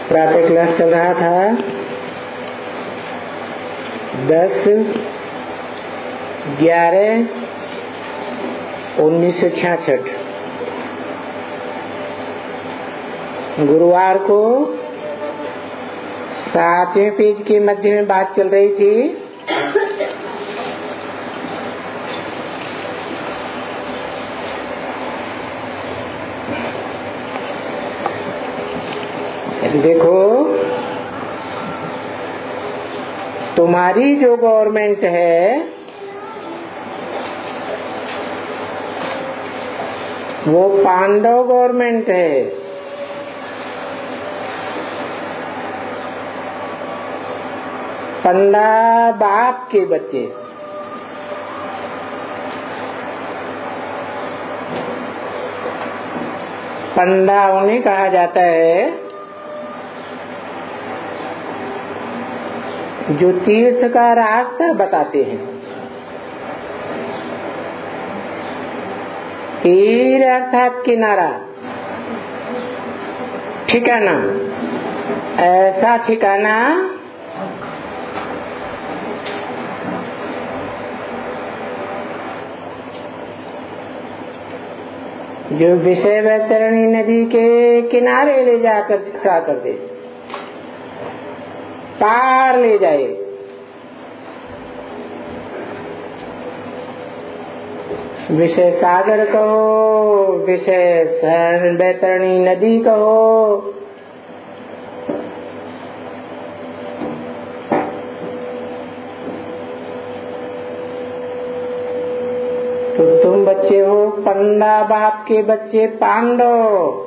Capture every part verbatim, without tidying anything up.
प्रातः क्लास चल रहा था दस ग्यारह उन्नीस सौ छियासठ। गुरुवार को सातवें पेज के मध्य में बात चल रही थी देखो, तुम्हारी जो गवर्नमेंट है वो पांडव गवर्नमेंट है। पंडा बाप के बच्चे, पंडा उन्हें कहा जाता है जो तीर्थ का रास्ता बताते हैं। तीर अर्थात किनारा, ठिकाना, ऐसा ठिकाना जो विषय वैतरणी नदी के किनारे ले जाकर खड़ा कर दे, पार ले जाए। विषय सागर कहो, विषय वैतरणी नदी कहो, तो तुम बच्चे हो पंडा बाप के बच्चे पांडव।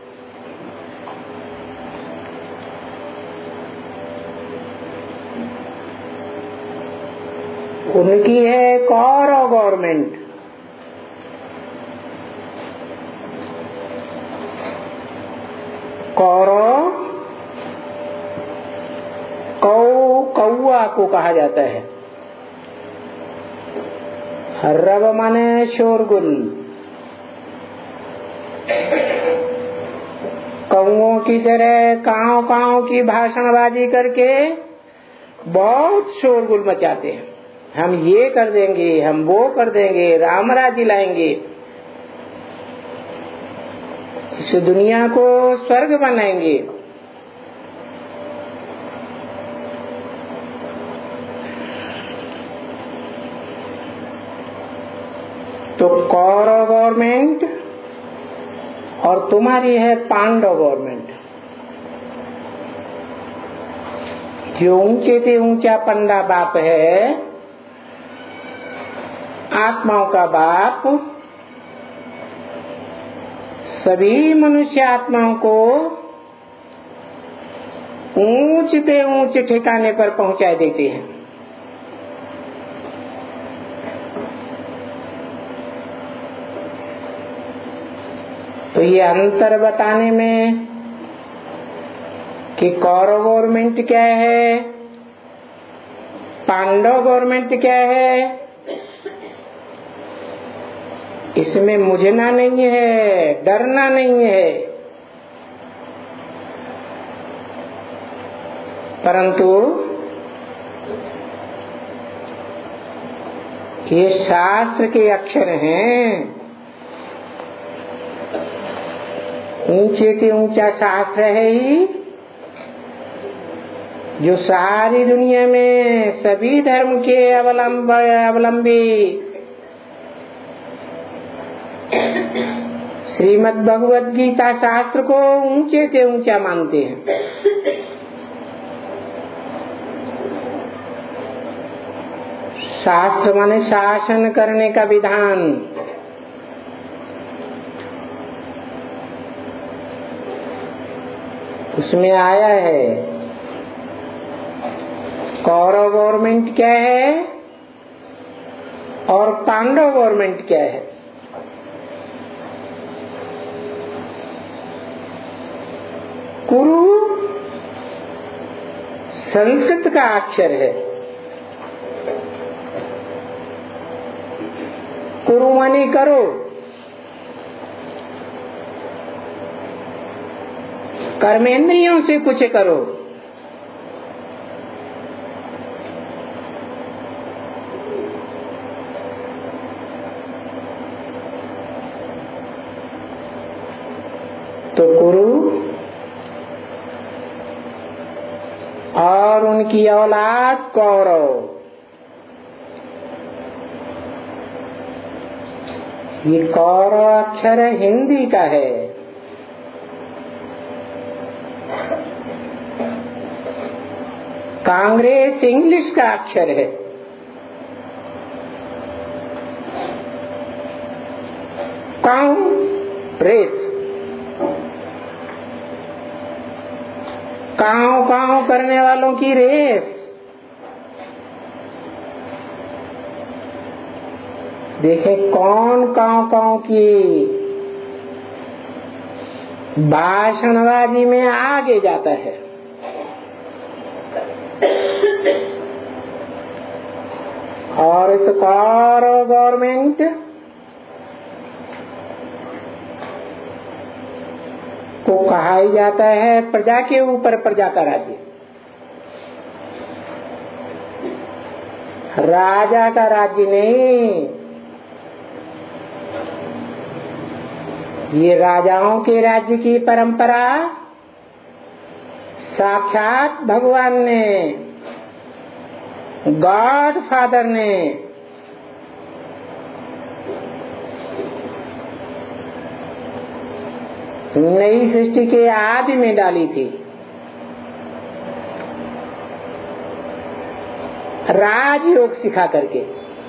उनकी है कौरव गवर्नमेंट। कौरव कौ कौआ को कहा जाता है। रव माने शोरगुल। कौओं की तरह काव काव की भाषणबाजी करके बहुत शोरगुल मचाते हैं। हम ये कर देंगे, हम वो कर देंगे, राम राज्य लाएंगे, इस दुनिया को स्वर्ग बनाएंगे। तो कौरव गवर्नमेंट और तुम्हारी है पांडव गवर्नमेंट। जो ऊंचे से ऊंचा पंडा बाप है, आत्माओं का बाप, सभी मनुष्य आत्माओं को ऊंचे ऊंचे ठिकाने पर पहुंचा देते हैं। तो ये अंतर बताने में कि कौरव गवर्नमेंट क्या है, पांडव गवर्नमेंट क्या है, इसमें मुझना नहीं है, डरना नहीं है, परंतु ये शास्त्र के अक्षर हैं। ऊंचे से ऊंचा शास्त्र है ही जो सारी दुनिया में सभी धर्म के अवलंब अवलंबी श्रीमद् भगवद गीता शास्त्र को ऊंचे से ऊंचा मानते हैं। शास्त्र माने शासन करने का विधान। उसमें आया है कौरव गवर्नमेंट क्या है और पांडव गवर्नमेंट क्या है। कुरु संस्कृत का अक्षर है। कुरु माने करो, कर्मेंद्रियों से कुछ करो। तो कुरु और उनकी औलाद कौरव, ये कौरव अक्षर हिंदी का है। कांग्रेस इंग्लिश का अक्षर है। कांग्रेस काव काव करने वालों की रेस। देखे कौन काव काव की भाषणबाजी में आगे जाता है। और इस कौरव गवर्नमेंट को कहा ही जाता है प्रजा के ऊपर प्रजा का राज्य। राजा का राज्य नहीं, ये राजाओं के राज्य की परंपरा साक्षात भगवान ने, गॉड फादर ने नई सृष्टि के आदि में डाली थी। राजयोग सिखा करके,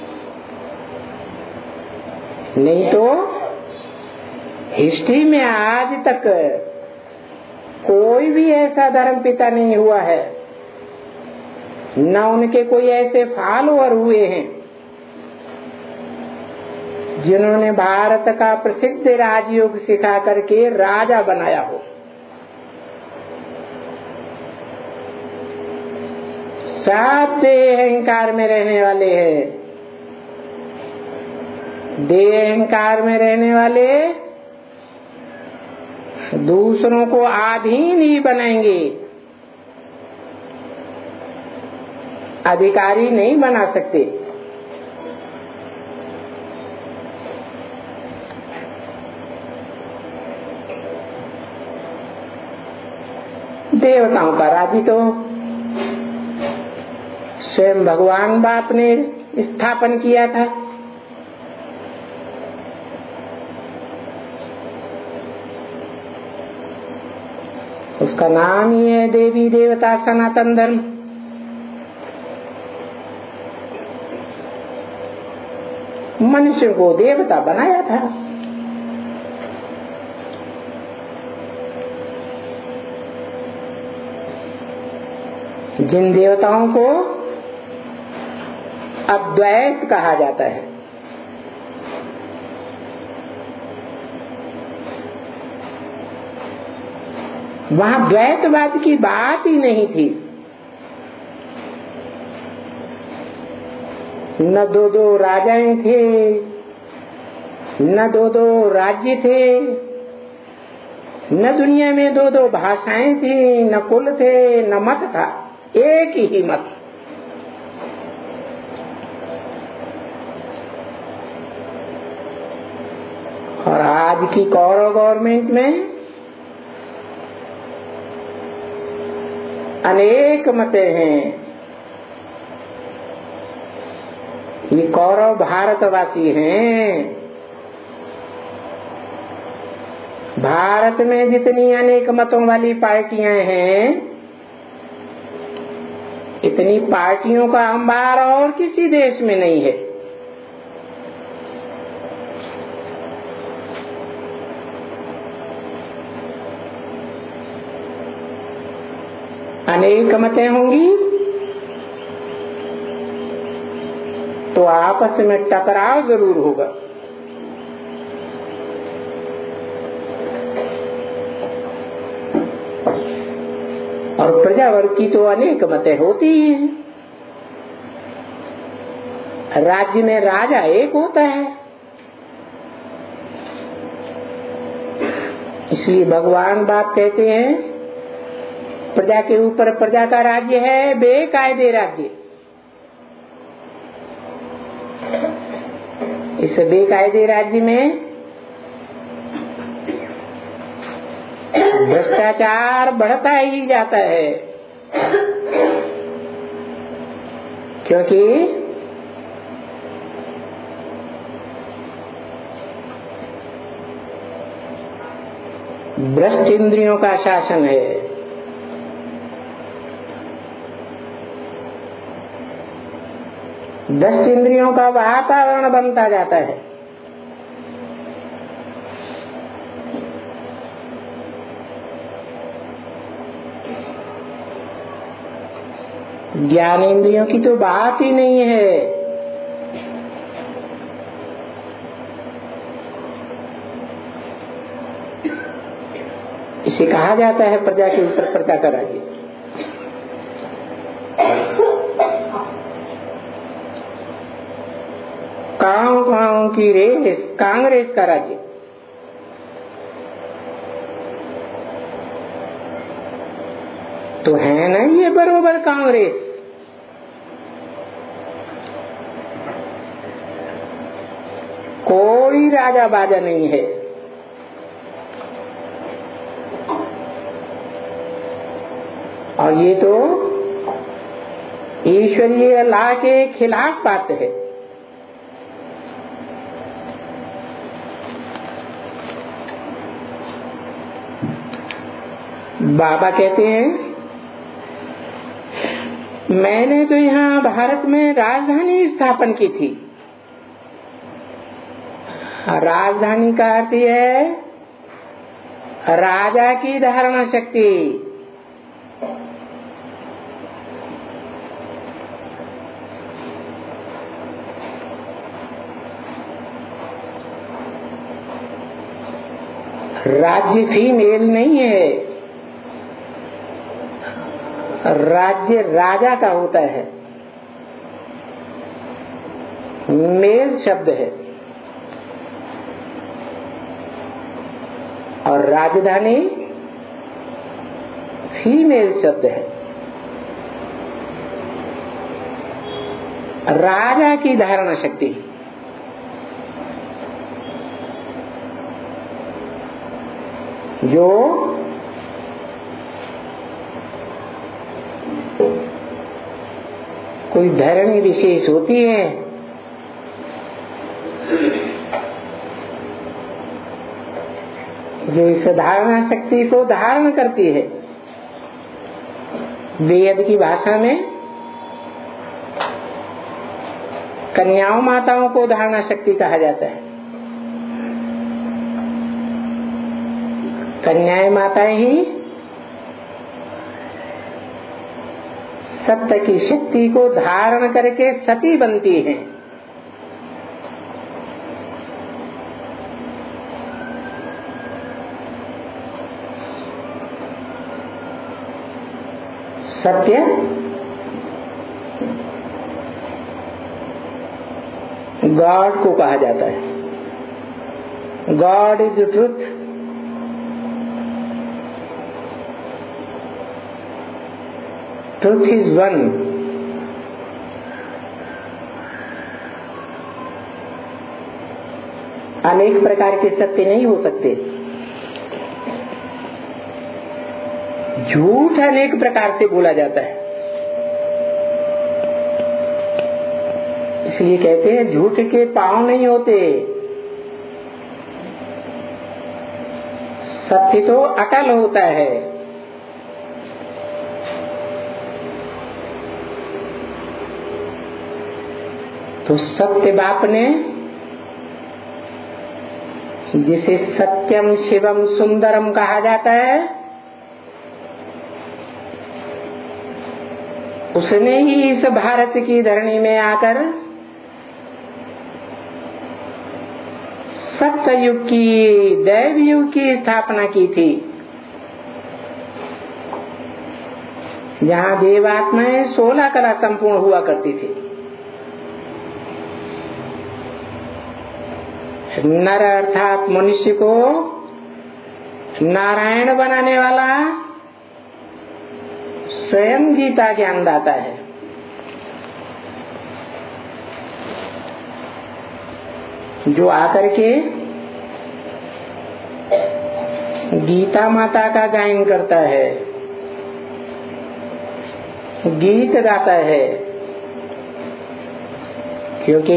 नहीं तो हिस्ट्री में आज तक कोई भी ऐसा धर्म पिता नहीं हुआ है, न उनके कोई ऐसे फॉलोअर हुए हैं जिन्होंने भारत का प्रसिद्ध राजयोग सिखा करके राजा बनाया हो। सब देह अहंकार में रहने वाले हैं। देह अहंकार में रहने वाले दूसरों को अधीन ही बनाएंगे, अधिकारी नहीं बना सकते। देवताओं का राज्य तो स्वयं भगवान बाप ने स्थापन किया था। उसका नाम ही है देवी देवता सनातन धर्म। मनुष्य को देवता बनाया था। जिन देवताओं को अद्वैत कहा जाता है, वहां द्वैतवाद की बात ही नहीं थी। न दो दो राजाएं थे, न दो दो राज्य थे, न दुनिया में दो दो भाषाएं थी, न कुल थे, न मत था, एक ही मत। और आज की कौरव गवर्नमेंट में अनेक मतें हैं। ये कौरव भारतवासी हैं। भारत में जितनी अनेक मतों वाली पार्टियां हैं, इतनी पार्टियों का अंबार और किसी देश में नहीं है। अनेक मतें होंगी तो आपस में टकराव जरूर होगा। और प्रजावर्ग की तो अनेक मतें होती ही हैं। राज्य में राजा एक होता है, इसलिए भगवान बाप कहते हैं प्रजा के ऊपर प्रजा का राज्य है, बेकायदे राज्य। इस बेकायदे राज्य में भ्रष्टाचार बढ़ता ही जाता है, क्योंकि भ्रष्ट इंद्रियों का शासन है। भ्रष्ट इंद्रियों का वातावरण बनता जाता है। ज्ञान इंद्रियों की तो बात ही नहीं है। इसे कहा जाता है प्रजा के ऊपर प्रजा का राज्य। गांव गांव की रेस, कांग्रेस का राज्य। तो है ना ये बरोबर कांग्रेस। कोई राजा बाजा नहीं है। और ये तो ईश्वरीय ला के खिलाफ बात है। बाबा कहते हैं, मैंने तो यहाँ भारत में राजधानी स्थापन की थी। राजधानी का अर्थ है राजा की धारणा शक्ति। राज्य फीमेल नहीं है, राज्य राजा का होता है, मेल शब्द है। और राजधानी फीमेल शब्द है। राजा की धारणा शक्ति। जो कोई धरणी विशेष होती है, जो इस धारणा शक्ति को धारण करती है। वेद की भाषा में कन्याओं माताओं को धारणा शक्ति कहा जाता है। कन्याएं माताएं ही सत्य की शक्ति को धारण करके सती बनती हैं। सत्य गॉड को कहा जाता है। God is the truth. Truth is one. अनेक प्रकार के सत्य नहीं हो सकते। झूठ अनेक प्रकार से बोला जाता है। इसलिए कहते हैं झूठ के पांव नहीं होते। सत्य तो अटल होता है। तो सत्य बाप ने, जिसे सत्यम शिवम सुंदरम कहा जाता है, उसने ही इस भारत की धरणी में आकर सत्ययुग की, दैव युग की स्थापना की थी, जहाँ देवात्माएं सोलह कला संपूर्ण हुआ करती थी। नर अर्थात मनुष्य को नारायण बनाने वाला स्वयं गीता ज्ञानदाता है। जो आकर के गीता माता का गायन करता है, गीत गाता है, क्योंकि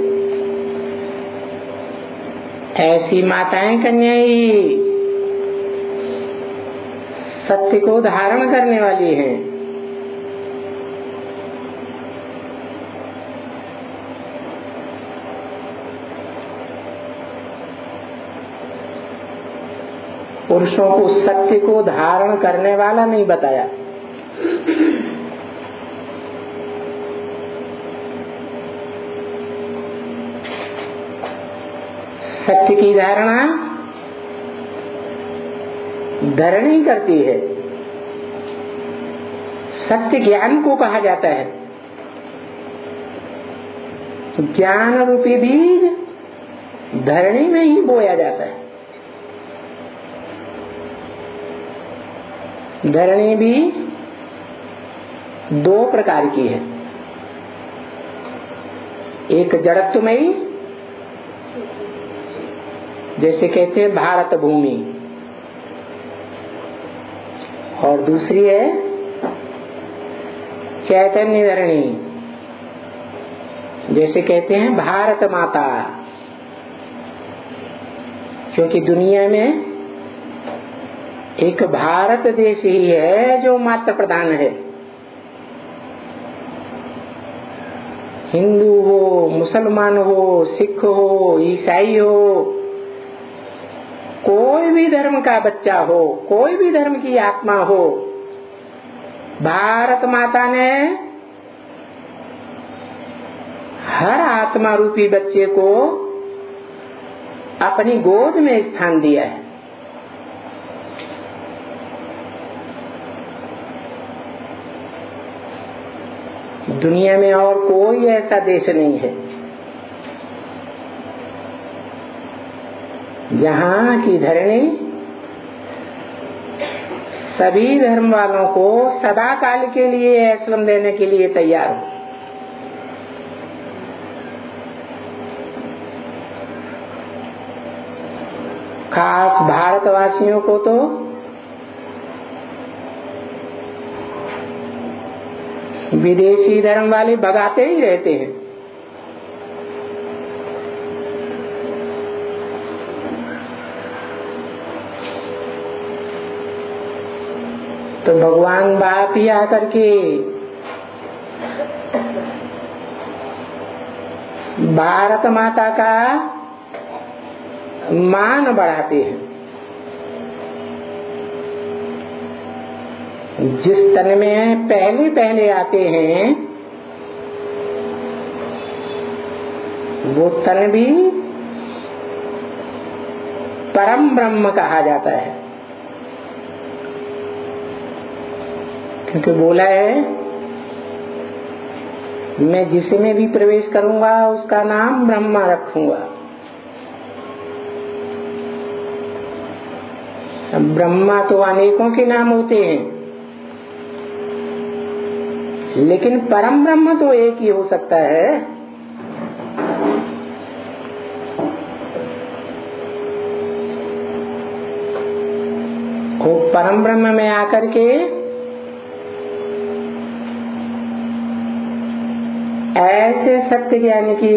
ऐसी माताएं कन्याएं ही सत्य को धारण करने वाली हैं। पुरुषों को सत्य को धारण करने वाला नहीं बताया। सत्य की धारणा धरणी करती है। सत्य ज्ञान को कहा जाता है। ज्ञान रूपी बीज धरणी में ही बोया जाता है। धरणी भी दो प्रकार की है, एक जड़त्वमयी, जैसे कहते हैं भारत भूमि, और दूसरी है चैतन्य धरणी, जैसे कहते हैं भारत माता। क्योंकि दुनिया में एक भारत देश ही है जो मातृ प्रधान है। हिंदू हो, मुसलमान हो, सिख हो, ईसाई हो, कोई भी धर्म का बच्चा हो, कोई भी धर्म की आत्मा हो, भारत माता ने हर आत्मा रूपी बच्चे को अपनी गोद में स्थान दिया है। दुनिया में और कोई ऐसा देश नहीं है जहाँ की धरणी सभी धर्म वालों को सदा काल के लिए आश्रम देने के लिए तैयार हो। खास भारतवासियों को तो विदेशी धर्म वाले भगाते ही रहते हैं। तो भगवान बाप ही आकर के भारत माता का मान बढ़ाते हैं। जिस तन में पहले पहले आते हैं वो तन भी परम ब्रह्म कहा जाता है। क्योंकि बोला है मैं जिसमें भी प्रवेश करूंगा उसका नाम ब्रह्मा रखूंगा। ब्रह्मा तो अनेकों के नाम होते हैं, लेकिन परम ब्रह्म तो एक ही हो सकता है। वो परम ब्रह्म में आकर के ऐसे सत्य ज्ञान की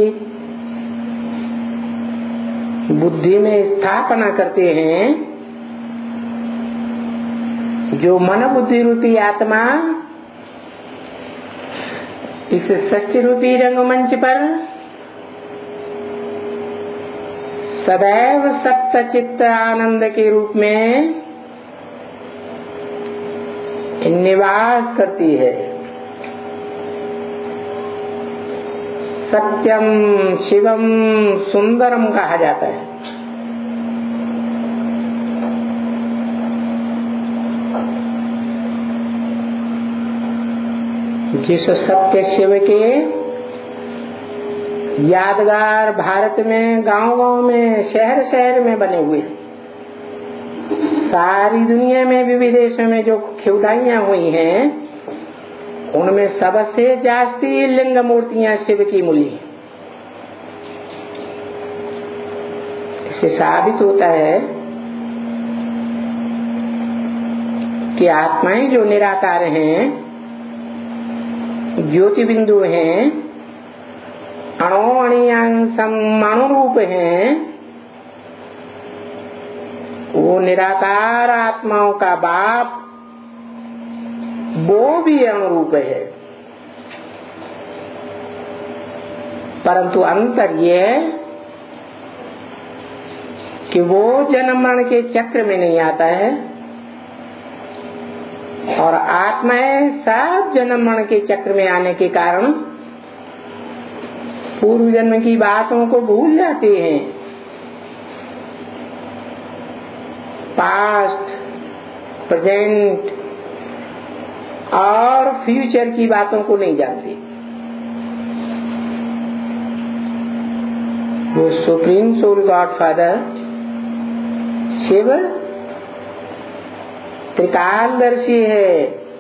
बुद्धि में स्थापना करते हैं जो मन बुद्धि रूपी आत्मा इस सृष्टि रूपी रंगमंच पर सदैव सत्य चित्त आनंद के रूप में निवास करती है। सत्यम शिवम सुंदरम कहा जाता है। जिस सत्य शिव के यादगार भारत में गांव गांव में शहर शहर में बने हुए, सारी दुनिया में भी विदेशों में जो खुदाइयां हुई हैं उनमें सबसे जास्ती लिंग मूर्तियां शिव की मिली। इससे साबित होता है कि आत्माएं जो निराकार हैं, ज्योति बिंदु हैं, अणोअणियांसम अणुरूप हैं, वो निराकार आत्माओं का बाप वो भी अणुरूप है। परंतु अंतर यह कि वो जन्म मरण के चक्र में नहीं आता है और आत्माएं सब जन्म मरण के चक्र में आने के कारण पूर्व जन्म की बातों को भूल जाते हैं, पास्ट, प्रेजेंट और फ्यूचर की बातों को नहीं जानते। वो supreme soul God father Shiv त्रिकालदर्शी है।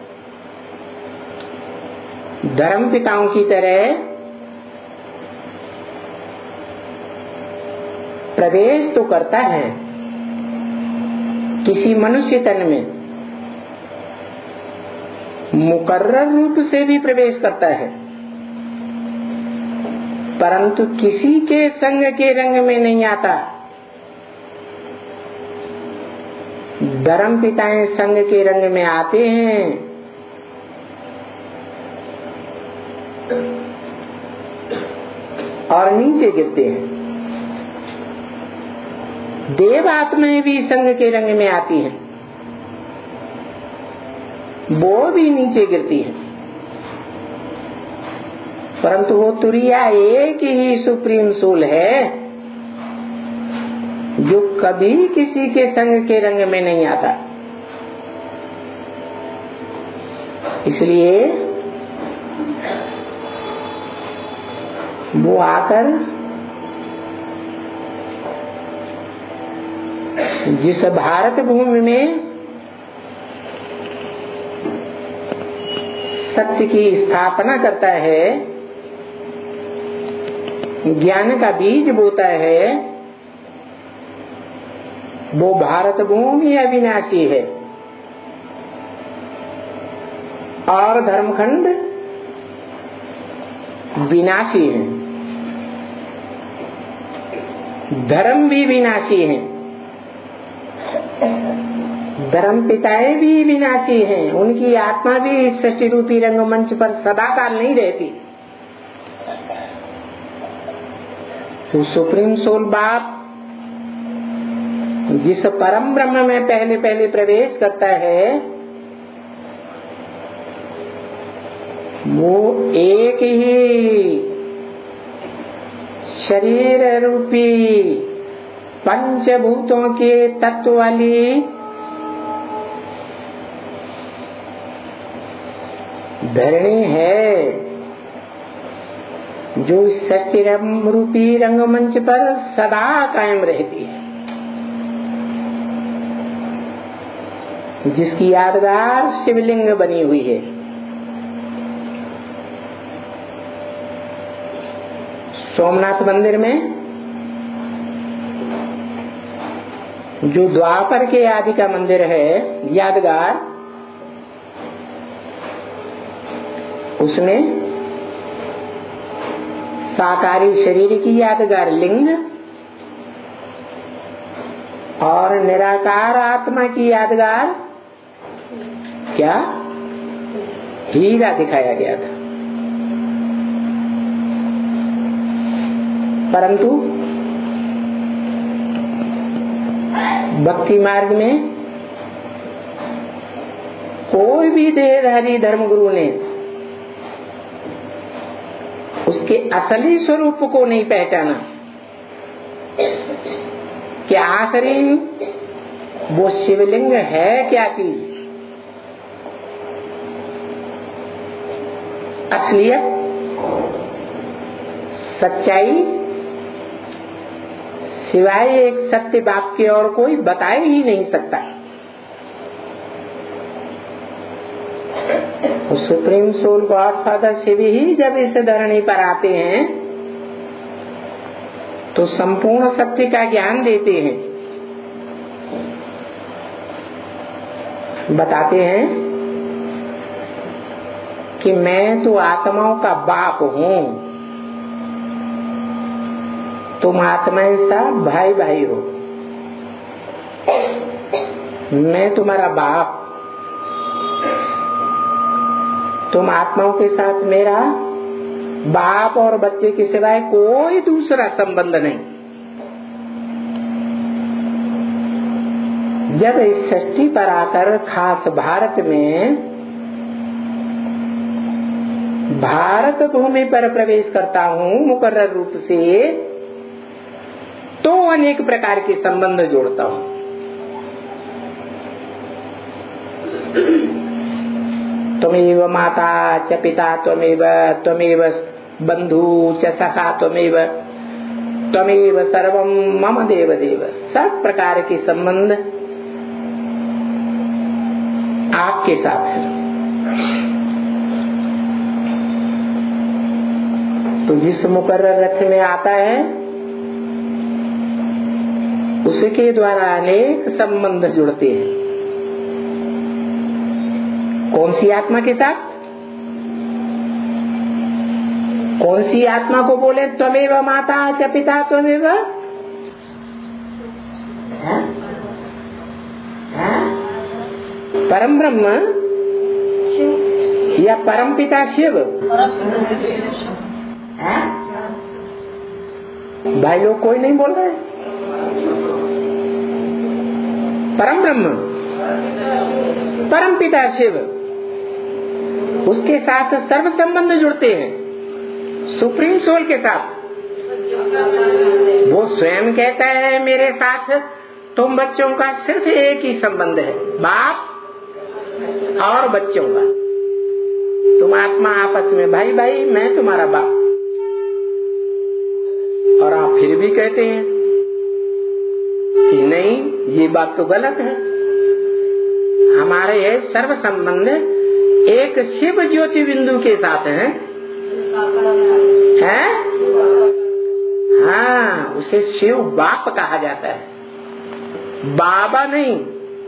धर्म पिताओं की तरह प्रवेश तो करता है किसी मनुष्य तन में, मुकर्रर रूप से भी प्रवेश करता है, परंतु किसी के संग के रंग में नहीं आता। धर्म पिताएं संग के रंग में आते हैं और नीचे गिरते हैं। देव आत्माएं भी संग के रंग में आती हैं, वो भी नीचे गिरती है, परंतु वो तुरिया एक ही सुप्रीम सोल है जो कभी किसी के संग के रंग में नहीं आता। इसलिए वो आकर जिस भारत भूमि में सत्य की स्थापना करता है, ज्ञान का बीज बोता है, वो भारत भूमि अविनाशी है और धर्मखंड विनाशी है। धर्म भी विनाशी है, धर्म पिताएं भी विनाशी हैं, उनकी आत्मा भी सृष्टि रूपी रंगमंच पर सदाकाल नहीं रहती। तो सुप्रीम सोल बाप जिस परम ब्रह्म में पहले पहले प्रवेश करता है, वो एक ही शरीर रूपी पंचभूतों के तत्व वाली धरणी है जो सच्चे रूपी रंगमंच पर सदा कायम रहती है, जिसकी यादगार शिवलिंग बनी हुई है। सोमनाथ मंदिर में जो द्वापर के आदि का मंदिर है यादगार, उसमें साकारी शरीर की यादगार लिंग और निराकार आत्मा की यादगार क्या हीरा दिखाया गया था। परंतु भक्ति मार्ग में कोई भी देहधारी धर्मगुरु ने उसके असली स्वरूप को नहीं पहचाना कि आखिरी वो शिवलिंग है क्या चीज। असलियत, सच्चाई सिवाय एक सत्य बाप के और कोई बता ही नहीं सकता। तो supreme soul God father Shiv ही जब इस धरणी पर आते हैं तो संपूर्ण सत्य का ज्ञान देते हैं, बताते हैं कि मैं तो आत्माओं का बाप हूँ, तुम आत्माएं सब भाई भाई हो, मैं तुम्हारा बाप, तुम आत्माओं के साथ मेरा बाप और बच्चे के सिवाय कोई दूसरा संबंध नहीं। जब इस सृष्टि पर आकर खास भारत में भारत भूमि पर प्रवेश करता हूँ मुकर्रर रूप से, तो अनेक प्रकार के संबंध जोड़ता हूँ। त्वमेव माता च पिता त्वमेव त्वमेव बंधु च सखा त्वमेव त्वमेव सर्वम मम देव देव। सब प्रकार के संबंध आपके साथ है। तो जिस मुकर्रर रथ में आता है उसके द्वारा अनेक संबंध जुड़ते हैं। कौन सी आत्मा के साथ? कौन सी आत्मा को बोले त्वमेव माता च पिता त्वमेव? परम ब्रह्म या परम पिता शिव? भाई लोग कोई नहीं बोल रहे। परम ब्रह्म परम पिता शिव, उसके साथ सर्व संबंध जुड़ते हैं। सुप्रीम सोल के साथ वो स्वयं कहता है मेरे साथ तुम बच्चों का सिर्फ एक ही संबंध है, बाप और बच्चों का। तुम आत्मा आपस में भाई भाई, मैं तुम्हारा बाप। और आप फिर भी कहते हैं कि नहीं, ये बात तो गलत है। हमारे ये सर्व संबंध एक शिव ज्योति बिंदु के साथ है, है? हाँ, उसे शिव बाप कहा जाता है, बाबा नहीं।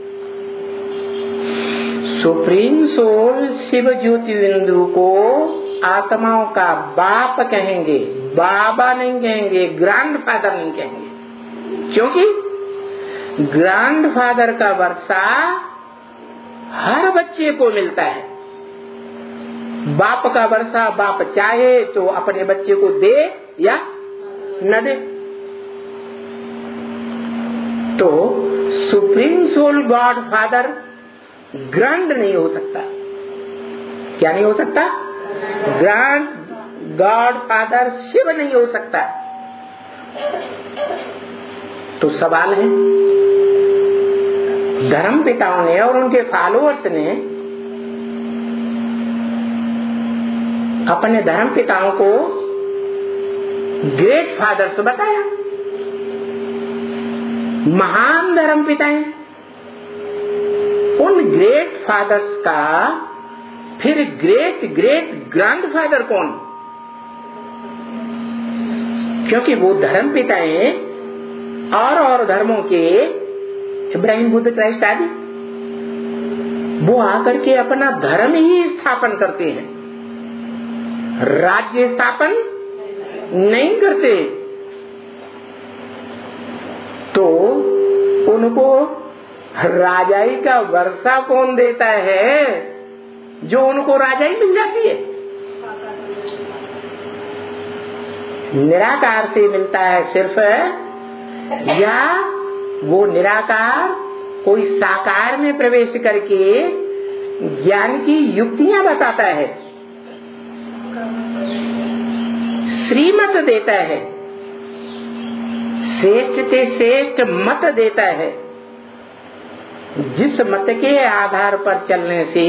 सुप्रीम सोल शिव ज्योति बिंदु को आत्माओं का बाप कहेंगे, बाबा नहीं कहेंगे, ग्रैंड फादर नहीं कहेंगे। क्योंकि ग्रैंड फादर का वर्षा हर बच्चे को मिलता है। बाप का वर्षा बाप चाहे तो अपने बच्चे को दे या न दे। तो supreme soul God father grand नहीं हो सकता। क्या नहीं हो सकता? ग्रैंड गॉड फादर शिव नहीं हो सकता। तो सवाल है, धर्म पिताओं ने और उनके फॉलोअर्स ने अपने धर्म पिताओं को ग्रेट फादर्स बताया, महान धर्म पिता हैं। उन ग्रेट फादर्स का फिर ग्रेट ग्रेट ग्रैंडफादर कौन? क्योंकि वो धर्म पिता हैं और और धर्मों के इब्राहिम, बुद्ध, क्राइस्ट आदि, वो आकर के अपना धर्म ही स्थापन करते हैं, राज्य स्थापन नहीं करते। तो उनको राजाई का वर्षा कौन देता है जो उनको राजाई मिल जाती है? निराकार से मिलता है सिर्फ, या वो निराकार कोई साकार में प्रवेश करके ज्ञान की युक्तियां बताता है, श्रीमत देता है, श्रेष्ठ से श्रेष्ठ मत देता है, जिस मत के आधार पर चलने से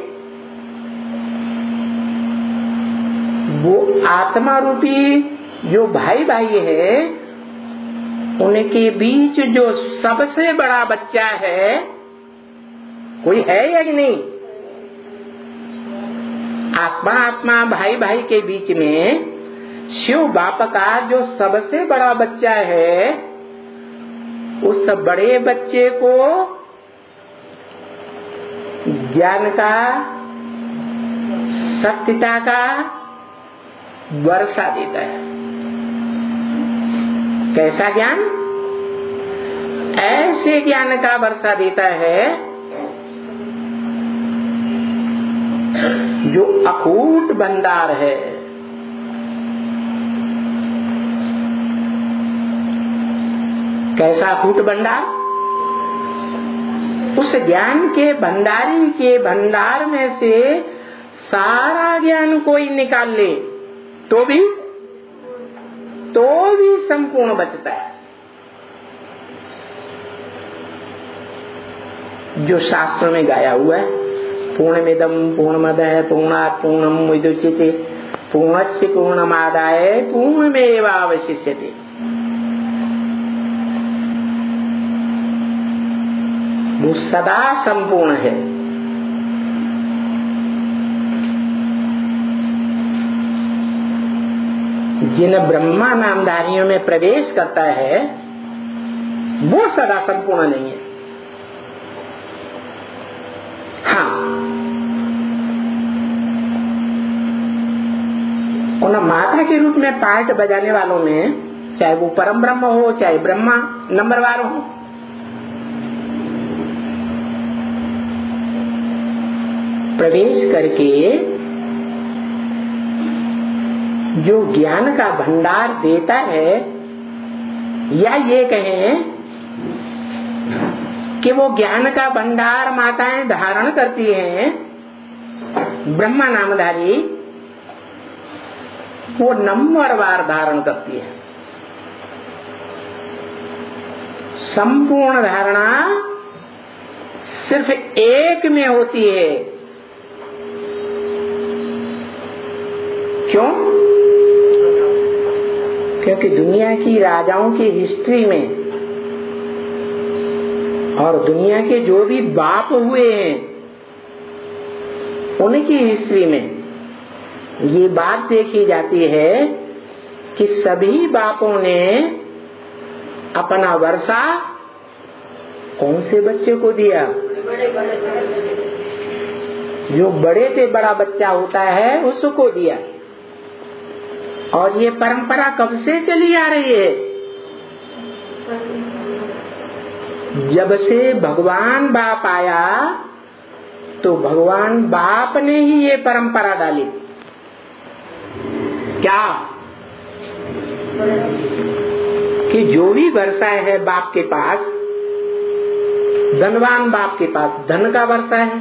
वो आत्मा रूपी जो भाई भाई है उनके बीच जो सबसे बड़ा बच्चा है, कोई है या नहीं? आत्मा आत्मा भाई भाई के बीच में शिव बाप का जो सबसे बड़ा बच्चा है, उस बड़े बच्चे को ज्ञान का, सत्यता का वर्षा देता है। कैसा ज्ञान? ऐसे ज्ञान का वर्षा देता है जो अकूट भंडार है। कैसा अकूट भंडार? उस ज्ञान के भंडारी के भंडार में से सारा ज्ञान कोई निकाल ले तो भी तो भी संपूर्ण बचता है। जो शास्त्र में गाया हुआ है, पूर्णमिदं पूर्णमदः पूर्णात् पूर्णं मुदच्यते पूर्णस्य पूर्णमादाय पूर्णमेवावशिष्यते। वो सदा संपूर्ण है। जिन ब्रह्मा नामधारियों में प्रवेश करता है वो सदा संपूर्ण नहीं है। हाँ, उन माता के रूप में पार्ट बजाने वालों में, चाहे वो परम ब्रह्म हो चाहे ब्रह्मा नंबरवार हो, प्रवेश करके जो ज्ञान का भंडार देता है, या ये कहें कि वो ज्ञान का भंडार माताएं धारण करती हैं, ब्रह्मा नामधारी वो नंबरवार धारण करती है। संपूर्ण धारणा सिर्फ एक में होती है। क्यों? क्योंकि दुनिया की राजाओं की हिस्ट्री में और दुनिया के जो भी बाप हुए हैं उनकी हिस्ट्री में ये बात देखी जाती है कि सभी बापों ने अपना वर्षा कौन से बच्चे को दिया? जो बड़े से बड़ा बच्चा होता है उसको दिया। और ये परंपरा कब से चली आ रही है? जब से भगवान बाप आया तो भगवान बाप ने ही ये परंपरा डाली। क्या? कि जो भी वर्षा है बाप के पास, धनवान बाप के पास धन का वर्षा है,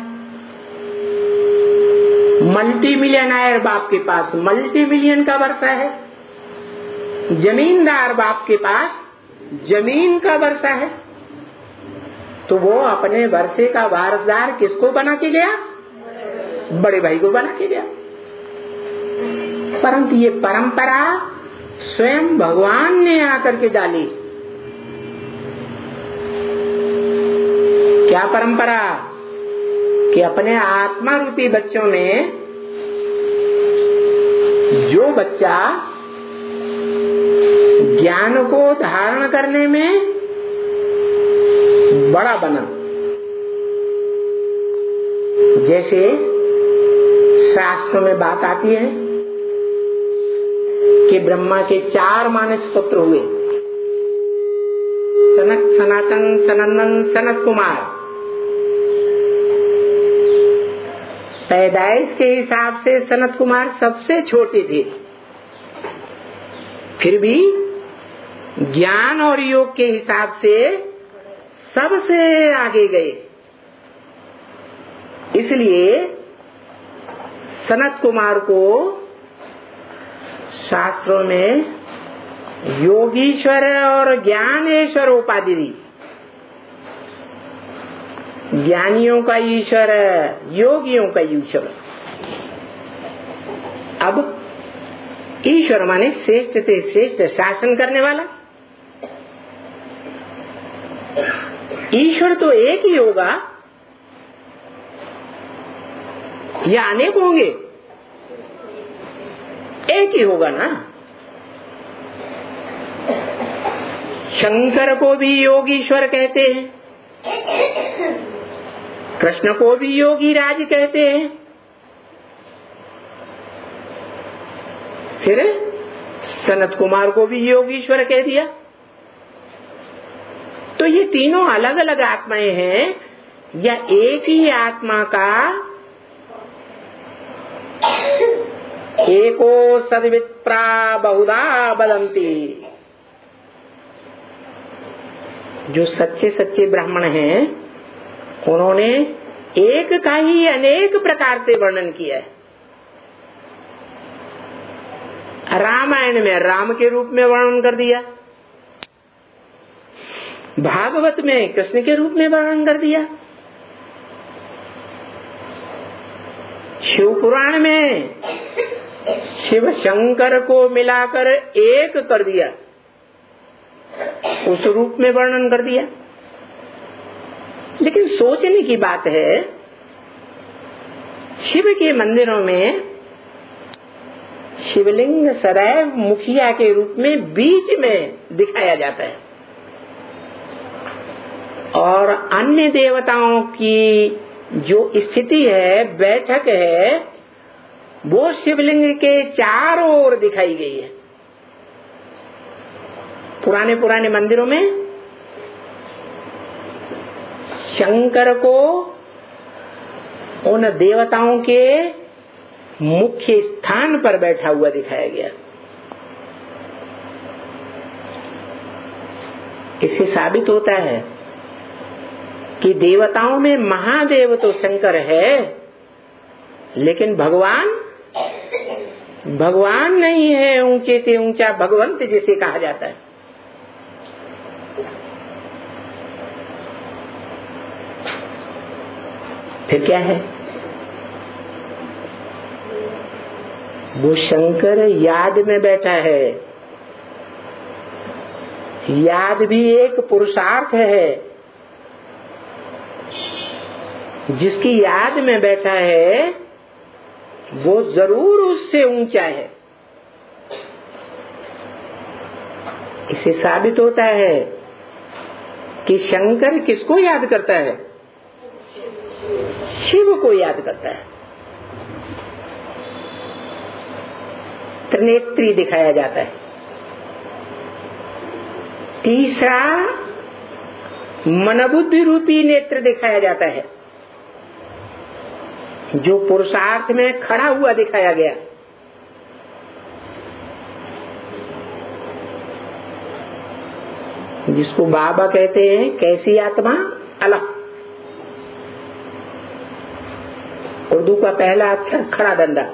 मल्टी मिलियनर बाप के पास मल्टी मिलियन का वर्षा है, जमींदार बाप के पास जमीन का वर्षा है, तो वो अपने वर्षे का वारसदार किसको बना के गया? बड़े भाई को बना के गया। परंतु ये परंपरा स्वयं भगवान ने आकर के डाली। क्या परंपरा? कि अपने आत्मा रूपी बच्चों में जो बच्चा ज्ञान को धारण करने में बड़ा बना, जैसे शास्त्र में बात आती है कि ब्रह्मा के चार मानस पुत्र हुए, सनक, सनातन, सनंदन, सनत कुमार। पैदाइश के हिसाब से सनत कुमार सबसे छोटे थे, फिर भी ज्ञान और योग के हिसाब से सबसे आगे गए। इसलिए सनत कुमार को शास्त्रों में योगीश्वर और ज्ञानेश्वर उपाधि दी। ज्ञानियों का ईश्वर, योगियों का ईश्वर। अब ईश्वर माने श्रेष्ठ से श्रेष्ठ शासन करने वाला। ईश्वर तो एक ही होगा या अनेक होंगे? एक ही होगा ना। शंकर को भी योगीश्वर कहते हैं, कृष्ण को भी योगी राज कहते हैं, फिर सनत कुमार को भी योगीश्वर कह दिया। तो ये तीनों अलग अलग आत्माएं हैं या एक ही आत्मा का एको सद्विप्रा बहुधा वदन्ति। जो सच्चे सच्चे ब्राह्मण हैं उन्होंने एक का ही अनेक प्रकार से वर्णन किया है। रामायण में राम के रूप में वर्णन कर दिया, भागवत में कृष्ण के रूप में वर्णन कर दिया, शिव पुराण में शिव शंकर को मिलाकर एक कर दिया, उस रूप में वर्णन कर दिया। लेकिन सोचने की बात है, शिव के मंदिरों में शिवलिंग सदैव मुखिया के रूप में बीच में दिखाया जाता है और अन्य देवताओं की जो स्थिति है, बैठक है, वो शिवलिंग के चारों ओर दिखाई गई है। पुराने पुराने मंदिरों में शंकर को उन देवताओं के मुख्य स्थान पर बैठा हुआ दिखाया गया। इससे साबित होता है कि देवताओं में महादेव तो शंकर है, लेकिन भगवान भगवान नहीं है, ऊंचे से ऊंचा भगवंत जिसे कहा जाता है। फिर क्या है? वो शंकर याद में बैठा है। याद भी एक पुरुषार्थ है। जिसकी याद में बैठा है वो जरूर उससे ऊंचा है। इससे साबित होता है कि शंकर किसको याद करता है? शिव को याद करता है। त्रिनेत्री दिखाया जाता है। तीसरा मनबुद्धि रूपी नेत्र दिखाया जाता है, जो पुरुषार्थ में खड़ा हुआ दिखाया गया। जिसको बाबा कहते हैं कैसी आत्मा? अलग। उर्दू का पहला अक्षर खड़ा डंडा।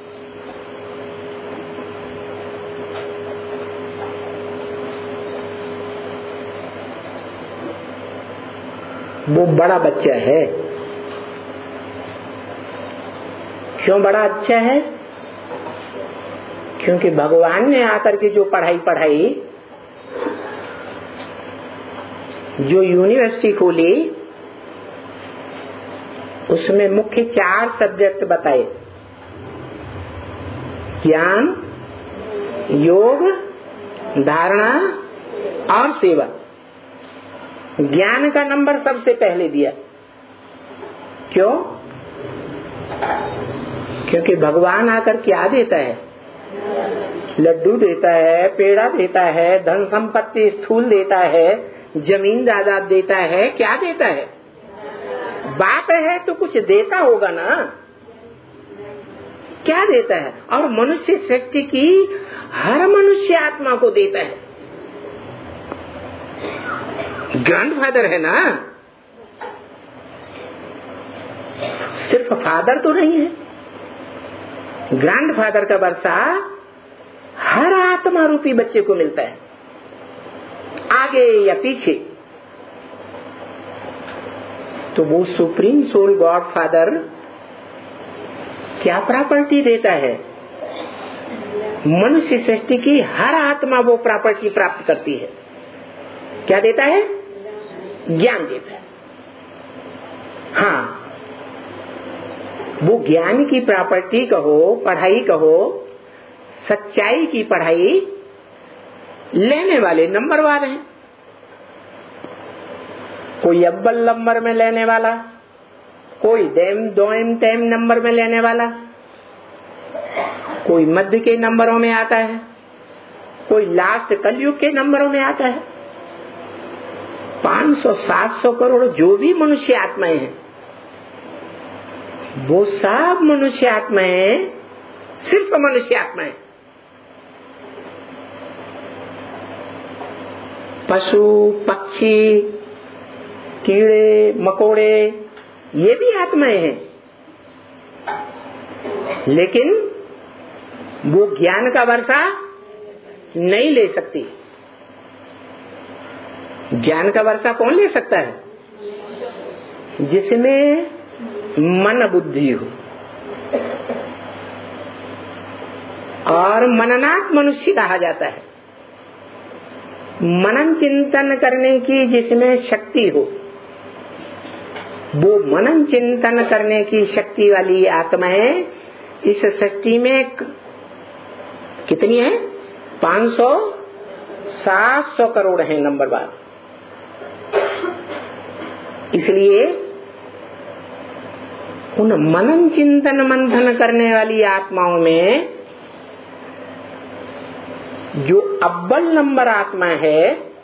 वो बड़ा बच्चा है। क्यों बड़ा अच्छा है? क्योंकि भगवान ने आकर के जो पढ़ाई पढ़ाई, जो यूनिवर्सिटी खोली, उसमें मुख्य चार सब्जेक्ट बताए: ज्ञान, योग, धारणा और सेवा। ज्ञान का नंबर सबसे पहले दिया। क्यों? क्योंकि भगवान आकर क्या देता है? लड्डू देता है, पेड़ा देता है, धन संपत्ति स्थूल देता है, जमीन जायदाद देता है। क्या देता है? बाप है तो कुछ देता होगा ना। क्या देता है? और मनुष्य सृष्टि की हर मनुष्य आत्मा को देता है। ग्रैंडफादर है ना, सिर्फ फादर तो नहीं है। ग्रैंडफादर का वर्षा हर आत्मा रूपी बच्चे को मिलता है, आगे या पीछे। तो वो सुप्रीम सोल गॉड फादर क्या प्रॉपर्टी देता है? मनुष्य सृष्टि की हर आत्मा वो प्रॉपर्टी प्राप्त करती है। क्या देता है? ज्ञान देता है। हाँ, वो ज्ञान की प्रॉपर्टी कहो, पढ़ाई कहो, सच्चाई की पढ़ाई लेने वाले नंबरवार हैं। कोई अव्वल नंबर में लेने वाला, कोई देम दोम तेम नंबर में लेने वाला, कोई मध्य के नंबरों में आता है, कोई लास्ट कलयुग के नंबरों में आता है। पाँच सौ सात सौ करोड़ जो भी मनुष्य आत्माएं हैं, वो सब मनुष्य आत्माएं सिर्फ मनुष्य आत्माएं। पशु पक्षी कीड़े मकोड़े ये भी आत्माएं हैं, लेकिन वो ज्ञान का वर्षा नहीं ले सकती। ज्ञान का वर्षा कौन ले सकता है? जिसमें मन बुद्धि हो। और मननात् मनुष्य कहा जाता है, मनन चिंतन करने की जिसमें शक्ति हो। वो मनन चिंतन करने की शक्ति वाली आत्माएं इस सृष्टि में कितनी है? पाँच सौ सात सौ करोड़ है नंबर बार। इसलिए उन मनन चिंतन मंथन करने वाली आत्माओं में जो अव्वल नंबर आत्मा है,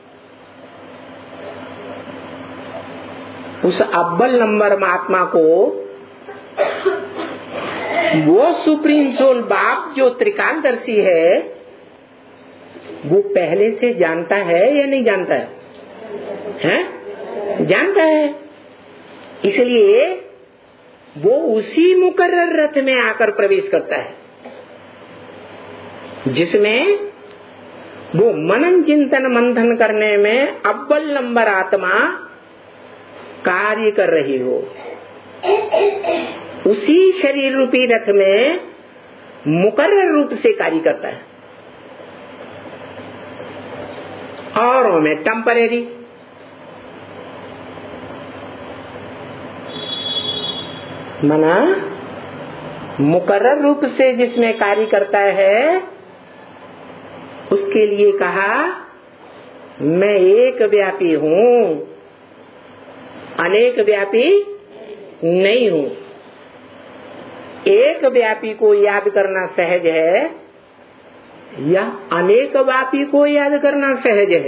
उस अव्वल नंबर आत्मा को वो सुप्रीम सोल बाप जो त्रिकालदर्शी है, वो पहले से जानता है या नहीं जानता है? हैं? जानता है। इसलिए वो उसी मुकर्रर रथ में आकर प्रवेश करता है जिसमें वो मनन चिंतन मंथन करने में अव्वल नंबर आत्मा कार्य कर रही हो। उसी शरीर रूपी रथ में मुकर्रर रूप से कार्य करता है। औरों में टेम्परेरी। मना मुकर्रर रूप से जिसमें कार्य करता है, उसके लिए कहा मैं एक व्यापी हूँ, अनेक व्यापी नहीं हूँ। एक व्यापी को याद करना सहज है या अनेक व्यापी को याद करना सहज है?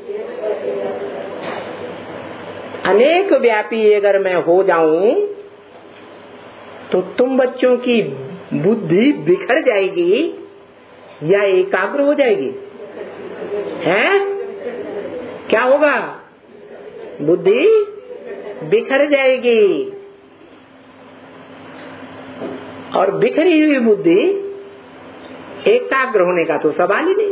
अनेक व्यापी अगर मैं हो जाऊं तो तुम बच्चों की बुद्धि बिखर जाएगी या एकाग्र हो जाएगी? है? क्या होगा? बुद्धि बिखर जाएगी। और बिखरी हुई बुद्धि एकाग्र होने का तो सवाल ही नहीं।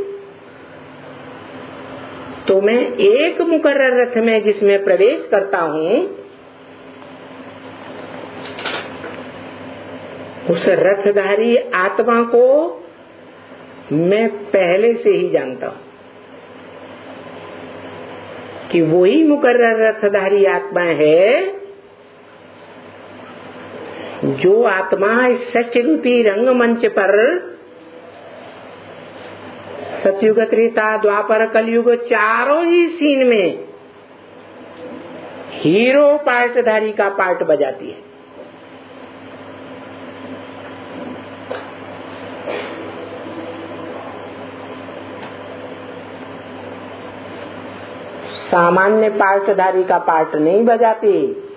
तो मैं एक मुकर्रर रथ में जिसमें प्रवेश करता हूँ, उस रथधारी आत्मा को मैं पहले से ही जानता हूं कि वही मुकर्रर रथधारी आत्मा है जो आत्मा इस सत्य रूपी रंगमंच पर सतयुग त्रेता द्वापर कलयुग चारों ही सीन में हीरो पार्टधारी का पार्ट बजाती है। सामान्य पार्टधारी का पार्ट नहीं बजाती।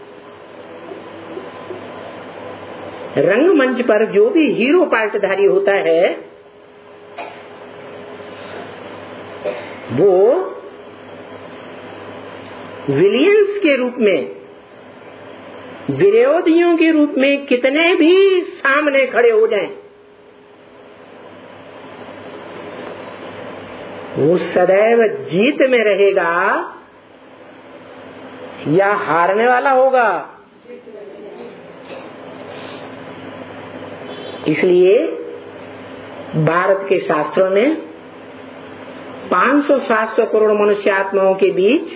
रंगमंच पर जो भी हीरो पार्टधारी होता है वो विलियंस के रूप में, विरोधियों के रूप में कितने भी सामने खड़े हो जाएं, वो सदैव जीत में रहेगा या हारने वाला होगा। इसलिए भारत के शास्त्रों में पाँच सौ सात सौ करोड़ मनुष्य आत्माओं के बीच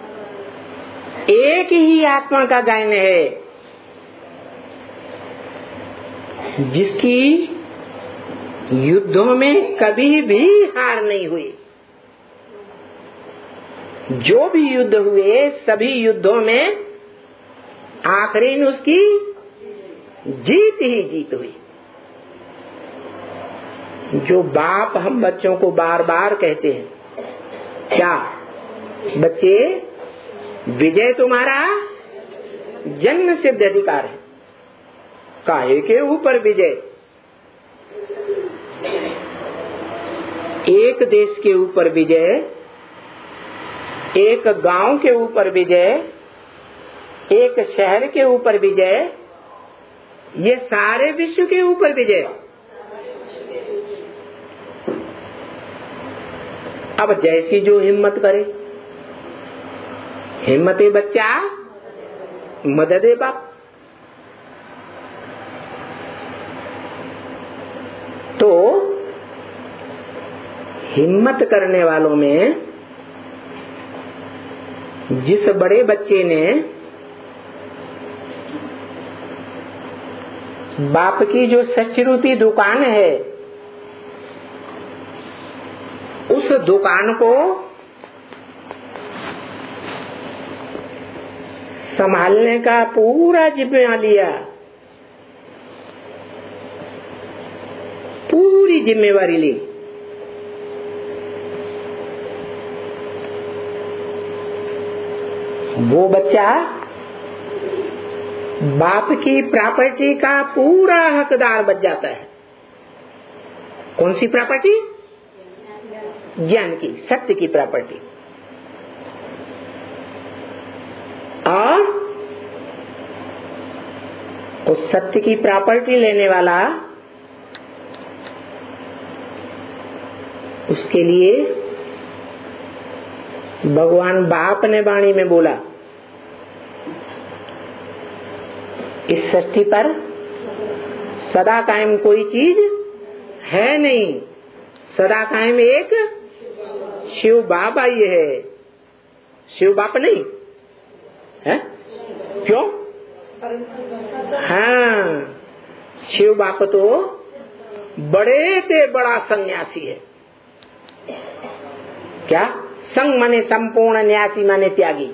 एक ही आत्मा का गायन है जिसकी युद्धों में कभी भी हार नहीं हुई। जो भी युद्ध हुए सभी युद्धों में आखिरी में उसकी जीत ही जीत हुई। जो बाप हम बच्चों को बार बार कहते हैं, क्या बच्चे, विजय तुम्हारा जन्म सिद्ध अधिकार है। काहे के ऊपर विजय? एक देश के ऊपर विजय, एक गांव के ऊपर विजय, एक शहर के ऊपर विजय, ये सारे विश्व के ऊपर विजय। अब जैसी जो हिम्मत करे, हिम्मते बच्चा मददे बाप। तो हिम्मत करने वालों में जिस बड़े बच्चे ने बाप की जो सच्ची रूपी दुकान है, उस दुकान को संभालने का पूरा जिम्मा लिया, पूरी जिम्मेवारी ली, वो बच्चा बाप की प्रॉपर्टी का पूरा हकदार बच जाता है। कौन सी प्रॉपर्टी? ज्ञान की, सत्य की प्रॉपर्टी। और उस सत्य की प्रॉपर्टी लेने वाला, उसके लिए भगवान बाप ने वाणी में बोला, इस सृष्टि पर सदा कायम कोई चीज है नहीं, सदा कायम एक शिव बाबा ही है। शिव बाप नहीं है? क्यों? हाँ, शिव बाप तो बड़े ते बड़ा सन्यासी है। क्या? संग माने संपूर्ण, न्यासी माने त्यागी।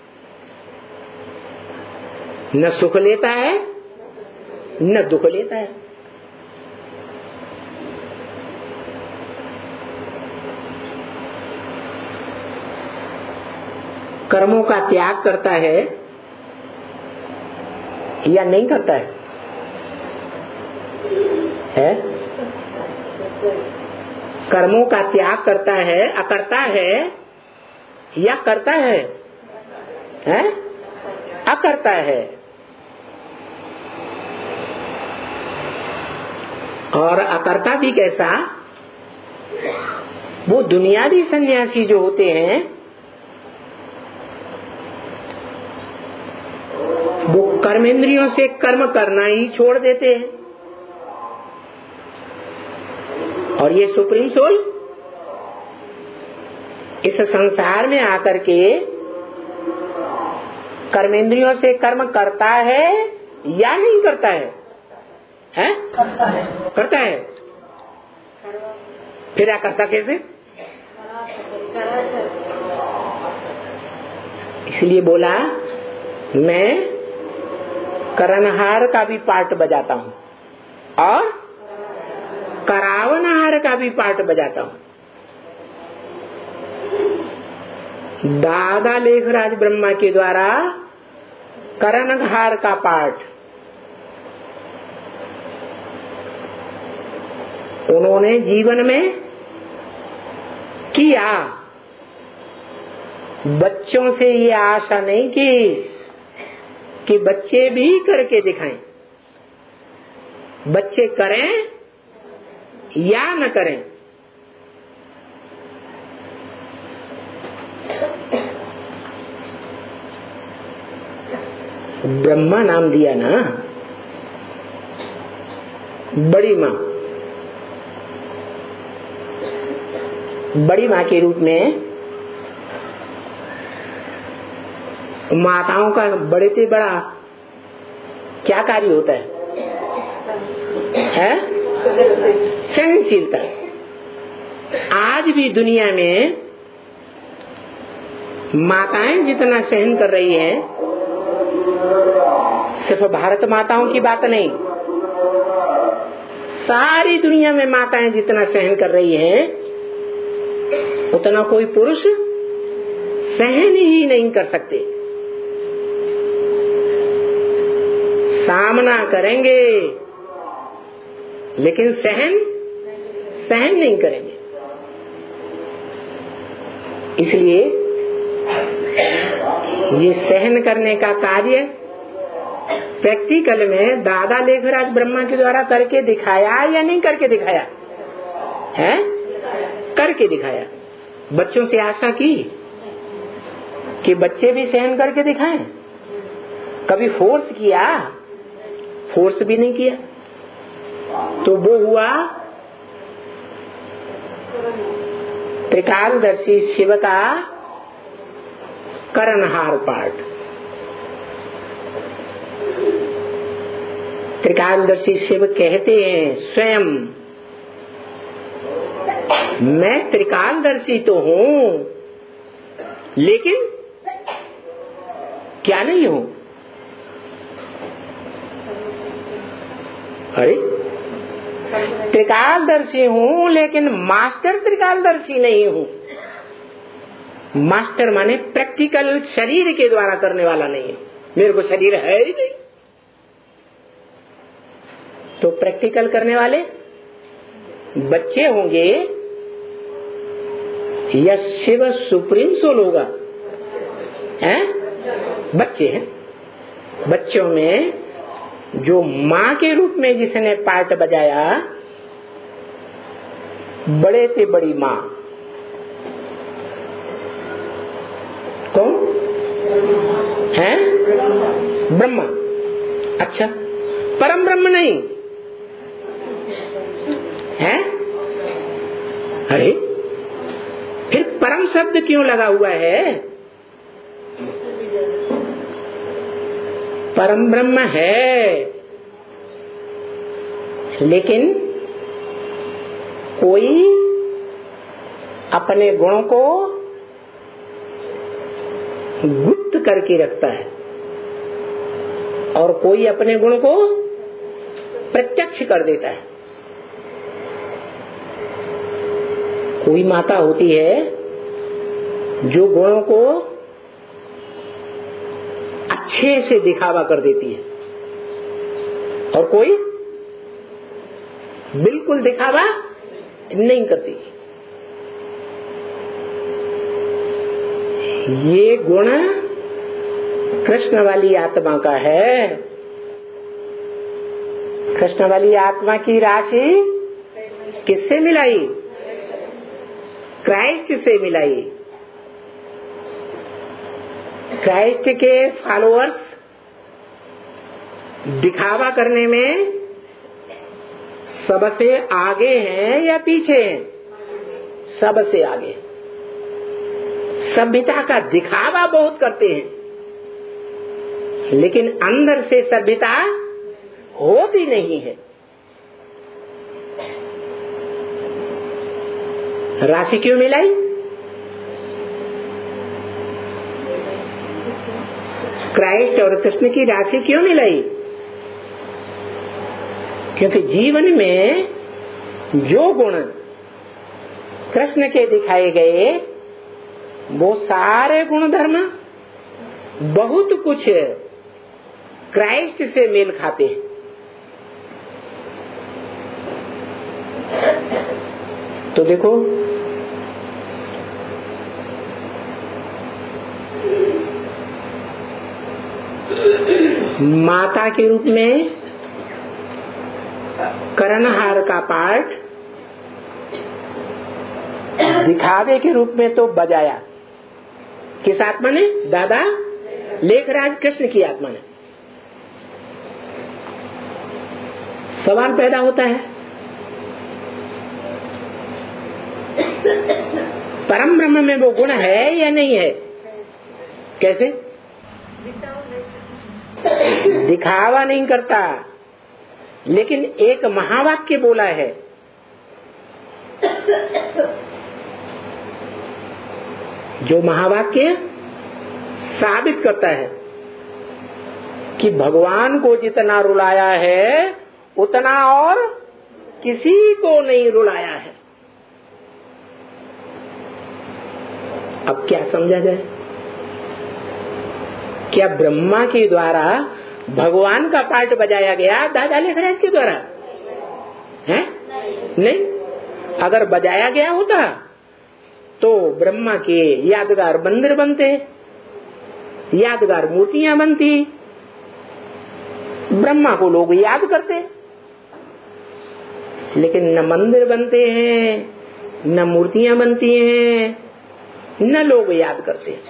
न सुख लेता है न दुख लेता है। कर्मों का त्याग करता है या नहीं करता है? है? कर्मों का त्याग करता है, अकरता है या करता है? है? अकरता है। और अकर्ता भी कैसा? वो दुनियावी सन्यासी जो होते हैं, वो कर्मेंद्रियों से कर्म करना ही छोड़ देते हैं। और ये सुप्रीम सोल इस संसार में आकर के कर्मेंद्रियों से कर्म करता है या नहीं करता है? हैं? करता है। करता है। फिर क्या करता कैसे? इसलिए बोला, मैं करनहार का भी पार्ट बजाता हूँ और करावनहार का भी पार्ट बजाता हूँ। दादा लेखराज ब्रह्मा के द्वारा करनहार का पार्ट उन्होंने जीवन में किया। बच्चों से ये आशा नहीं की कि बच्चे भी करके दिखाएं। बच्चे करें या न करें, ब्रह्मा नाम दिया ना, बड़ी माँ। बड़ी माँ के रूप में माताओं का बड़े से बड़ा क्या कार्य होता है? है? सहनशीलता। आज भी दुनिया में माताएं जितना सहन कर रही हैं, सिर्फ भारत माताओं की बात नहीं, सारी दुनिया में माताएं जितना सहन कर रही हैं उतना कोई पुरुष सहन ही नहीं कर सकते। सामना करेंगे लेकिन सहन सहन नहीं करेंगे। इसलिए ये सहन करने का कार्य प्रैक्टिकल में दादा लेखराज ब्रह्मा के द्वारा करके दिखाया या नहीं करके दिखाया है? करके दिखाया। बच्चों से आशा की कि बच्चे भी सहन करके दिखाएं। कभी फोर्स किया? फोर्स भी नहीं किया। तो वो हुआ त्रिकालदर्शी शिव का कर्णहार पाठ। त्रिकालदर्शी शिव कहते हैं स्वयं, मैं त्रिकालदर्शी तो हूं लेकिन क्या नहीं हूं? अरे त्रिकालदर्शी हूं लेकिन मास्टर त्रिकालदर्शी नहीं हूं। मास्टर माने प्रैक्टिकल शरीर के द्वारा करने वाला नहीं है। मेरे को शरीर है ही नहीं, तो प्रैक्टिकल करने वाले बच्चे होंगे या शिव सुप्रीम सोल होगा? हैं? बच्चे हैं। बच्चों में जो माँ के रूप में जिसने पार्ट बजाया, बड़े से बड़ी माँ कौन है? ब्रह्मा। अच्छा, परम ब्रह्म नहीं है? अरे फिर परम शब्द क्यों लगा हुआ है? परम ब्रह्म है लेकिन कोई अपने गुणों को गुप्त करके रखता है और कोई अपने गुण को प्रत्यक्ष कर देता है। कोई माता होती है जो गुणों को अच्छे से दिखावा कर देती है और कोई बिल्कुल दिखावा नहीं करती। ये गुण कृष्ण वाली आत्मा का है। कृष्ण वाली आत्मा की राशि किससे मिलाई? क्राइस्ट से मिलाई। क्राइस्ट के फॉलोअर्स दिखावा करने में सबसे आगे हैं या पीछे हैं? सबसे आगे। सभ्यता का दिखावा बहुत करते हैं लेकिन अंदर से सभ्यता होती नहीं है। राशि क्यों मिलाई? क्राइस्ट और कृष्ण की राशि क्यों मिलाई? क्योंकि जीवन में जो गुण कृष्ण के दिखाए गए वो सारे गुण धर्म बहुत कुछ क्राइस्ट से मेल खाते हैं। तो देखो माता के रूप में कर्णहार का पार्ट दिखावे के रूप में तो बजाया। किस आत्मा ने? दादा लेखराज कृष्ण की आत्मा ने। सवाल पैदा होता है, परम ब्रह्म में वो गुण है या नहीं है? कैसे? दिखावा नहीं करता लेकिन एक महावाक्य बोला है जो महावाक्य साबित करता है कि भगवान को जितना रुलाया है उतना और किसी को नहीं रुलाया है। अब क्या समझा जाए? क्या ब्रह्मा के द्वारा भगवान का पार्ट बजाया गया दादा लेखराज के द्वारा? है नहीं। अगर बजाया गया होता तो ब्रह्मा के यादगार मंदिर बनते, यादगार मूर्तियां बनती, ब्रह्मा को लोग याद करते। लेकिन न मंदिर बनते हैं, न मूर्तियां बनती हैं, न लोग याद करते हैं।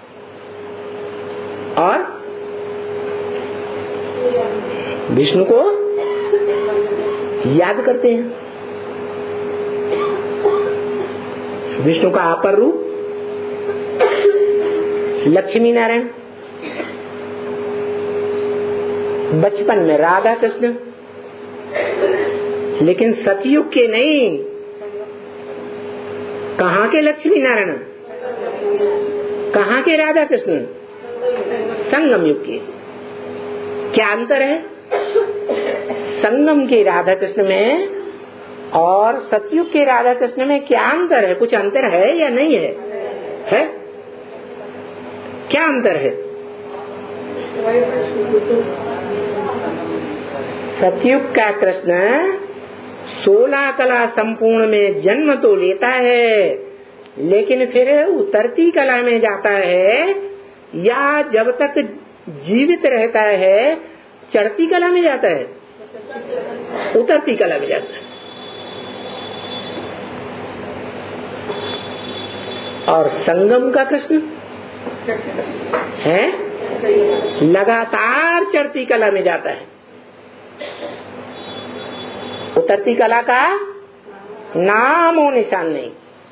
और विष्णु को याद करते हैं। विष्णु का अपर रूप लक्ष्मी नारायण, बचपन में राधा कृष्ण, लेकिन सतयुग के नहीं। कहाँ के लक्ष्मी नारायण, कहाँ के राधा कृष्ण? संगम युग के। क्या अंतर है संगम के राधा कृष्ण में और सतयुग के राधा कृष्ण में? क्या अंतर है? कुछ अंतर है या नहीं है? है? क्या अंतर है? सतयुग का कृष्ण सोलह कला संपूर्ण में जन्म तो लेता है, लेकिन फिर उतरती कला में जाता है, या जब तक जीवित रहता है चढ़ती कला में जाता है? उतरती कला में जाता है। और संगम का कृष्ण है लगातार चढ़ती कला में जाता है, उतरती कला का नाम और निशान नहीं।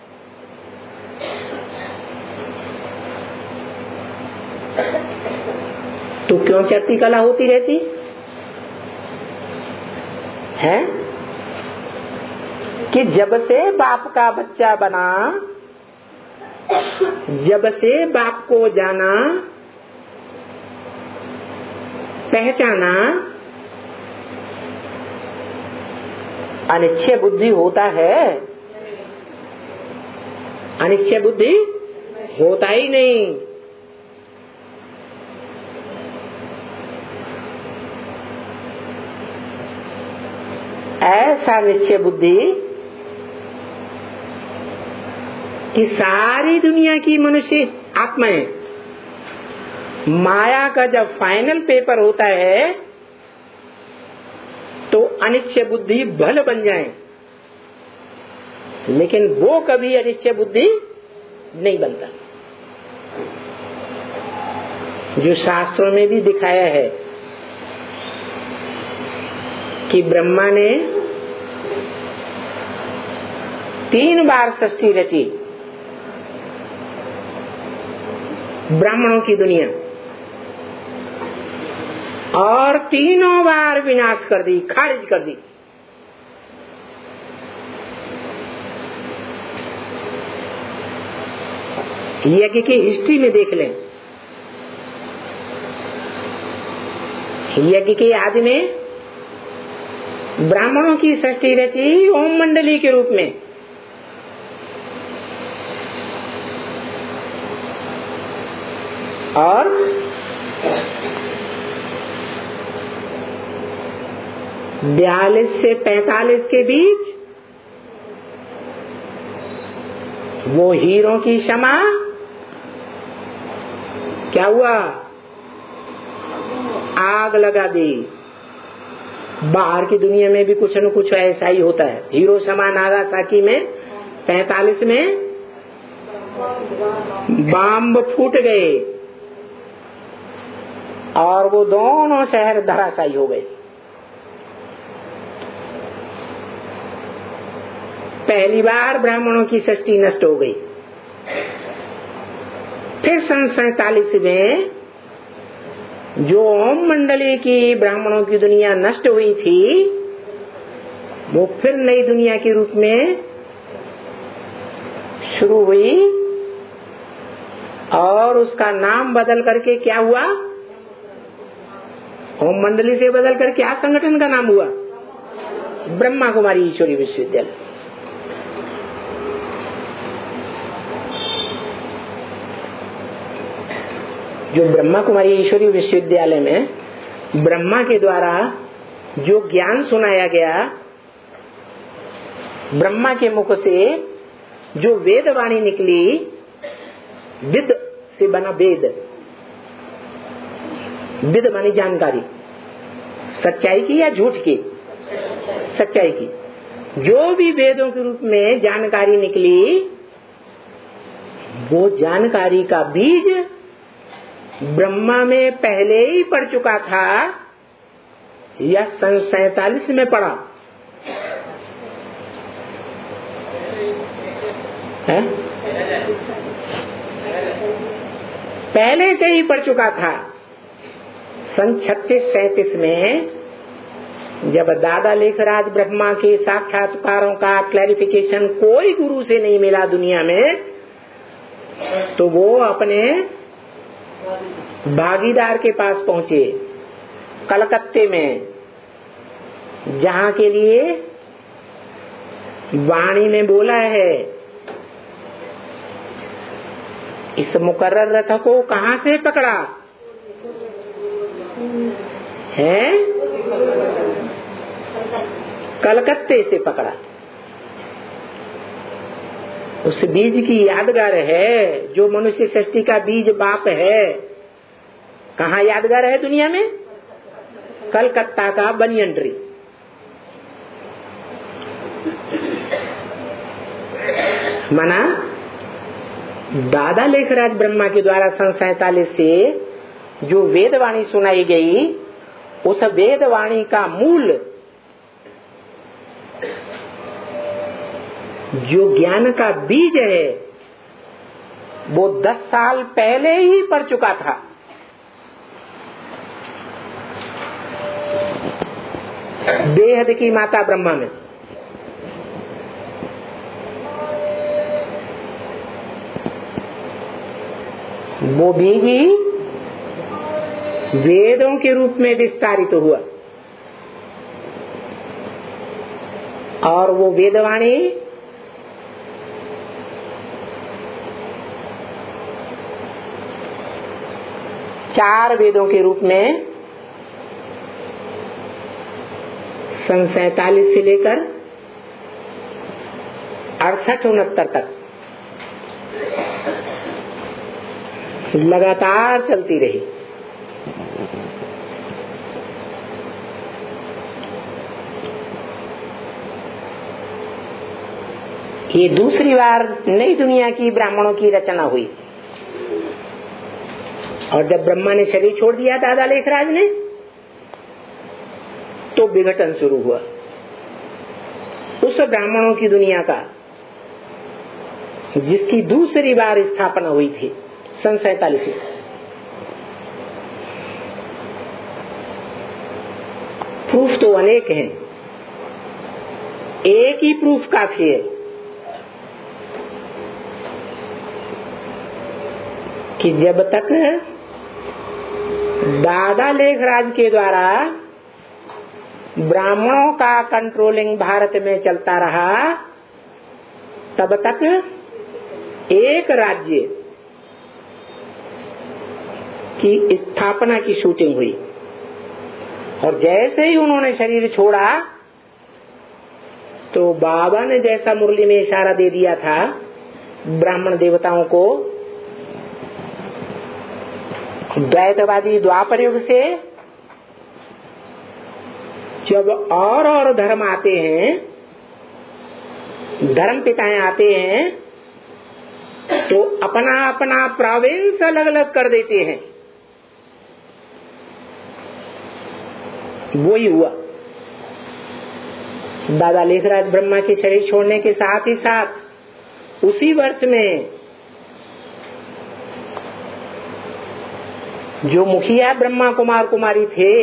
तो क्यों चढ़ती कला होती रहती है? कि जब से बाप का बच्चा बना, जब से बाप को जाना, पहचाना, अनिश्चय बुद्धि होता है? अनिश्चय बुद्धि होता ही नहीं। ऐसा निश्चय बुद्धि कि सारी दुनिया की मनुष्य आत्माएं, माया का जब फाइनल पेपर होता है तो अनिश्चय बुद्धि भल बन जाए, लेकिन वो कभी अनिश्चय बुद्धि नहीं बनता। जो शास्त्रों में भी दिखाया है कि ब्रह्मा ने तीन बार सृष्टि रची, ब्राह्मणों की दुनिया, और तीनों बार विनाश कर दी, खारिज कर दी। यज्ञ की हिस्ट्री में देख लें, यज्ञ के आदि में ब्राह्मणों की सृष्टि रची ओम मंडली के रूप में, और बयालीस से पैतालीस के बीच वो हीरों की क्षमा क्या हुआ? आग लगा दी। बाहर की दुनिया में भी कुछ न कुछ ऐसा ही होता है। हीरो क्षमा नागासाकी में पैतालीस में बम फूट गए और वो दोनों शहर धराशायी हो गए। पहली बार ब्राह्मणों की सृष्टि नष्ट हो गई। फिर सन सैतालीस में जो ओम मंडली की ब्राह्मणों की दुनिया नष्ट हुई थी, वो फिर नई दुनिया के रूप में शुरू हुई और उसका नाम बदल करके क्या हुआ? ओम मंडली से बदल कर क्या संगठन का नाम हुआ? ब्रह्मा कुमारी ईश्वरी विश्वविद्यालय। जो ब्रह्मा कुमारी ईश्वरी विश्वविद्यालय में ब्रह्मा के द्वारा जो ज्ञान सुनाया गया, ब्रह्मा के मुख से जो वेद वाणी निकली, विद से बना वेद, विद मानी जानकारी, सच्चाई की या झूठ की? सच्चाई की। जो भी वेदों के रूप में जानकारी निकली, वो जानकारी का बीज ब्रह्मा में पहले ही पड़ चुका था या सन सैतालीस में पड़ा है? पहले से ही पड़ चुका था। सन छत्तीस सैतीस में जब दादा लेखराज ब्रह्मा के साक्षात्कारों का क्लैरिफिकेशन कोई गुरु से नहीं मिला दुनिया में, तो वो अपने भागीदार के पास पहुंचे कलकत्ते में, जहां के लिए वाणी में बोला है, इस मुकर्रर रथ को कहां से पकड़ा है? कलकत्ते से पकड़ा। उस बीज की यादगार है, जो मनुष्य सृष्टि का बीज बाप है। कहाँ यादगार है दुनिया में? कलकत्ता का बनियन ट्री। माना दादा लेखराज ब्रह्मा के द्वारा सन सैतालीस से जो वेदवाणी सुनाई गई, उस वेदवाणी का मूल जो ज्ञान का बीज है, वो दस साल पहले ही पड़ चुका था। बेहद की माता ब्रह्मा में। वो भी, भी वेदों के रूप में विस्तारित हुआ और वो वेदवाणी चार वेदों के रूप में सन सैतालीस से लेकर अड़सठ उनहत्तर तक लगातार चलती रही। ये दूसरी बार नई दुनिया की ब्राह्मणों की रचना हुई। और जब ब्रह्मा ने शरीर छोड़ दिया दादा लेखराज ने, तो विघटन शुरू हुआ उस ब्राह्मणों की दुनिया का, जिसकी दूसरी बार स्थापना हुई थी सन सैतालीस में। प्रूफ तो अनेक हैं, एक ही प्रूफ काफी है कि जब तक दादा लेखराज के द्वारा ब्राह्मणों का कंट्रोलिंग भारत में चलता रहा, तब तक एक राज्य की स्थापना की शूटिंग हुई। और जैसे ही उन्होंने शरीर छोड़ा, तो बाबा ने जैसा मुरली में इशारा दे दिया था ब्राह्मण देवताओं को, द्वैतवादी द्वापर युग से जब और और धर्म आते हैं, धर्म पिताएं आते हैं, तो अपना अपना प्रोविंस अलग अलग कर देते हैं। वो ही हुआ दादा लेखराज ब्रह्मा के शरीर छोड़ने के साथ ही साथ उसी वर्ष में जो मुखिया ब्रह्मा कुमार कुमारी थे,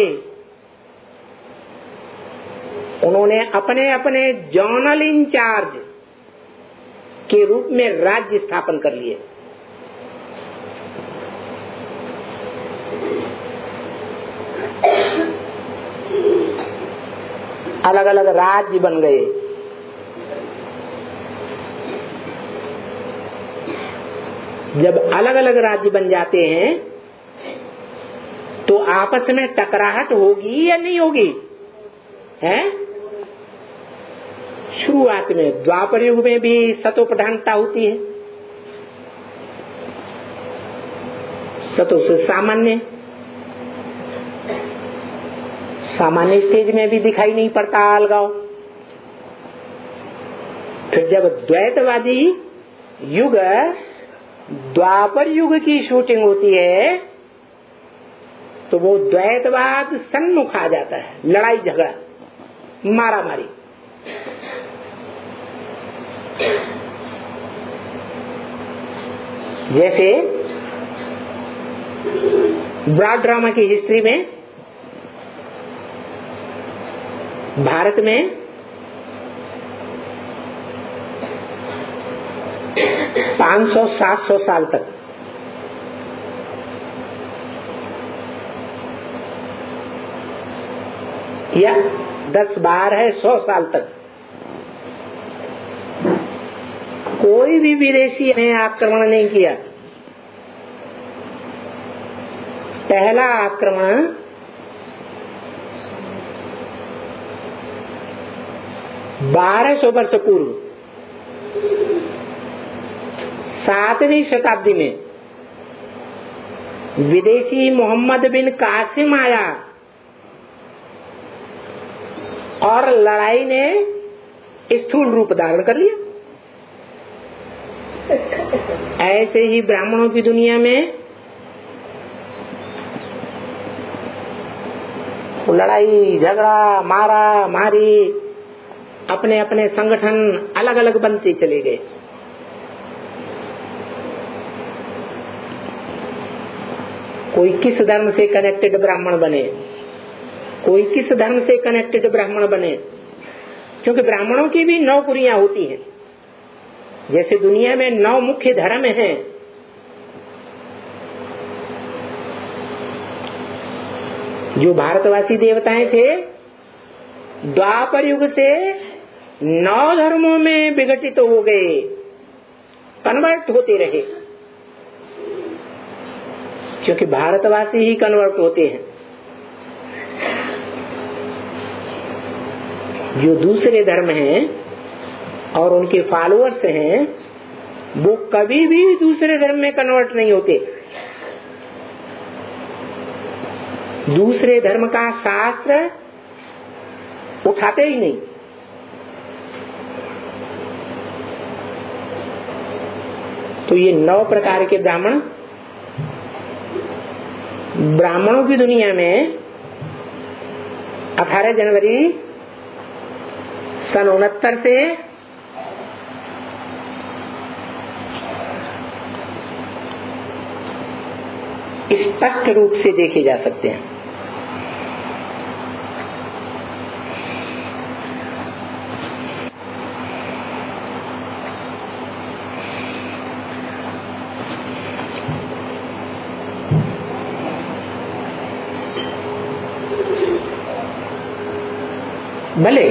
उन्होंने अपने अपने जोनल इंचार्ज के रूप में राज्य स्थापन कर लिए। अलग अलग राज्य बन गए। जब अलग अलग राज्य बन जाते हैं तो आपस में टकराहट होगी या नहीं होगी? है? शुरुआत में द्वापर युग में भी सतो प्रधानता होती है, सतो से सामान्य सामान्य स्टेज में भी दिखाई नहीं पड़ता अलगाव। फिर जब द्वैतवादी युग द्वापर युग की शूटिंग होती है तो वो द्वैतवाद सन्मुख आ जाता है, लड़ाई झगड़ा मारा मारी। जैसे ब्रॉड ड्रामा की हिस्ट्री में भारत में पाँच सौ सात सौ साल तक या दस बारह सौ साल तक कोई भी विदेशी ने आक्रमण नहीं किया। पहला आक्रमण बारह सौ वर्ष पूर्व सातवीं शताब्दी में विदेशी मोहम्मद बिन कासिम आया और लड़ाई ने स्थूल रूप धारण कर लिया। ऐसे ही ब्राह्मणों की दुनिया में लड़ाई झगड़ा मारा मारी अपने अपने संगठन अलग अलग बनते चले गए। कोई किस धर्म से कनेक्टेड ब्राह्मण बने, कोई किस धर्म से कनेक्टेड ब्राह्मण बने, क्योंकि ब्राह्मणों की भी नौ पुरियां होती हैं। जैसे दुनिया में नौ मुख्य धर्म हैं, जो भारतवासी देवताएं थे द्वापर युग से नौ धर्मों में विघटित तो हो गए, कन्वर्ट होते रहे, क्योंकि भारतवासी ही कन्वर्ट होते हैं। जो दूसरे धर्म हैं और उनके फॉलोअर्स हैं वो कभी भी दूसरे धर्म में कन्वर्ट नहीं होते। दूसरे धर्म का शास्त्र उठाते ही नहीं। तो ये नौ प्रकार के ब्राह्मण ब्राह्मणों की दुनिया में अठारह जनवरी सन उनहत्तर से स्पष्ट रूप से देखे जा सकते हैं। भले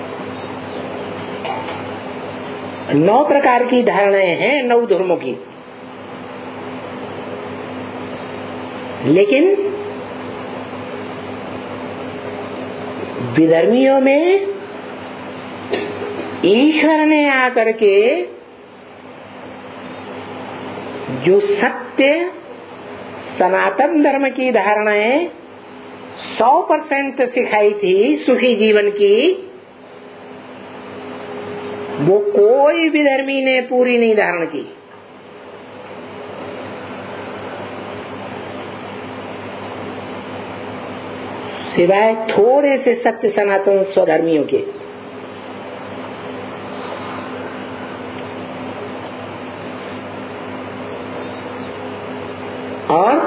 नौ प्रकार की धारणाएं हैं नौ धर्मों की, लेकिन विधर्मियों में ईश्वर ने आकर के जो सत्य सनातन धर्म की धारणाएं सौ परसेंट सिखाई थी सुखी जीवन की, वो कोई विधर्मी ने पूरी नहीं धारण की। सिवाय थोड़े से सत्य सनातन स्वधर्मियों के। और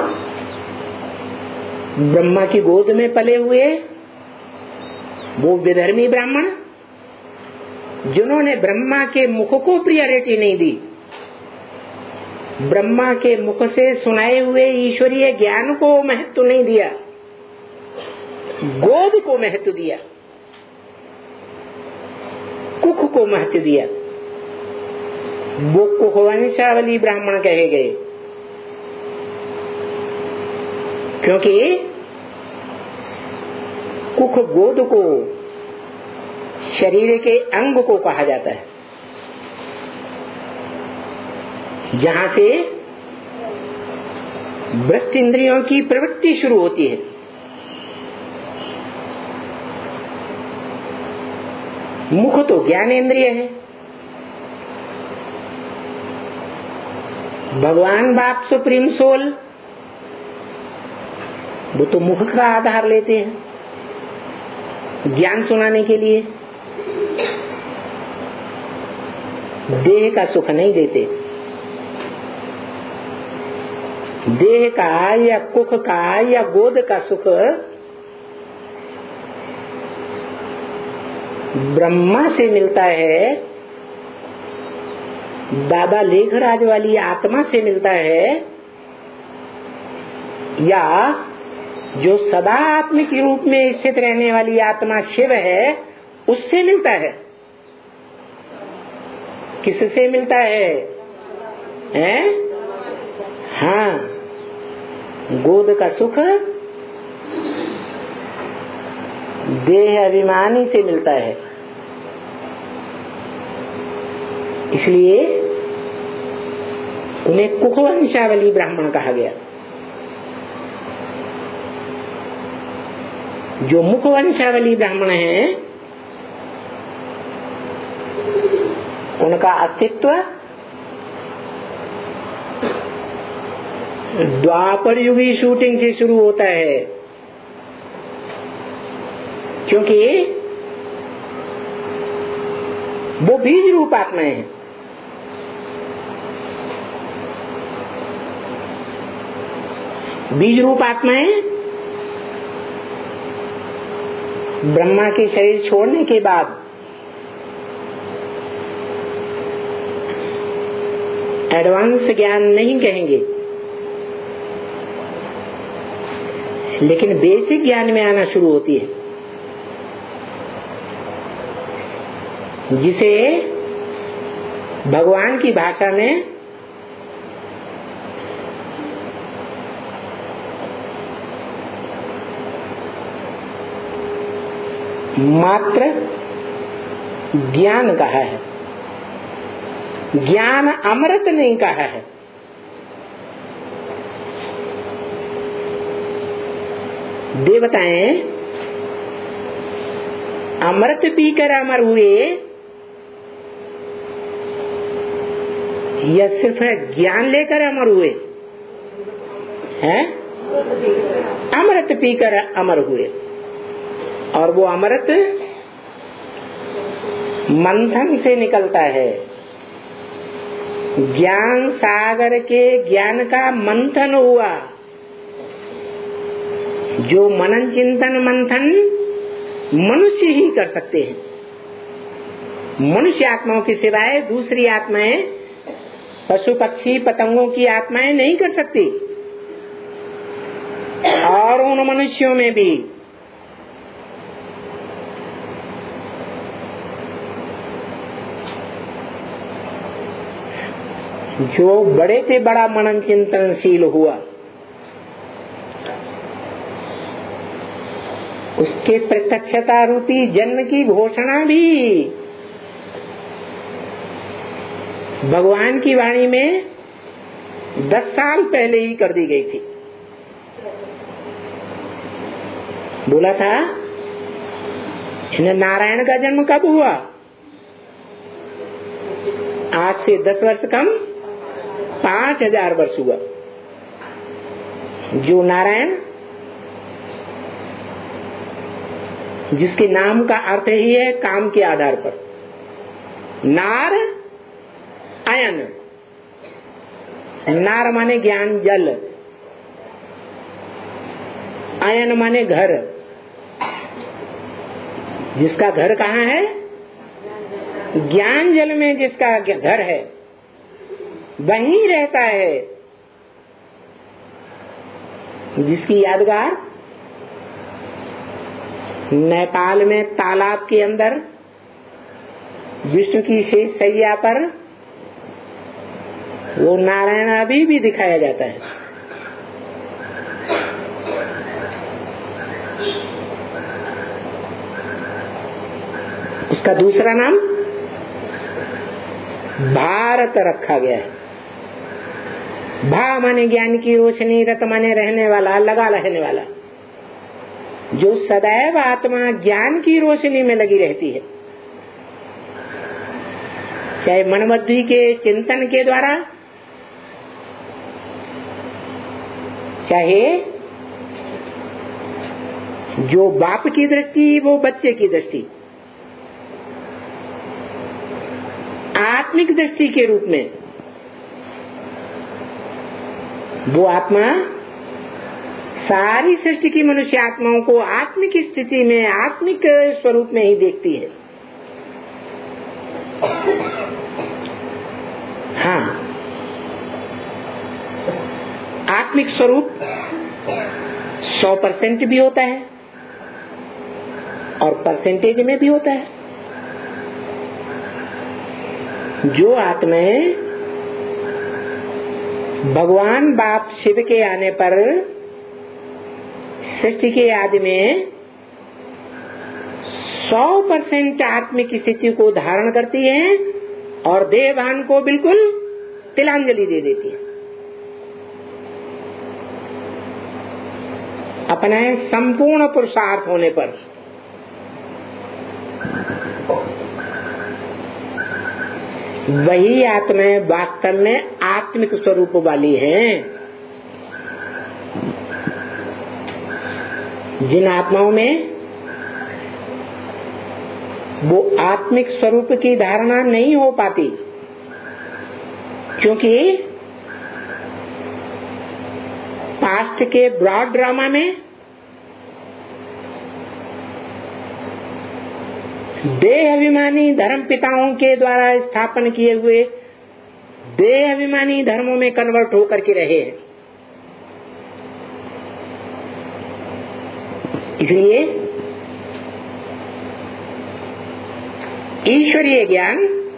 ब्रह्मा की गोद में पले हुए वो विधर्मी ब्राह्मण जिन्होंने ब्रह्मा के मुख को प्रियरिटी नहीं दी, ब्रह्मा के मुख से सुनाए हुए ईश्वरीय ज्ञान को महत्व नहीं दिया, गोद को महत्व दिया, कुख को महत्व दिया, वो कुख वंशावली ब्राह्मण कहे गए। क्योंकि कुख गोद को शरीर के अंग को कहा जाता है, जहां से ब्रस्ट इंद्रियों की प्रवृत्ति शुरू होती है। मुख तो ज्ञान इंद्रिय है। भगवान बाप सुप्रीम सोल, वो तो मुख का आधार लेते हैं ज्ञान सुनाने के लिए, देह का सुख नहीं देते। देह का या कुख का या गोद का सुख ब्रह्मा से मिलता है, दादा लेखराज वाली आत्मा से मिलता है, या जो सदा आत्मिक रूप में स्थित रहने वाली आत्मा शिव है उससे मिलता है। किससे मिलता है? हैं? हाँ, गोद का सुख देह अभिमानी से मिलता है। इसलिए उन्हें कुख वंशावली ब्राह्मण कहा गया। जो मुख वंशावली ब्राह्मण हैं, उनका अस्तित्व द्वापर युगी शूटिंग से शुरू होता है, क्योंकि वो बीज रूप आत्माएं हैं। बीज रूप आत्माएं ब्रह्मा के शरीर छोड़ने के बाद एडवांस ज्ञान नहीं कहेंगे, लेकिन बेसिक ज्ञान में आना शुरू होती है, जिसे भगवान की भाषा में मात्र ज्ञान कहा है, ज्ञान अमृत नहीं कहा है। देवताएं अमृत पीकर अमर हुए या सिर्फ ज्ञान लेकर अमर हुए हैं? अमृत पीकर अमर हुए, और वो अमृत मंथन से निकलता है। ज्ञान सागर के ज्ञान का मंथन हुआ। जो मनन चिंतन मंथन मनुष्य ही कर सकते हैं। मनुष्य आत्माओं के सिवाय दूसरी आत्माएं, पशु पक्षी पतंगों की आत्माएं नहीं कर सकती। और उन मनुष्यों में भी जो बड़े से बड़ा मनन चिंतनशील हुआ, उसके प्रत्यक्षता रूपी जन्म की घोषणा भी भगवान की वाणी में दस साल पहले ही कर दी गई थी। बोला था, नारायण का जन्म कब हुआ? आज से दस वर्ष कम पांच हजार वर्ष हुआ। जो नारायण, जिसके नाम का अर्थ ही है काम के आधार पर, नार अयन, नार माने ज्ञान जल, अयन माने घर। जिसका घर कहाँ है? ज्ञान जल में जिसका घर है वहीं रहता है, जिसकी यादगार नेपाल में तालाब के अंदर विष्णु की शेष सैया पर वो नारायण अभी भी दिखाया जाता है। उसका दूसरा नाम भारत रखा गया है। भा माने ज्ञान की रोशनी, रत माने रहने वाला, लगा रहने वाला, जो सदैव आत्मा ज्ञान की रोशनी में लगी रहती है, चाहे मनबुद्धि के चिंतन के द्वारा, चाहे जो बाप की दृष्टि वो बच्चे की दृष्टि, आत्मिक दृष्टि के रूप में वो आत्मा सारी सृष्टि की मनुष्य आत्माओं को आत्मिक स्थिति में, आत्मिक स्वरूप में ही देखती है। हाँ, आत्मिक स्वरूप सौ परसेंट भी होता है और परसेंटेज में भी होता है। जो आत्माएं भगवान बाप शिव के आने पर सृष्टि के आदि में सौ परसेंट आत्मिक स्थिति को धारण करती है और देहभान को बिल्कुल तिलांजलि दे देती है, अपने संपूर्ण पुरुषार्थ होने पर। वही आत्माएं वास्तव में आत्मिक स्वरूप वाली हैं। जिन आत्माओं में वो आत्मिक स्वरूप की धारणा नहीं हो पाती, क्योंकि पास्ट के ब्रॉड ड्रामा में देह अभिमानी धर्म पिताओं के द्वारा स्थापन किए हुए देह अभिमानी धर्मों में कन्वर्ट होकर के रहे हैं। इसलिए ईश्वरीय ज्ञान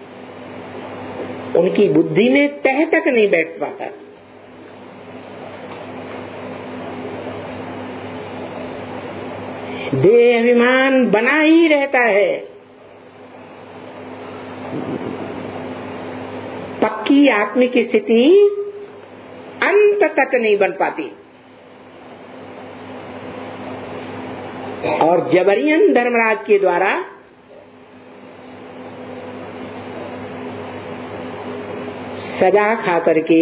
उनकी बुद्धि में तह तक नहीं बैठ पाता। देह अभिमान बना ही रहता है, पक्की आत्मिक स्थिति अंत तक नहीं बन पाती और जबरियन धर्मराज के द्वारा सजा खा करके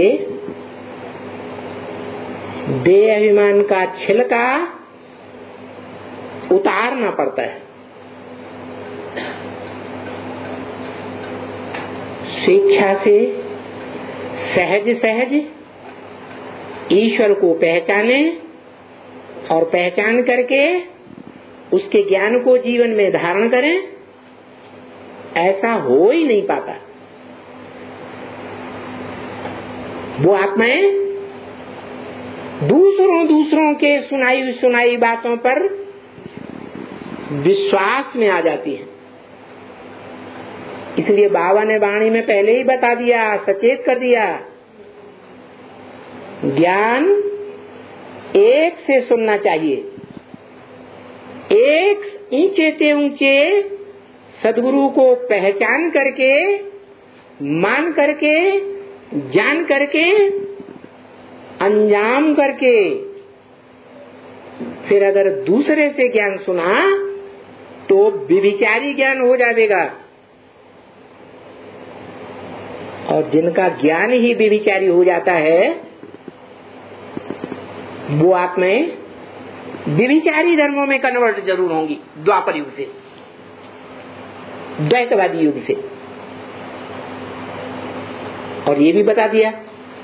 देह अभिमान का छिलका उतारना पड़ता है। स्वेच्छा से सहज सहज ईश्वर को पहचाने और पहचान करके उसके ज्ञान को जीवन में धारण करें, ऐसा हो ही नहीं पाता। वो आत्माएं दूसरों दूसरों के सुनाई सुनाई बातों पर विश्वास में आ जाती है। इसलिए बाबा ने वाणी में पहले ही बता दिया, सचेत कर दिया, ज्ञान एक से सुनना चाहिए। एक ऊंचे से ऊंचे सदगुरु को पहचान करके, मान करके, जान करके, अंजाम करके, फिर अगर दूसरे से ज्ञान सुना तो विविचारी ज्ञान हो जाएगा। और जिनका ज्ञान ही विविचारी हो जाता है वो आत्माएं विविचारी धर्मों में कन्वर्ट जरूर होंगी, द्वापर युग से, द्वैतवादी युग से। और ये भी बता दिया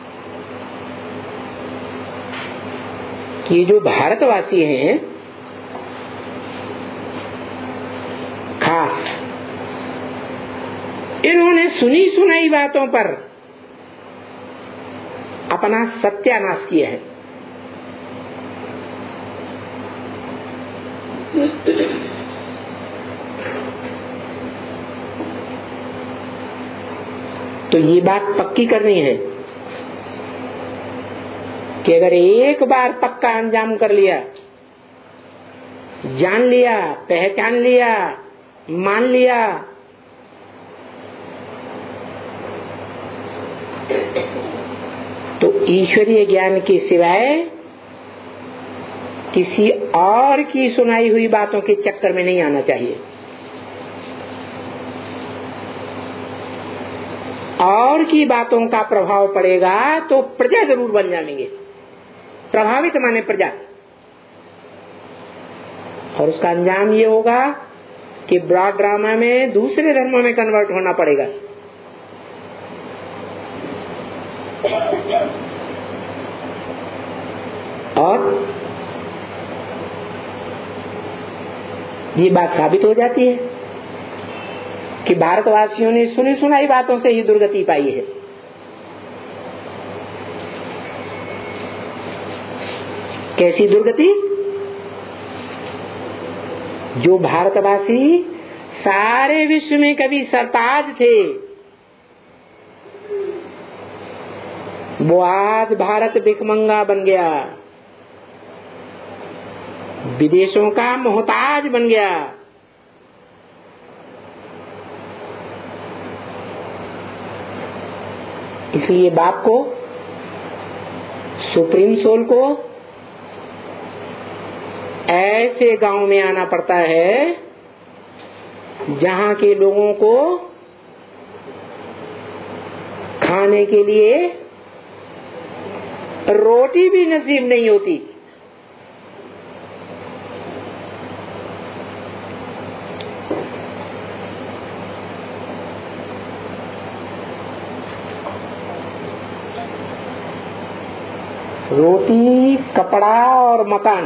कि जो भारतवासी हैं, खास इन्होंने सुनी सुनाई बातों पर अपना सत्यानाश किया है। तो ये बात पक्की करनी है कि अगर एक बार पक्का अंजाम कर लिया, जान लिया, पहचान लिया, मान लिया, तो ईश्वरीय ज्ञान के सिवाय किसी और की सुनाई हुई बातों के चक्कर में नहीं आना चाहिए। और की बातों का प्रभाव पड़ेगा तो प्रजा जरूर बन जाएंगे, प्रभावित माने प्रजा, और उसका अंजाम ये होगा कि ब्रॉड ड्रामा में दूसरे धर्मों में कन्वर्ट होना पड़ेगा। और ये बात साबित हो जाती है कि भारतवासियों ने सुनी सुनाई बातों से ही दुर्गति पाई है। कैसी दुर्गति? जो भारतवासी सारे विश्व में कभी सरताज थे, वो आज भारत भिखमंगा बन गया, विदेशों का मोहताज बन गया। इसलिए बाप को, सुप्रीम सोल को ऐसे गांव में आना पड़ता है जहां के लोगों को खाने के लिए रोटी भी नसीब नहीं होती। रोटी, कपड़ा और मकान,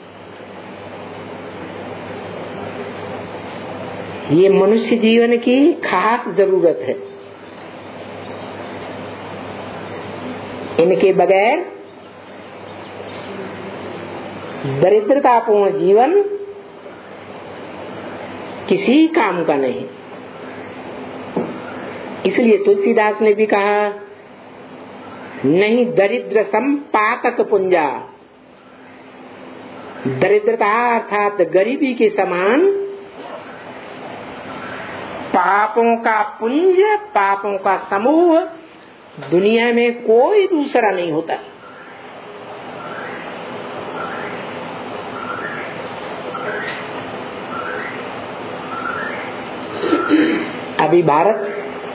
ये मनुष्य जीवन की खास जरूरत है। इनके बगैर दरिद्रतापूर्ण जीवन किसी काम का नहीं। इसलिए तुलसीदास ने भी कहा, नहीं दरिद्र संपातक पुंजा, दरिद्रता अर्थात गरीबी के समान पापों का पुंज, पापों का समूह दुनिया में कोई दूसरा नहीं होता। अभी भारत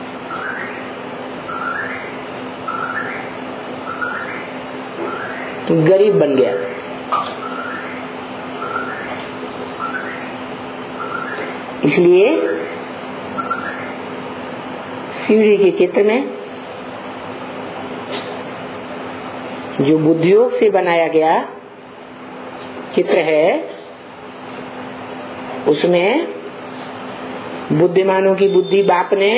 गरीब बन गया। इसलिए शिवजी के चित्र में जो बुद्धियोग से बनाया गया चित्र है, उसमें बुद्धिमानों की बुद्धि बाप ने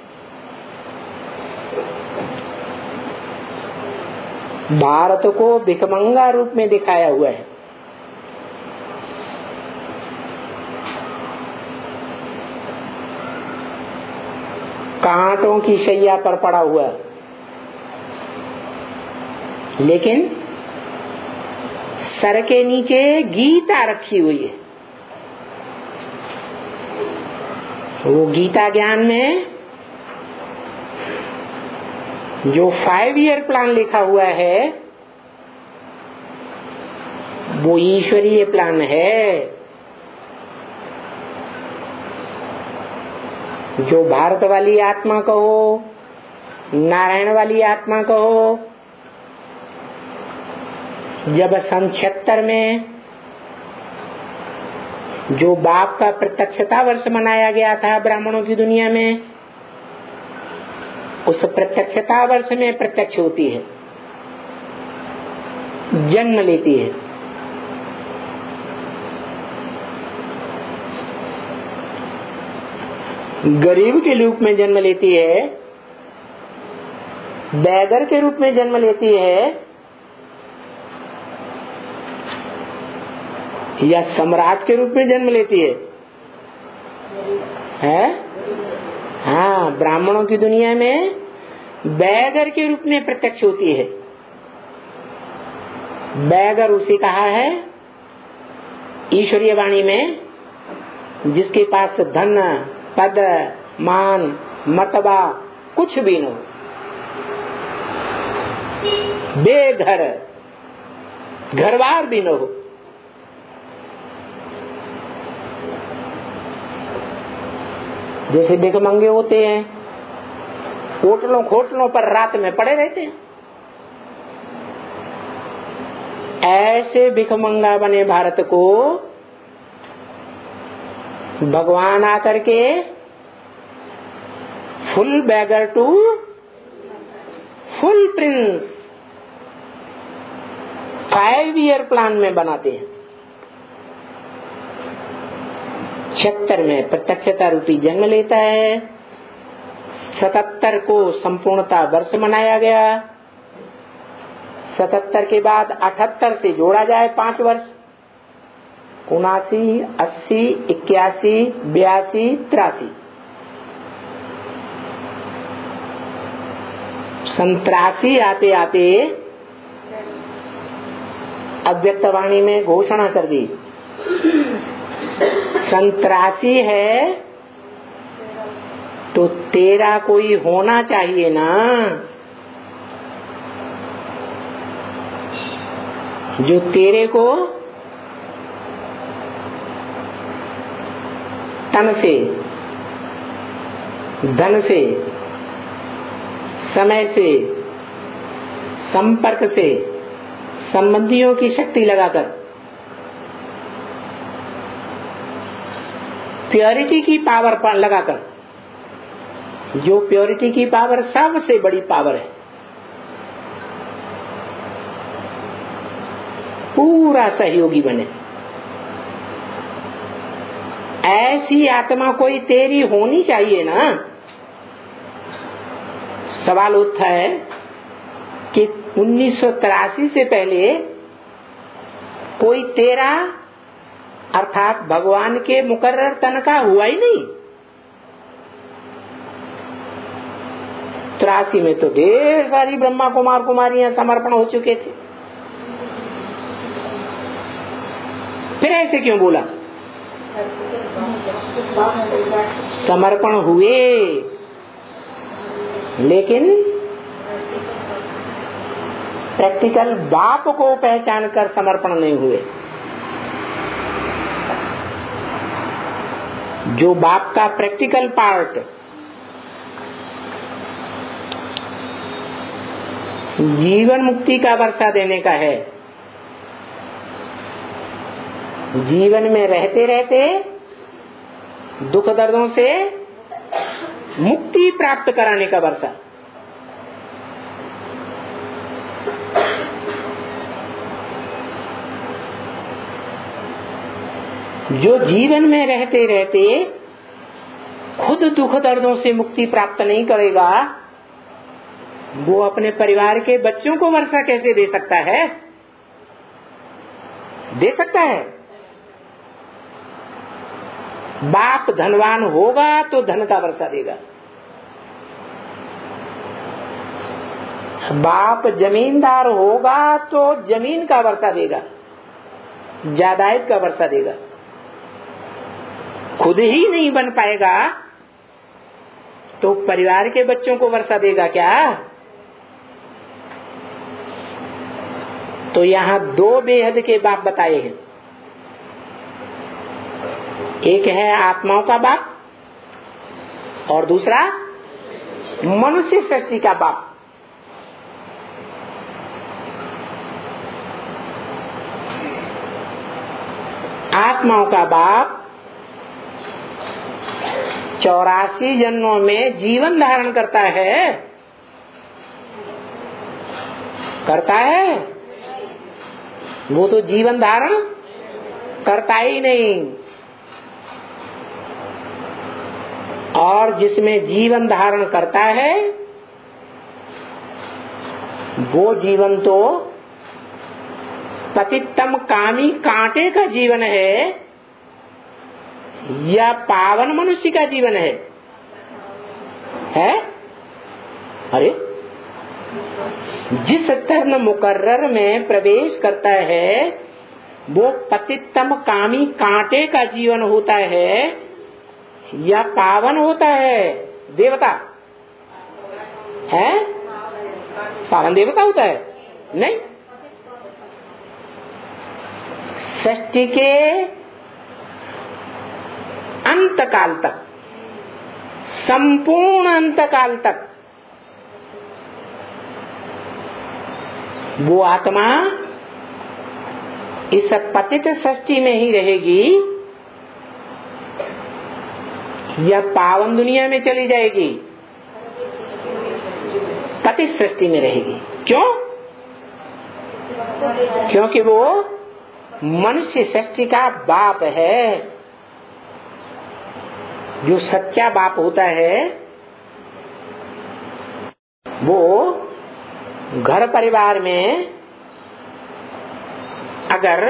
भारत को भिखमंगा रूप में दिखाया हुआ है। कांटों की शैया पर पड़ा हुआ, लेकिन सर के नीचे गीता रखी हुई है। वो गीता ज्ञान में जो फाइव ईयर प्लान लिखा हुआ है वो ईश्वरीय प्लान है। जो भारत वाली आत्मा कहो, नारायण वाली आत्मा कहो, जब सन छिहत्तर में जो बाप का प्रत्यक्षता वर्ष मनाया गया था ब्राह्मणों की दुनिया में, उस प्रत्यक्षता वर्ष में प्रत्यक्ष होती है, जन्म लेती है। गरीब के रूप में जन्म लेती है, बैगर के रूप में जन्म लेती है, या सम्राट के रूप में जन्म लेती है, है? हाँ, ब्राह्मणों की दुनिया में बैगर के रूप में प्रत्यक्ष होती है। बैगर उसे कहा है ईश्वरीय वाणी में जिसके पास धन, पद, मान, मर्तबा कुछ भी न हो, बेघर, घरवार भी न हो, जैसे भिखमंगे होते हैं, होटलों खोटलों पर रात में पड़े रहते हैं, ऐसे भिखमंगा बने भारत को भगवान आकर के full beggar to full prince five year plan में बनाते हैं। छिहत्तर में प्रत्यक्षता रूपी जन्म लेता है, सतहत्तर को संपूर्णता वर्ष मनाया गया, सतहत्तर के बाद अठहत्तर से जोड़ा जाए पांच वर्ष, उनासी, अस्सी, इक्यासी, बयासी, तिरासी, संतरासी आते आते अव्यक्तवाणी में घोषणा कर दी, संतरासी है तो तेरा कोई होना चाहिए ना, जो तेरे को तन से, धन से, समय से, संपर्क से, संबंधियों की शक्ति लगाकर, प्योरिटी की पावर पर लगाकर, जो प्योरिटी की पावर सबसे बड़ी पावर है, पूरा सहयोगी बने, ऐसी आत्मा कोई तेरी होनी चाहिए ना। सवाल उठता है कि उन्नीस सौ तिरासी से पहले कोई तेरा अर्थात भगवान के मुकर्रर तन का हुआ ही नहीं। तिरासी में तो ढेर सारी ब्रह्मा कुमार कुमारियां समर्पण हो चुके थे, फिर ऐसे क्यों बोला? समर्पण हुए लेकिन प्रैक्टिकल बाप को पहचान कर समर्पण नहीं हुए। जो बाप का प्रैक्टिकल पार्ट जीवन मुक्ति का वर्षा देने का है, जीवन में रहते रहते दुख दर्दों से मुक्ति प्राप्त कराने का वर्षा, जो जीवन में रहते रहते खुद दुख दर्दों से मुक्ति प्राप्त नहीं करेगा, वो अपने परिवार के बच्चों को वर्षा कैसे दे सकता है? दे सकता है? बाप धनवान होगा तो धन का वर्षा देगा, बाप जमींदार होगा तो जमीन का वर्षा देगा, जायदाद का वर्षा देगा। खुद ही नहीं बन पाएगा तो परिवार के बच्चों को वर्षा देगा क्या? तो यहाँ दो बेहद के बाप बताए हैं, एक है आत्माओं का बाप और दूसरा मनुष्य सृष्टि का बाप। आत्माओं का बाप चौरासी जन्मों में जीवन धारण करता है, करता है? वो तो जीवन धारण करता ही नहीं। और जिसमें जीवन धारण करता है वो जीवन तो पतितम कामी कांटे का जीवन है या पावन मनुष्य का जीवन है? है? अरे जिस धर्म मुकर्रर में प्रवेश करता है वो पतितम कामी कांटे का जीवन होता है या पावन होता है? देवता है? पावन देवता होता है? नहीं। सृष्टि के अंत काल तक, संपूर्ण अंत काल तक वो आत्मा इस पतित सृष्टि में ही रहेगी या पावन दुनिया में चली जाएगी? पतित सृष्टि में रहेगी। क्यों? क्योंकि वो मनुष्य सृष्टि का बाप है। जो सच्चा बाप होता है वो घर परिवार में अगर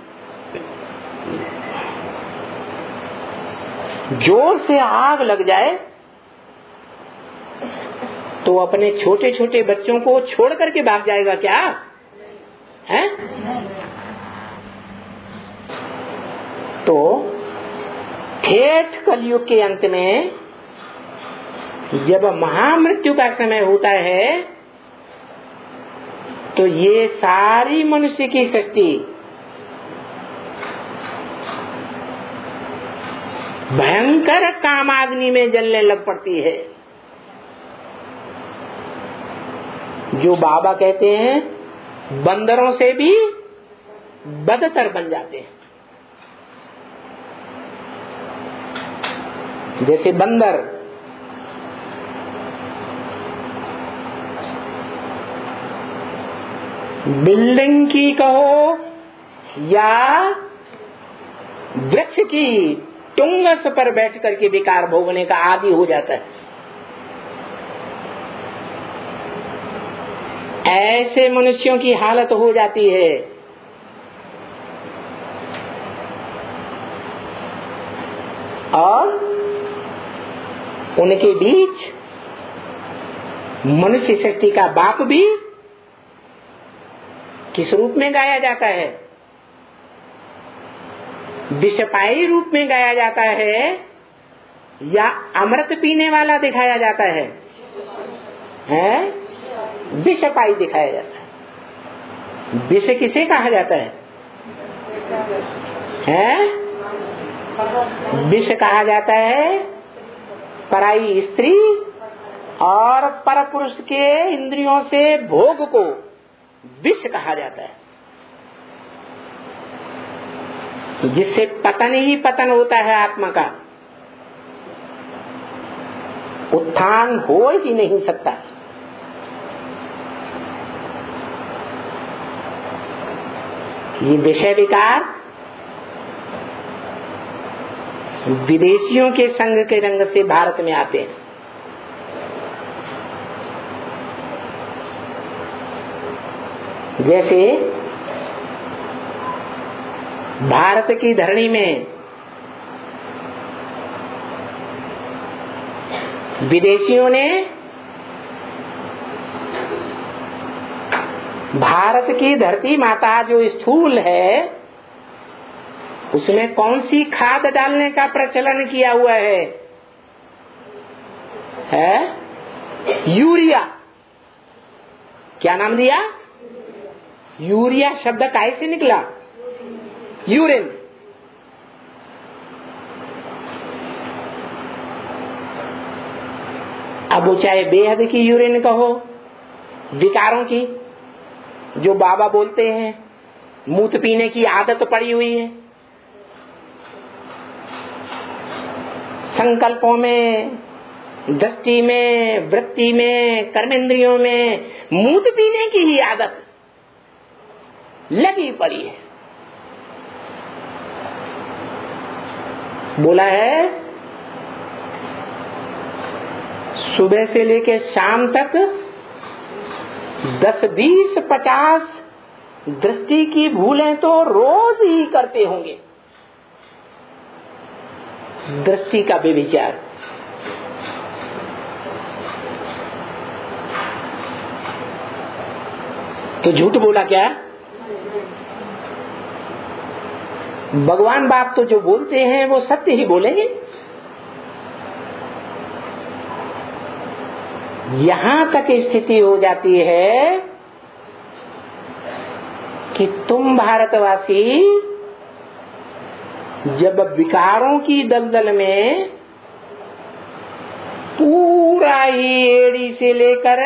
जोर से आग लग जाए तो अपने छोटे छोटे बच्चों को छोड़ करके भाग जाएगा क्या? है? तो ठेठ कलयुग के अंत में जब महामृत्यु का समय होता है तो ये सारी मनुष्य की शक्ति भयंकर कामाग्नि में जलने लग पड़ती है। जो बाबा कहते हैं बंदरों से भी बदतर बन जाते हैं। जैसे बंदर बिल्डिंग की कहो या वृक्ष की टुंगस पर बैठ करके विकार भोगने का आदी हो जाता है। ऐसे मनुष्यों की हालत हो जाती है। और उनके बीच मनुष्य शक्ति का बाप भी किस रूप में गाया जाता है? विषपायी रूप में गाया जाता है या अमृत पीने वाला दिखाया जाता है? हैं? विषपायी दिखाया जाता है। विष किसे कहा जाता है? हैं? विष कहा जाता है पराई स्त्री और परपुरुष के इंद्रियों से भोग को विष कहा जाता है, जिससे पतन ही पतन होता है। आत्मा का उत्थान हो ही नहीं सकता। ये विषय विकार विदेशियों के संग के रंग से भारत में आते हैं। जैसे भारत की धरणी में विदेशियों ने भारत की धरती माता जो स्थूल है उसमें कौन सी खाद डालने का प्रचलन किया हुआ है? है यूरिया। क्या नाम दिया? यूरिया शब्द काय से निकला? यूरिन। अब वो चाहे बेहद की यूरिन कहो, विकारों की जो बाबा बोलते हैं मूत पीने की आदत पड़ी हुई है, संकल्पों में, दृष्टि में, वृत्ति में, कर्मेंद्रियों में मूत पीने की ही आदत लगी पड़ी है। बोला है सुबह से लेकर शाम तक दस बीस पचास दृष्टि की भूलें तो रोज ही करते होंगे। दृष्टि का व्यभिचार। तो झूठ बोला क्या? भगवान बाप तो जो बोलते हैं वो सत्य ही बोलेंगे। यहां तक स्थिति हो जाती है कि तुम भारतवासी जब विकारों की दलदल में पूरा ही एड़ी से लेकर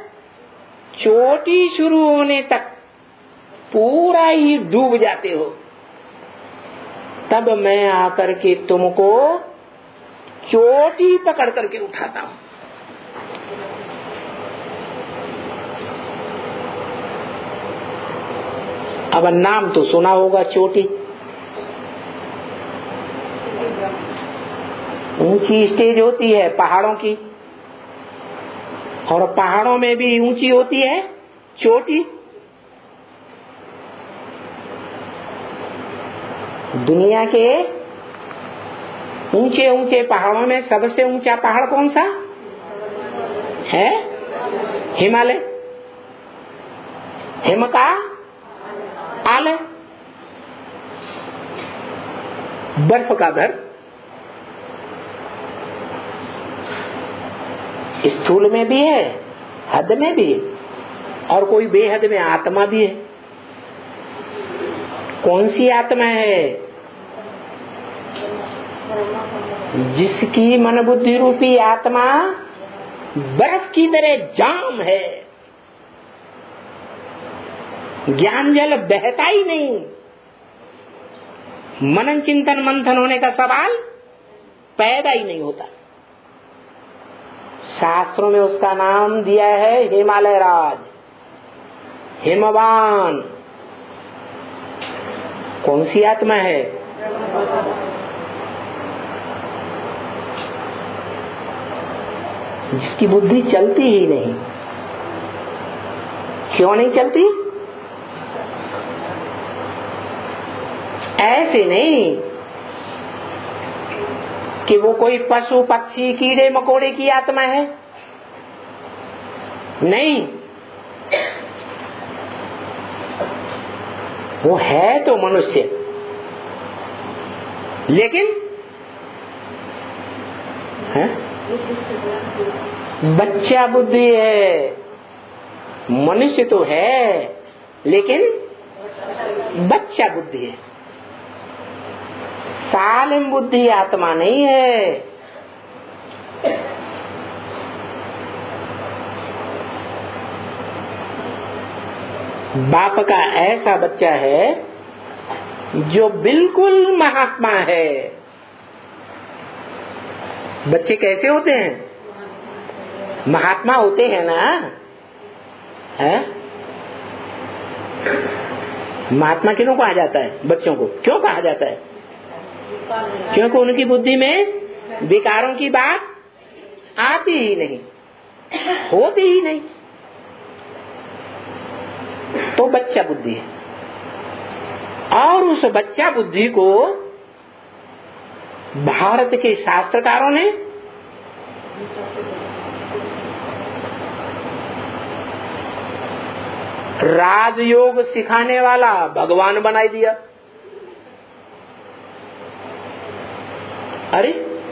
चोटी शुरू होने तक पूरा ही डूब जाते हो, तब मैं आकर के तुमको चोटी पकड़ करके उठाता हूं। अब नाम तो सुना होगा चोटी। ऊंची स्टेज होती है पहाड़ों की, और पहाड़ों में भी ऊंची होती है चोटी। दुनिया के ऊंचे ऊंचे पहाड़ों में सबसे ऊंचा पहाड़ कौन सा है? हिमालय। हिम का आलय, बर्फ का घर। स्थूल में भी है, हद में भी है, और कोई बेहद में आत्मा भी है। कौन सी आत्मा है? जिसकी मन बुद्धि रूपी आत्मा बर्फ की तरह जाम है, ज्ञान जल बहता ही नहीं, मनन चिंतन मंथन होने का सवाल पैदा ही नहीं होता। शास्त्रों में उसका नाम दिया है हिमालय राज, हिमवान। कौन सी आत्मा है? जिसकी बुद्धि चलती ही नहीं। क्यों नहीं चलती? ऐसे नहीं कि वो कोई पशु पक्षी कीड़े मकोड़े की आत्मा है, नहीं। वो है तो मनुष्य, लेकिन है बच्चा बुद्धि है। मनुष्य तो है लेकिन बच्चा बुद्धि है, सालिम बुद्धि आत्मा नहीं है। बाप का ऐसा बच्चा है जो बिल्कुल महात्मा है। बच्चे कैसे होते हैं? महात्मा होते हैं ना, है? महात्मा किन्हों कहा जाता है? बच्चों को क्यों कहा जाता है? क्योंकि उनकी बुद्धि में विकारों की बात आती ही नहीं, होती ही नहीं, तो बच्चा बुद्धि है। और उस बच्चा बुद्धि को भारत के शास्त्रकारों ने राजयोग सिखाने वाला भगवान बनाई दिया। अरे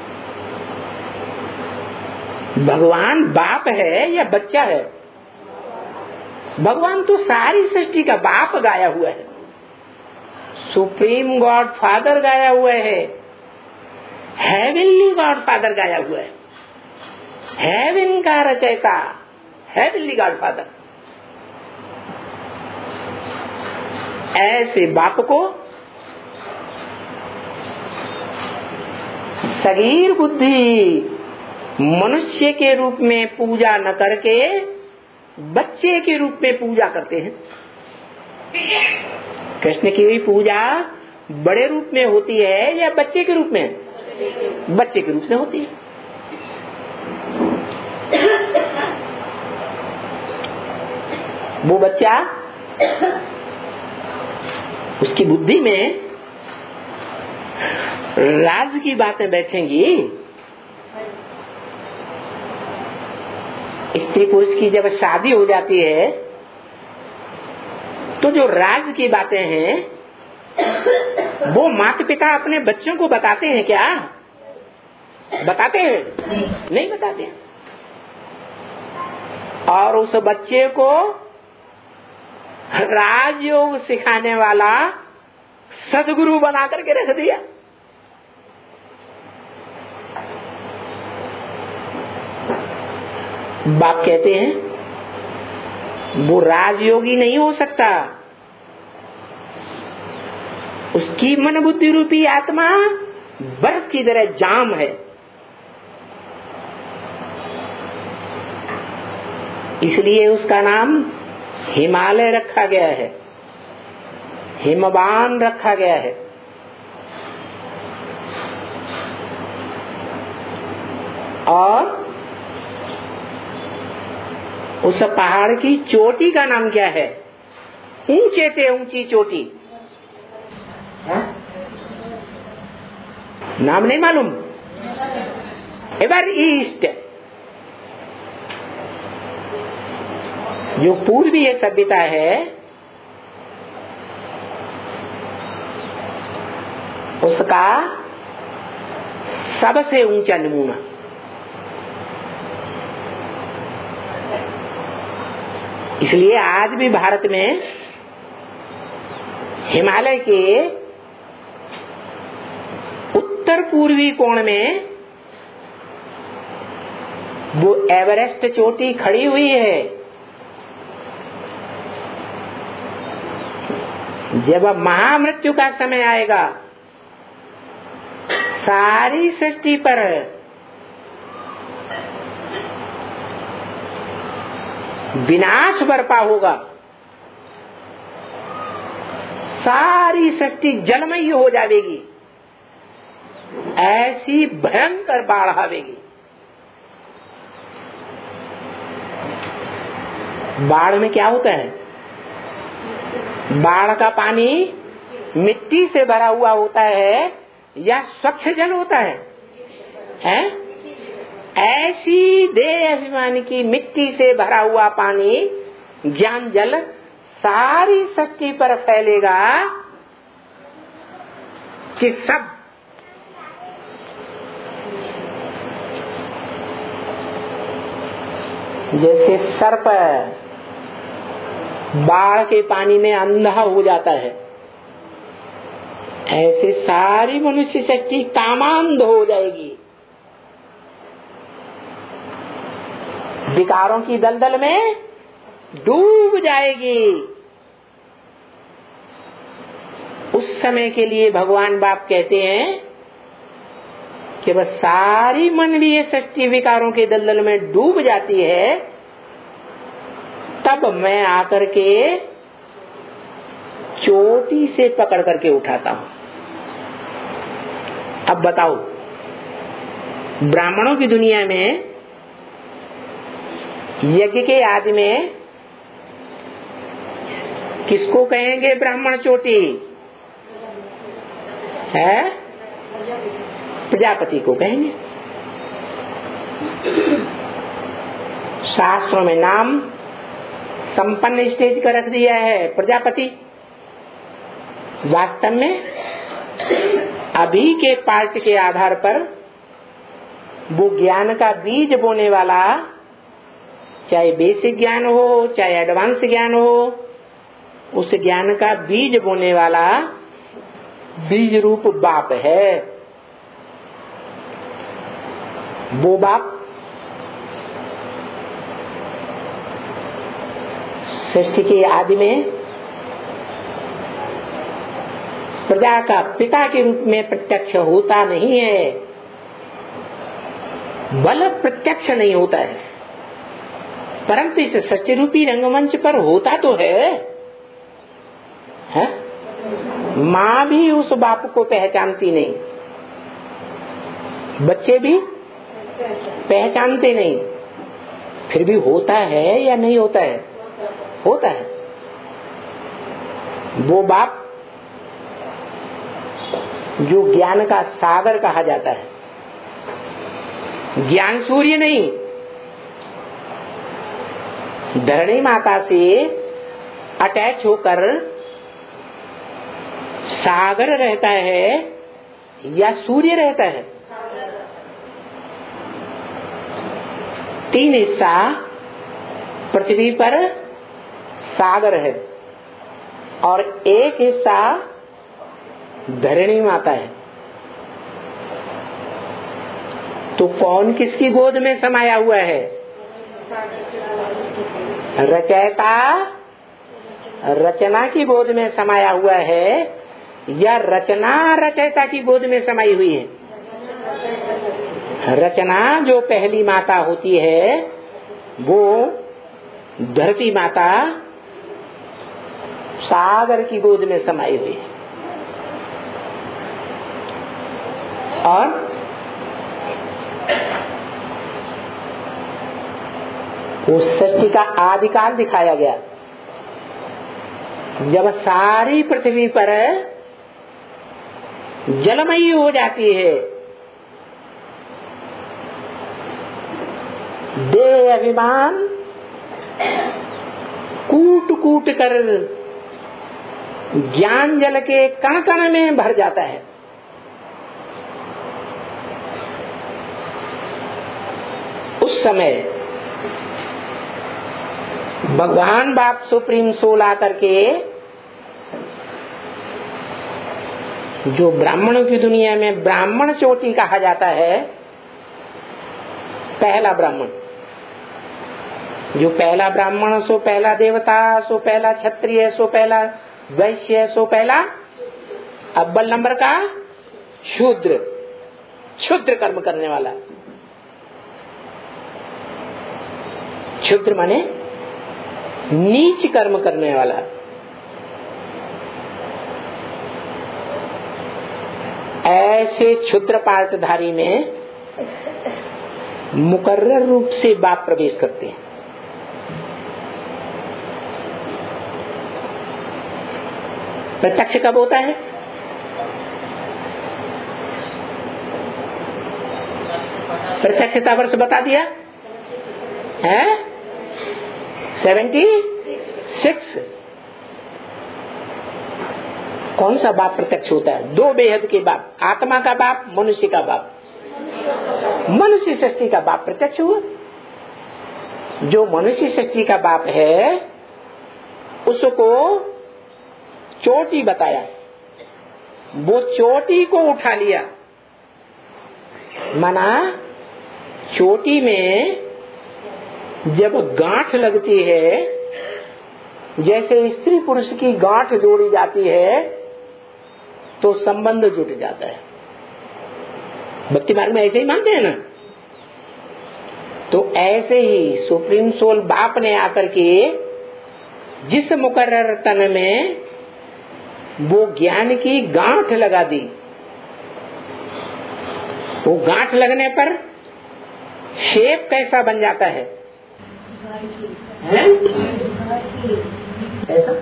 भगवान बाप है या बच्चा है? भगवान तो सारी सृष्टि का बाप गाया हुआ है, सुप्रीम गॉड फादर गाया हुआ है, हेवनली गॉड फादर गाया हुआ है, हेवन का रचयिता, हेवनली गॉड फादर। ऐसे बाप को सगीर बुद्धि मनुष्य के रूप में पूजा न करके बच्चे के रूप में पूजा करते हैं। कृष्ण की भी पूजा बड़े रूप में होती है या बच्चे के रूप में? बच्चे के रूप में होती है। वो बच्चा, उसकी बुद्धि में राज की बातें बैठेंगी। स्त्री पुरुष की जब शादी हो जाती है तो जो राज की बातें हैं वो माता पिता अपने बच्चों को बताते हैं क्या? बताते हैं? नहीं, नहीं बताते हैं। और उस बच्चे को राजयोग सिखाने वाला सदगुरु बना करके रख दिया। बाप कहते हैं वो राजयोगी नहीं हो सकता, उसकी मन बुद्धि रूपी आत्मा बर्फ की तरह जाम है। इसलिए उसका नाम हिमालय रखा गया है, हिमवान रखा गया है। और उस पहाड़ की चोटी का नाम क्या है? ऊंचे से ऊंची चोटी, नाम नहीं मालूम। एवर ईस्ट, जो पूर्वीय सभ्यता है उसका सबसे ऊंचा नमूना। इसलिए आज भी भारत में हिमालय के उत्तर पूर्वी कोण में वो एवरेस्ट चोटी खड़ी हुई है। जब महामृत्यु का समय आएगा, सारी सृष्टि पर विनाश बरपा होगा, सारी सृष्टि जलमयी हो जाएगी, ऐसी भयंकर बाढ़ आवेगी। बाढ़ में क्या होता है? बाढ़ का पानी मिट्टी से भरा हुआ होता है या स्वच्छ जल होता है? हैं? ऐसी देह अभिमान की मिट्टी से भरा हुआ पानी, ज्ञान जल सारी सृष्टि पर फैलेगा कि सब जैसे सर्प बाढ़ के पानी में अंधा हो जाता है, ऐसे सारी मनुष्य शक्ति कामांध हो जाएगी। विकारों की दलदल में डूब जाएगी। उस समय के लिए भगवान बाप कहते हैं कि बस सारी मानवीय शक्ति विकारों के दलदल में डूब जाती है, तब मैं आकर के चोटी से पकड़ करके उठाता हूं। अब बताओ, ब्राह्मणों की दुनिया में यज्ञ के आदि में किसको कहेंगे ब्राह्मण चोटी? है? प्रजापति को कहेंगे। शास्त्रों में नाम संपन्न स्टेज का रख दिया है प्रजापति। वास्तव में अभी के पाठ के आधार पर वो ज्ञान का बीज बोने वाला, चाहे बेसिक ज्ञान हो चाहे एडवांस ज्ञान हो, उस ज्ञान का बीज बोने वाला बीज रूप बाप है। वो बाप सृष्टि के आदि में प्रजा का पिता के रूप में प्रत्यक्ष होता नहीं है, बल प्रत्यक्ष नहीं होता है, परंतु इस सत्य रूपी रंगमंच पर होता तो है, है? माँ भी उस बाप को पहचानती नहीं, बच्चे भी पहचानते नहीं। फिर भी होता है या नहीं होता है? होता है। वो बाप जो ज्ञान का सागर कहा जाता है, ज्ञान सूर्य नहीं, धरणी माता से अटैच होकर सागर रहता है या सूर्य रहता है? तीन हिस्सा पृथ्वी पर सागर है और एक हिस्सा धरणी माता है। तो कौन किसकी गोद में समाया हुआ है? रचयिता रचना की गोद में समाया हुआ है या रचना रचयिता की गोद में समाई हुई है? रचना जो पहली माता होती है वो धरती माता सागर की गोद में समाई हुई है। और उस सृष्टि का आदिकाल दिखाया गया जब सारी पृथ्वी पर जलमयी हो जाती है, देह अभिमान कूट कूट कर ज्ञान जल के कण कण में भर जाता है। उस समय भगवान बाप सुप्रीम सोल आकर के जो ब्राह्मणों की दुनिया में ब्राह्मण चोटी कहा जाता है, पहला ब्राह्मण, जो पहला ब्राह्मण सो पहला देवता, सो पहला क्षत्रिय, सो पहला वैश्य, सो पहला अव्वल नंबर का शूद्र, क्षुद्र कर्म करने वाला। क्षुद्र माने नीच कर्म करने वाला। ऐसे क्षुद्र पार्टधारी में मुकर्रर रूप से बाप प्रवेश करते हैं। प्रत्यक्ष कब होता है? प्रत्यक्षता वर्ष बता दिया है सेवेंटी सिक्स। कौन सा बाप प्रत्यक्ष होता है? दो बेहद के बाप, आत्मा का बाप, मनुष्य का बाप। मनुष्य सृष्टि का बाप प्रत्यक्ष हुआ। जो मनुष्य सृष्टि का बाप है उसको चोटी बताया, वो चोटी को उठा लिया। माना चोटी में जब गांठ लगती है, जैसे स्त्री पुरुष की गांठ जोड़ी जाती है तो संबंध जुट जाता है। भक्ति मार्ग में ऐसे ही मानते हैं ना। तो ऐसे ही सुप्रीम सोल बाप ने आकर के जिस मुकर्रर तन में वो ज्ञान की गांठ लगा दी, वो गांठ लगने पर शेप कैसा बन जाता है? है? ऐसा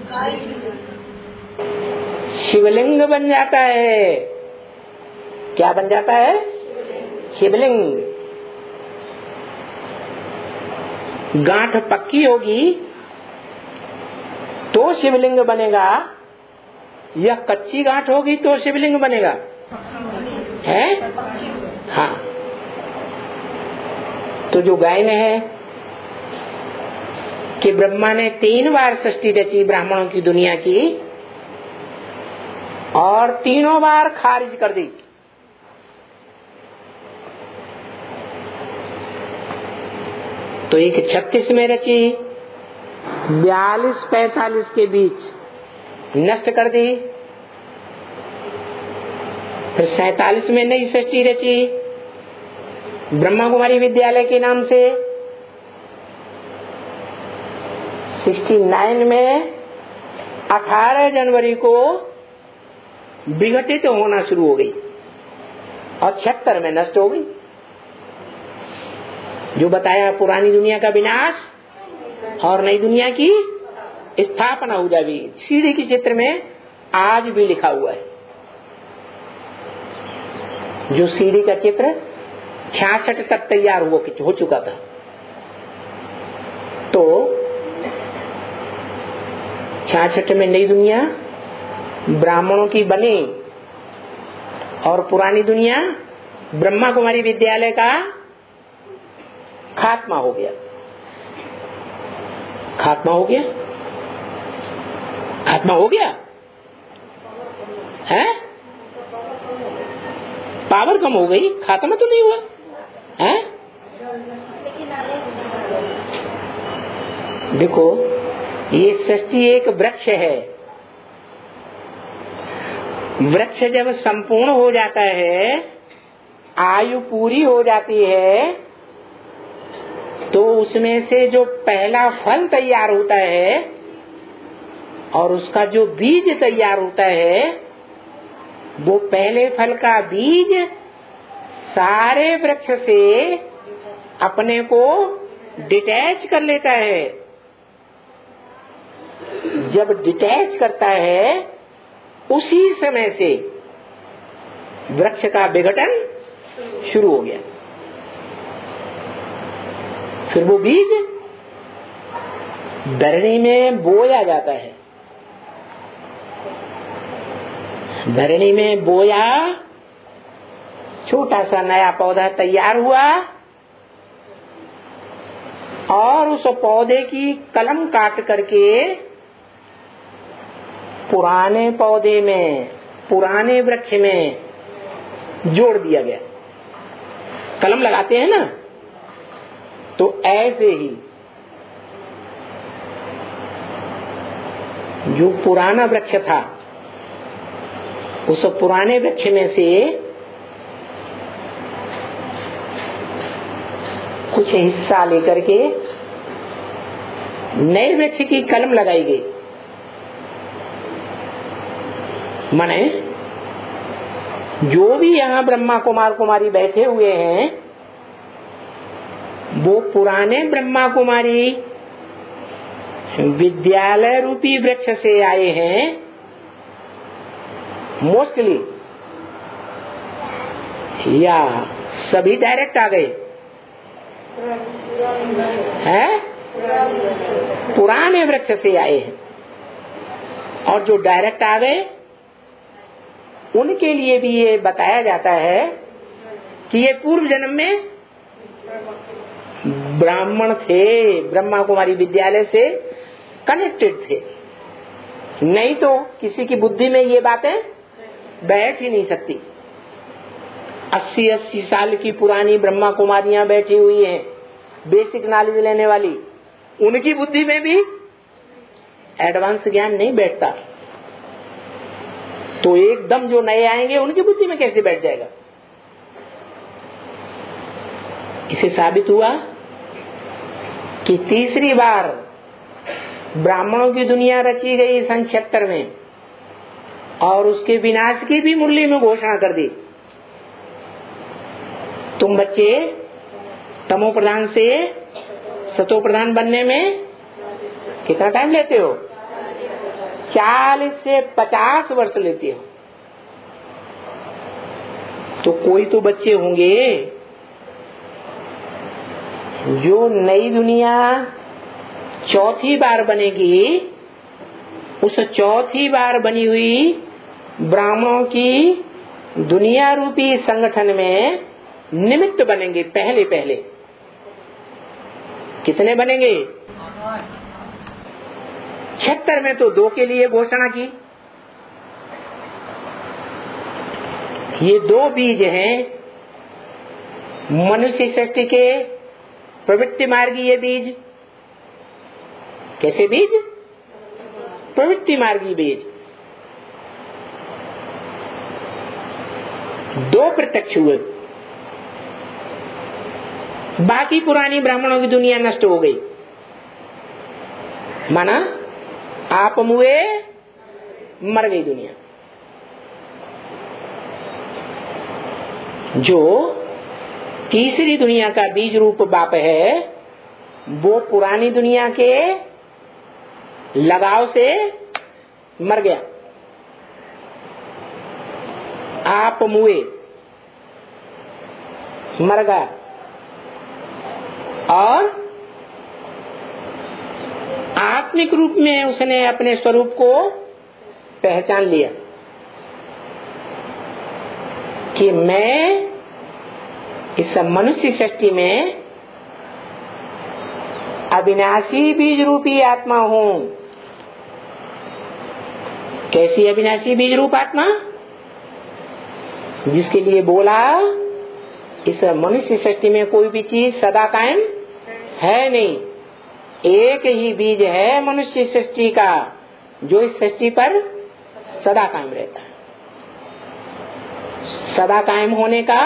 शिवलिंग बन जाता है। क्या बन जाता है? शिवलिंग। गांठ पक्की होगी तो शिवलिंग बनेगा या कच्ची गांठ होगी तो शिवलिंग बनेगा? है? हाँ। तो जो गायन है कि ब्रह्मा ने तीन बार सृष्टि रची ब्राह्मणों की दुनिया की और तीनों बार खारिज कर दी। तो एक छत्तीस में रची, बयालीस पैतालीस के बीच नष्ट कर दी। फिर सैतालीस में नई सृष्टि रची ब्रह्मा कुमारी विद्यालय के नाम से। सिक्सटी नाइन में अठारह जनवरी को विघटित होना शुरू हो गई और छिहत्तर में नष्ट हो गई। जो बताया पुरानी दुनिया का विनाश और नई दुनिया की स्थापना हो जाएगी। सीढ़ी के चित्र में आज भी लिखा हुआ है। जो सीढ़ी का चित्र छियासठ तक तैयार हो, हो चुका था, तो छियासठ में नई दुनिया ब्राह्मणों की बनी और पुरानी दुनिया ब्रह्मा कुमारी विद्यालय का खात्मा हो गया। खात्मा हो गया खात्मा हो गया है? पावर कम हो गई, खात्मा तो नहीं हुआ है? देखो, ये सृष्टि एक वृक्ष है। वृक्ष जब संपूर्ण हो जाता है, आयु पूरी हो जाती है, तो उसमें से जो पहला फल तैयार होता है और उसका जो बीज तैयार होता है, वो पहले फल का बीज सारे वृक्ष से अपने को डिटैच कर लेता है। जब डिटैच करता है, उसी समय से वृक्ष का विघटन शुरू हो गया। फिर वो बीज धरणी में बोया जाता है। धरणी में बोया, छोटा सा नया पौधा तैयार हुआ और उस पौधे की कलम काट करके पुराने पौधे में, पुराने वृक्ष में जोड़ दिया गया। कलम लगाते हैं ना, तो ऐसे ही जो पुराना वृक्ष था, उस पुराने वृक्ष में से कुछ हिस्सा लेकर के नए वृक्ष की कलम लगाई गई। माने जो भी यहाँ ब्रह्मा कुमार कुमारी बैठे हुए हैं, वो पुराने ब्रह्मा कुमारी विद्यालय रूपी वृक्ष से आए हैं मोस्टली, या सभी डायरेक्ट आ गए हैं? पुराने वृक्ष से आए हैं। और जो डायरेक्ट आ गए, उनके लिए भी ये बताया जाता है कि ये पूर्व जन्म में ब्राह्मण थे, ब्रह्मा कुमारी विद्यालय से कनेक्टेड थे। नहीं तो किसी की बुद्धि में ये बातें बैठ ही नहीं सकती। अस्सी अस्सी साल की पुरानी ब्रह्मा कुमारियां बैठी हुई हैं, बेसिक नॉलेज लेने वाली, उनकी बुद्धि में भी एडवांस ज्ञान नहीं बैठता, तो एकदम जो नए आएंगे उनकी बुद्धि में कैसे बैठ जाएगा? इसे साबित हुआ कि तीसरी बार ब्राह्मणों की दुनिया रची गई सन छिहत्तर में, और उसके विनाश की भी मुरली में घोषणा कर दी। तुम बच्चे तमो प्रधान से सतो प्रधान बनने में कितना टाइम लेते हो? चालीस से पचास वर्ष लेते हो। तो कोई तो बच्चे होंगे जो नई दुनिया चौथी बार बनेगी, उस चौथी बार बनी हुई ब्राह्मणों की दुनिया रूपी संगठन में निमित्त बनेंगे। पहले पहले कितने बनेंगे? छिहत्तर में तो दो के लिए घोषणा की। ये दो बीज हैं मनुष्य सृष्टि के प्रवृत्ति मार्गीय बीज। कैसे बीज? प्रवृत्ति मार्गीय बीज। दो प्रत्यक्ष हुए, बाकी पुरानी ब्राह्मणों की दुनिया नष्ट हो गई। माना आप मुए, मर गई दुनिया। जो तीसरी दुनिया का बीज रूप बाप है, वो पुरानी दुनिया के लगाव से मर गया। आप मुए, मर गया और आत्मिक रूप में उसने अपने स्वरूप को पहचान लिया कि मैं इस मनुष्य सृष्टि में अविनाशी बीज रूपी आत्मा हूँ। कैसी अविनाशी बीज रूप आत्मा? जिसके लिए बोला इस मनुष्य सृष्टि में कोई भी चीज सदा कायम है नहीं, एक ही बीज है मनुष्य सृष्टि का जो इस सृष्टि पर सदा कायम रहता है। सदा कायम होने का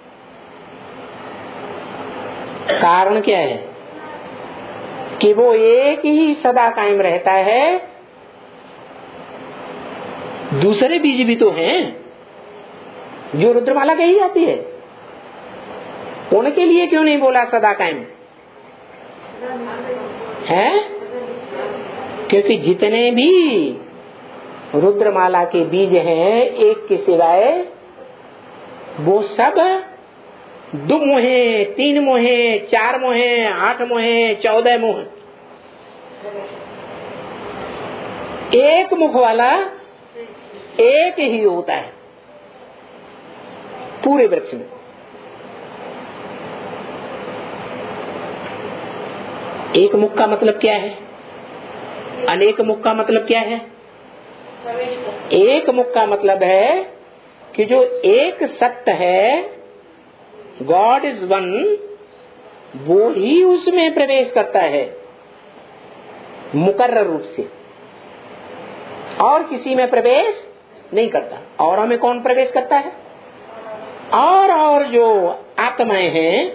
कारण क्या है? कि वो एक ही सदा कायम रहता है। दूसरे बीज भी तो हैं जो रुद्रमाला कही जाती है, उनके लिए क्यों नहीं बोला सदा कायम है? क्योंकि जितने भी रुद्रमाला के बीज हैं एक के सिवाय, वो सब दो मोहे, तीन मोहे, चार मोहे, आठ मोहे, चौदह मोहे, एक मुख वाला एक ही होता है पूरे वृक्ष में। एक मुख का मतलब क्या है? अनेक मुख का मतलब क्या है? एक मुख का मतलब है कि जो एक सत्य है, गॉड इज वन, वो ही उसमें प्रवेश करता है मुकर्रर रूप से, और किसी में प्रवेश नहीं करता। और हमें कौन प्रवेश करता है? और और जो आत्माएं हैं,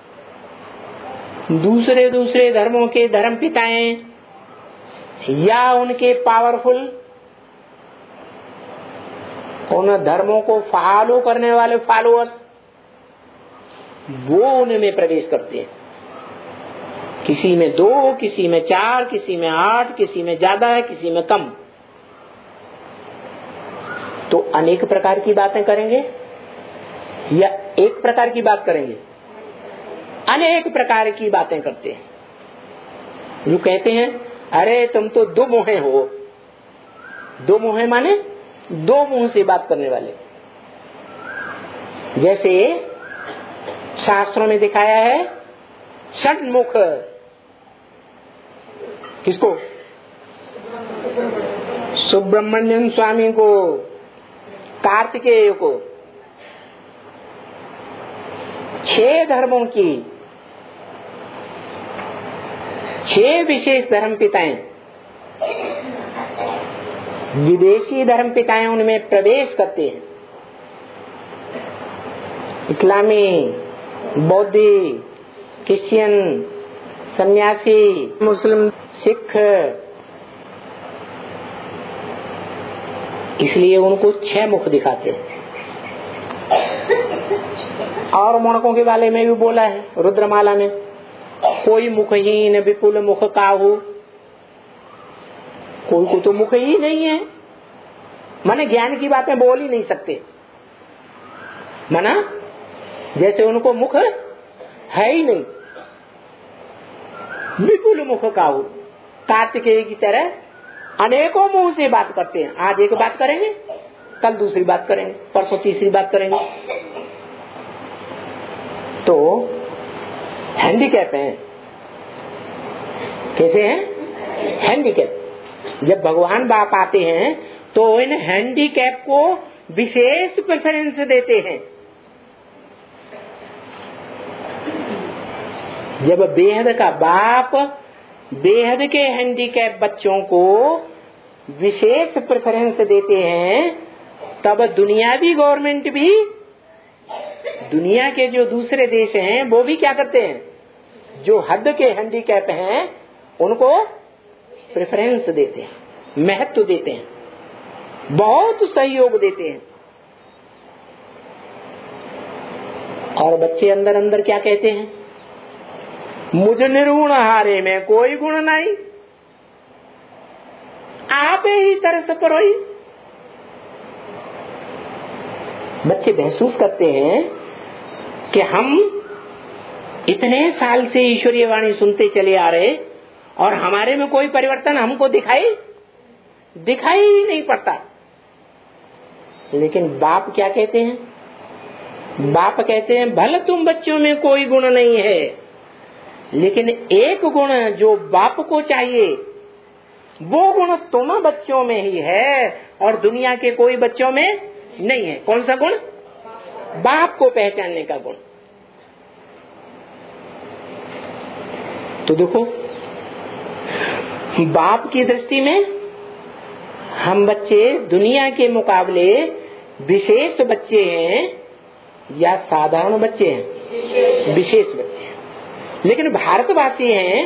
दूसरे दूसरे धर्मों के धर्म पिताएं या उनके पावरफुल उन धर्मों को फॉलो करने वाले फॉलोअर्स, वो उनमें प्रवेश करते हैं। किसी में दो, किसी में चार, किसी में आठ, किसी में ज्यादा है, किसी में कम। तो अनेक प्रकार की बातें करेंगे या एक प्रकार की बात करेंगे? अनेक प्रकार की बातें करते हैं। जो कहते हैं अरे तुम तो दो मुहे हो। दो मुहे माने दो मुंह से बात करने वाले। जैसे शास्त्रों में दिखाया है षण्मुख, किसको? सुब्रमण्यम स्वामी को, कार्तिकेय को। छह धर्मों की, छह विशेष धर्म पिताएं, विदेशी धर्म पिताएं उनमें प्रवेश करते हैं। इस्लामी, बौद्धी, क्रिश्चियन, सन्यासी, मुस्लिम, सिख, इसलिए उनको छह मुख दिखाते हैं। और मुणकों के बारे में भी बोला है रुद्रमाला में, कोई मुखहीन विपुल मुख काहू। कोई को तो मुख ही नहीं है, माने ज्ञान की बातें बोल ही नहीं सकते। माना जैसे उनको मुख है ही नहीं। विपुल मुख काहू, कार्तिकेय की तरह अनेकों मुंह से बात करते हैं। आज एक बात करेंगे, कल दूसरी बात करेंगे, परसों तीसरी बात करेंगे। तो हैंडीकैप है। कैसे हैं? हैंडीकैप। जब भगवान बाप आते हैं तो इन हैंडीकैप को विशेष प्रेफरेंस देते हैं। जब बेहद का बाप बेहद के हैंडीकैप बच्चों को विशेष प्रेफरेंस देते हैं, तब दुनियावी गवर्नमेंट भी, दुनिया के जो दूसरे देश हैं वो भी क्या करते हैं? जो हद के हैंडीकैप हैं उनको प्रेफरेंस देते हैं, महत्व देते हैं, बहुत सहयोग देते हैं। और बच्चे अंदर अंदर क्या कहते हैं? मुझ निर्गुण हारे में कोई गुण नहीं, आप ही तरस परोई। बच्चे महसूस करते हैं कि हम इतने साल से ईश्वरीय वाणी सुनते चले आ रहे और हमारे में कोई परिवर्तन हमको दिखाई दिखाई ही नहीं पड़ता। लेकिन बाप क्या कहते हैं? बाप कहते हैं भले तुम बच्चों में कोई गुण नहीं है, लेकिन एक गुण जो बाप को चाहिए वो गुण तुम बच्चों में ही है और दुनिया के कोई बच्चों में नहीं है। कौन सा गुण? बाप को पहचानने का गुण। तो देखो, बाप की दृष्टि में हम बच्चे दुनिया के मुकाबले विशेष बच्चे हैं या साधारण बच्चे हैं? विशेष बच्चे हैं। लेकिन भारतवासी हैं,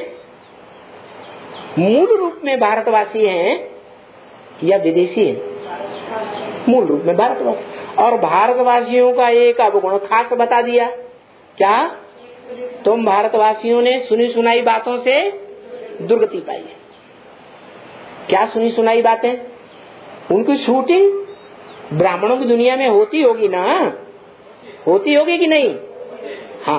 मूल रूप में भारतवासी हैं या विदेशी हैं? मूल रूप में भारतवासी। और भारतवासियों का एक अवगुण खास बता दिया, क्या? तुम भारतवासियों ने सुनी सुनाई बातों से दुर्गति पाई है। क्या सुनी सुनाई बातें? उनकी शूटिंग ब्राह्मणों की दुनिया में होती होगी ना, होती होगी कि नहीं? हाँ,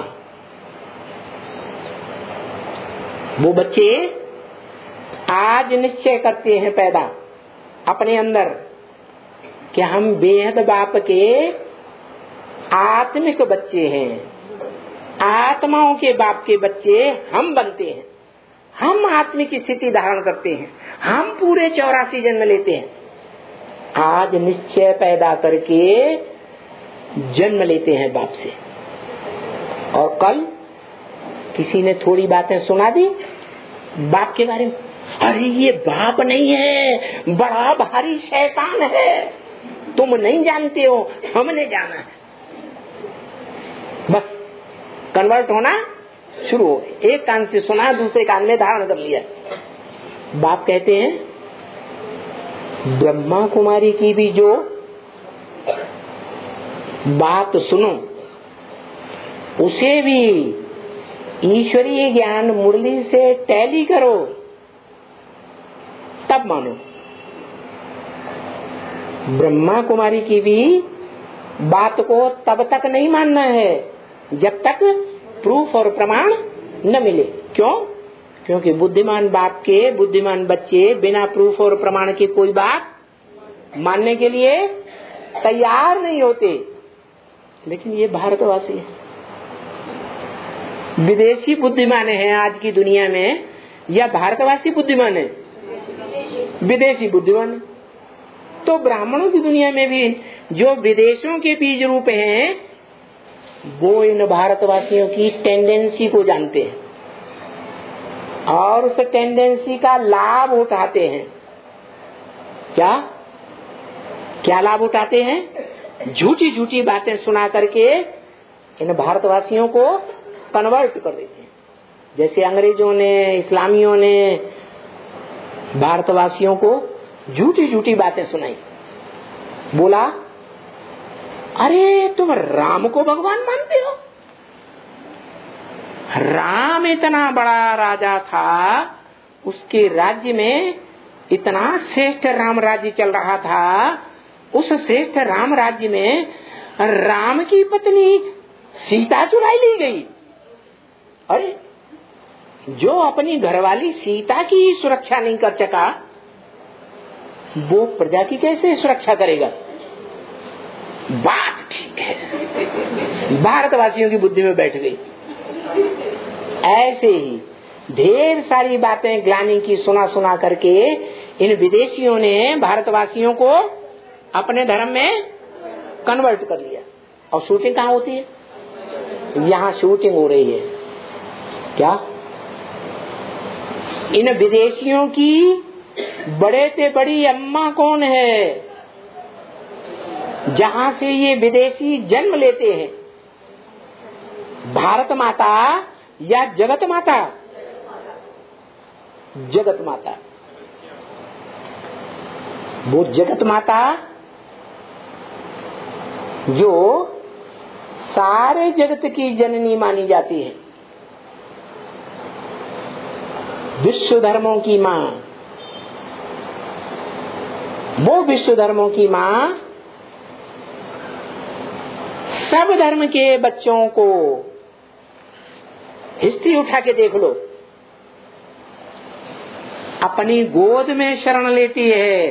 वो बच्चे आज निश्चय करते हैं पैदा अपने अंदर कि हम बेहद बाप के आत्मिक बच्चे हैं, आत्माओं के बाप के बच्चे हम बनते हैं। हम आत्मिक स्थिति धारण करते हैं, हम पूरे चौरासी जन्म लेते हैं। आज निश्चय पैदा करके जन्म लेते हैं बाप से, और कल किसी ने थोड़ी बातें सुना दी बाप के बारे में, अरे ये बाप नहीं है, बड़ा भारी शैतान है, तुम नहीं जानते हो, हमने जाना है। बस कन्वर्ट होना शुरू हो, एक कान से सुना दूसरे कान में धारण कर लिया। बाप कहते हैं ब्रह्मा कुमारी की भी जो बात सुनो उसे भी ईश्वरीय ज्ञान मुरली से टैली करो, तब मानो। ब्रह्मा कुमारी की भी बात को तब तक नहीं मानना है जब तक प्रूफ और प्रमाण न मिले। क्यों? क्योंकि बुद्धिमान बाप के बुद्धिमान बच्चे बिना प्रूफ और प्रमाण के कोई बात मानने के लिए तैयार नहीं होते। लेकिन ये भारतवासी है, विदेशी बुद्धिमान है आज की दुनिया में, या भारतवासी बुद्धिमान है? विदेशी बुद्धिमान है। तो ब्राह्मणों की दुनिया में भी जो विदेशों के बीज रूप हैं वो इन भारतवासियों की टेंडेंसी को जानते हैं और उस टेंडेंसी का लाभ उठाते हैं। क्या क्या लाभ उठाते हैं? झूठी झूठी बातें सुना करके इन भारतवासियों को कन्वर्ट कर देते हैं। जैसे अंग्रेजों ने, इस्लामियों ने भारतवासियों को झूठी झूठी बातें सुनाई। बोला, अरे तुम राम को भगवान मानते हो? राम इतना बड़ा राजा था, उसके राज्य में इतना श्रेष्ठ राम राज्य चल रहा था, उस श्रेष्ठ राम राज्य में राम की पत्नी सीता चुराई ली गई। अरे जो अपनी घरवाली सीता की सुरक्षा नहीं कर सका वो प्रजा की कैसे सुरक्षा करेगा? बात ठीक है, भारतवासियों की बुद्धि में बैठ गई। ऐसे ही ढेर सारी बातें ग्लानि की सुना सुना करके इन विदेशियों ने भारतवासियों को अपने धर्म में कन्वर्ट कर लिया। और शूटिंग कहाँ होती है? यहाँ शूटिंग हो रही है। क्या इन विदेशियों की बड़े से बड़ी अम्मा कौन है जहाँ से ये विदेशी जन्म लेते हैं? भारत माता या जगत माता? जगत माता। वो जगत माता जो सारे जगत की जननी मानी जाती है, विश्व धर्मों की माँ। वो विश्व धर्मों की माँ सब धर्म के बच्चों को, हिस्ट्री उठा के देख लो, अपनी गोद में शरण लेती है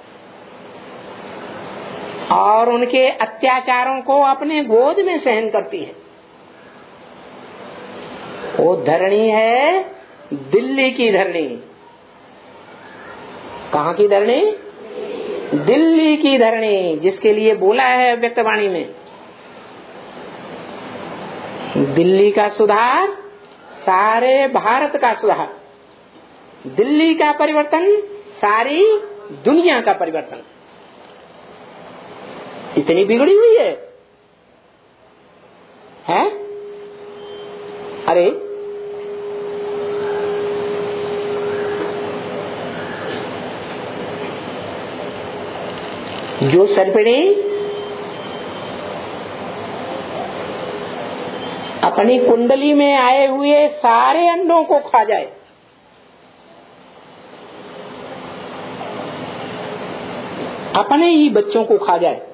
और उनके अत्याचारों को अपने गोद में सहन करती है। वो धरणी है दिल्ली की धरणी। कहाँ की धरणी? दिल्ली की धरणी, जिसके लिए बोला है व्यक्तवाणी में, दिल्ली का सुधार सारे भारत का सुधार, दिल्ली का परिवर्तन सारी दुनिया का परिवर्तन। इतनी बिगड़ी हुई है, है? अरे जो सर्पिणी अपनी कुंडली में आए हुए सारे अंडों को खा जाए, अपने ही बच्चों को खा जाए,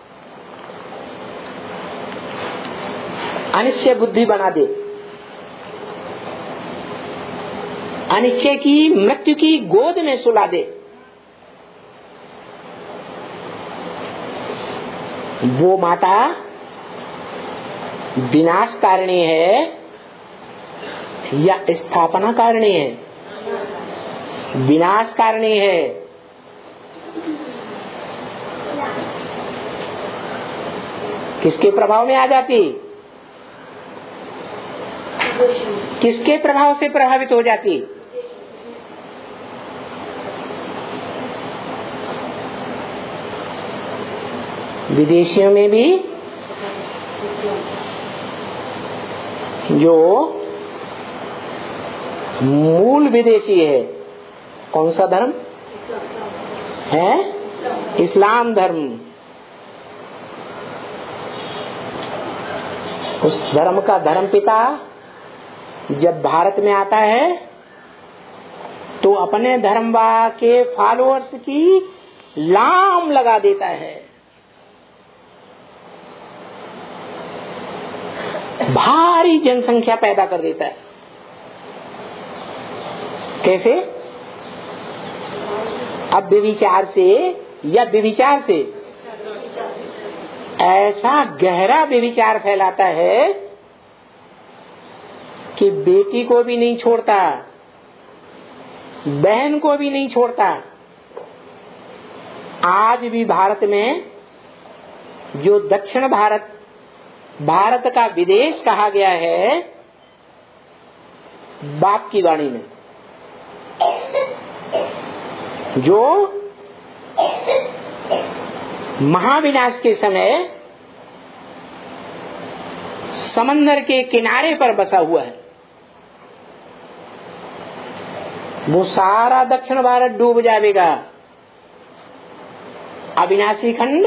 अनिश्चय बुद्धि बना दे, अनिश्चय की मृत्यु की गोद में सुला दे, वो माता विनाश कारिणी है या स्थापना कारिणी है? विनाश कारिणी है। किसके प्रभाव में आ जाती? किसके प्रभाव से प्रभावित हो जाती? विदेशियों में भी जो मूल विदेशी है, कौन सा धर्म है? इस्लाम धर्म। उस धर्म का धर्म पिता जब भारत में आता है तो अपने धर्म के फॉलोअर्स की लाम लगा देता है, भारी जनसंख्या पैदा कर देता है। कैसे? अब व्यभिचार से या व्यभिचार से ऐसा गहरा व्यभिचार फैलाता है कि बेटी को भी नहीं छोड़ता, बहन को भी नहीं छोड़ता। आज भी भारत में जो दक्षिण भारत भारत का विदेश कहा गया है, बाप की वाणी में, जो महाविनाश के समय समंदर के किनारे पर बसा हुआ है, वो सारा दक्षिण भारत डूब जाएगा। अविनाशी खंड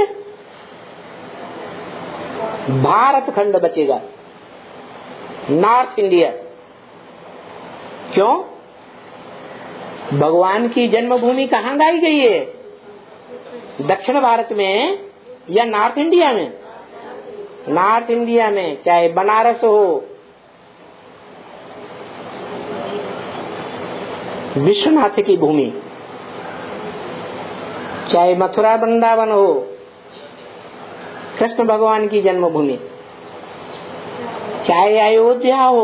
भारत खंड बचेगा, नॉर्थ इंडिया। क्यों? भगवान की जन्मभूमि कहाँ गाई गई है? दक्षिण भारत में या नॉर्थ इंडिया में? नॉर्थ इंडिया में। चाहे बनारस हो, विश्वनाथ की भूमि, चाहे मथुरा वृंदावन हो, कृष्ण भगवान की जन्मभूमि, चाहे अयोध्या हो,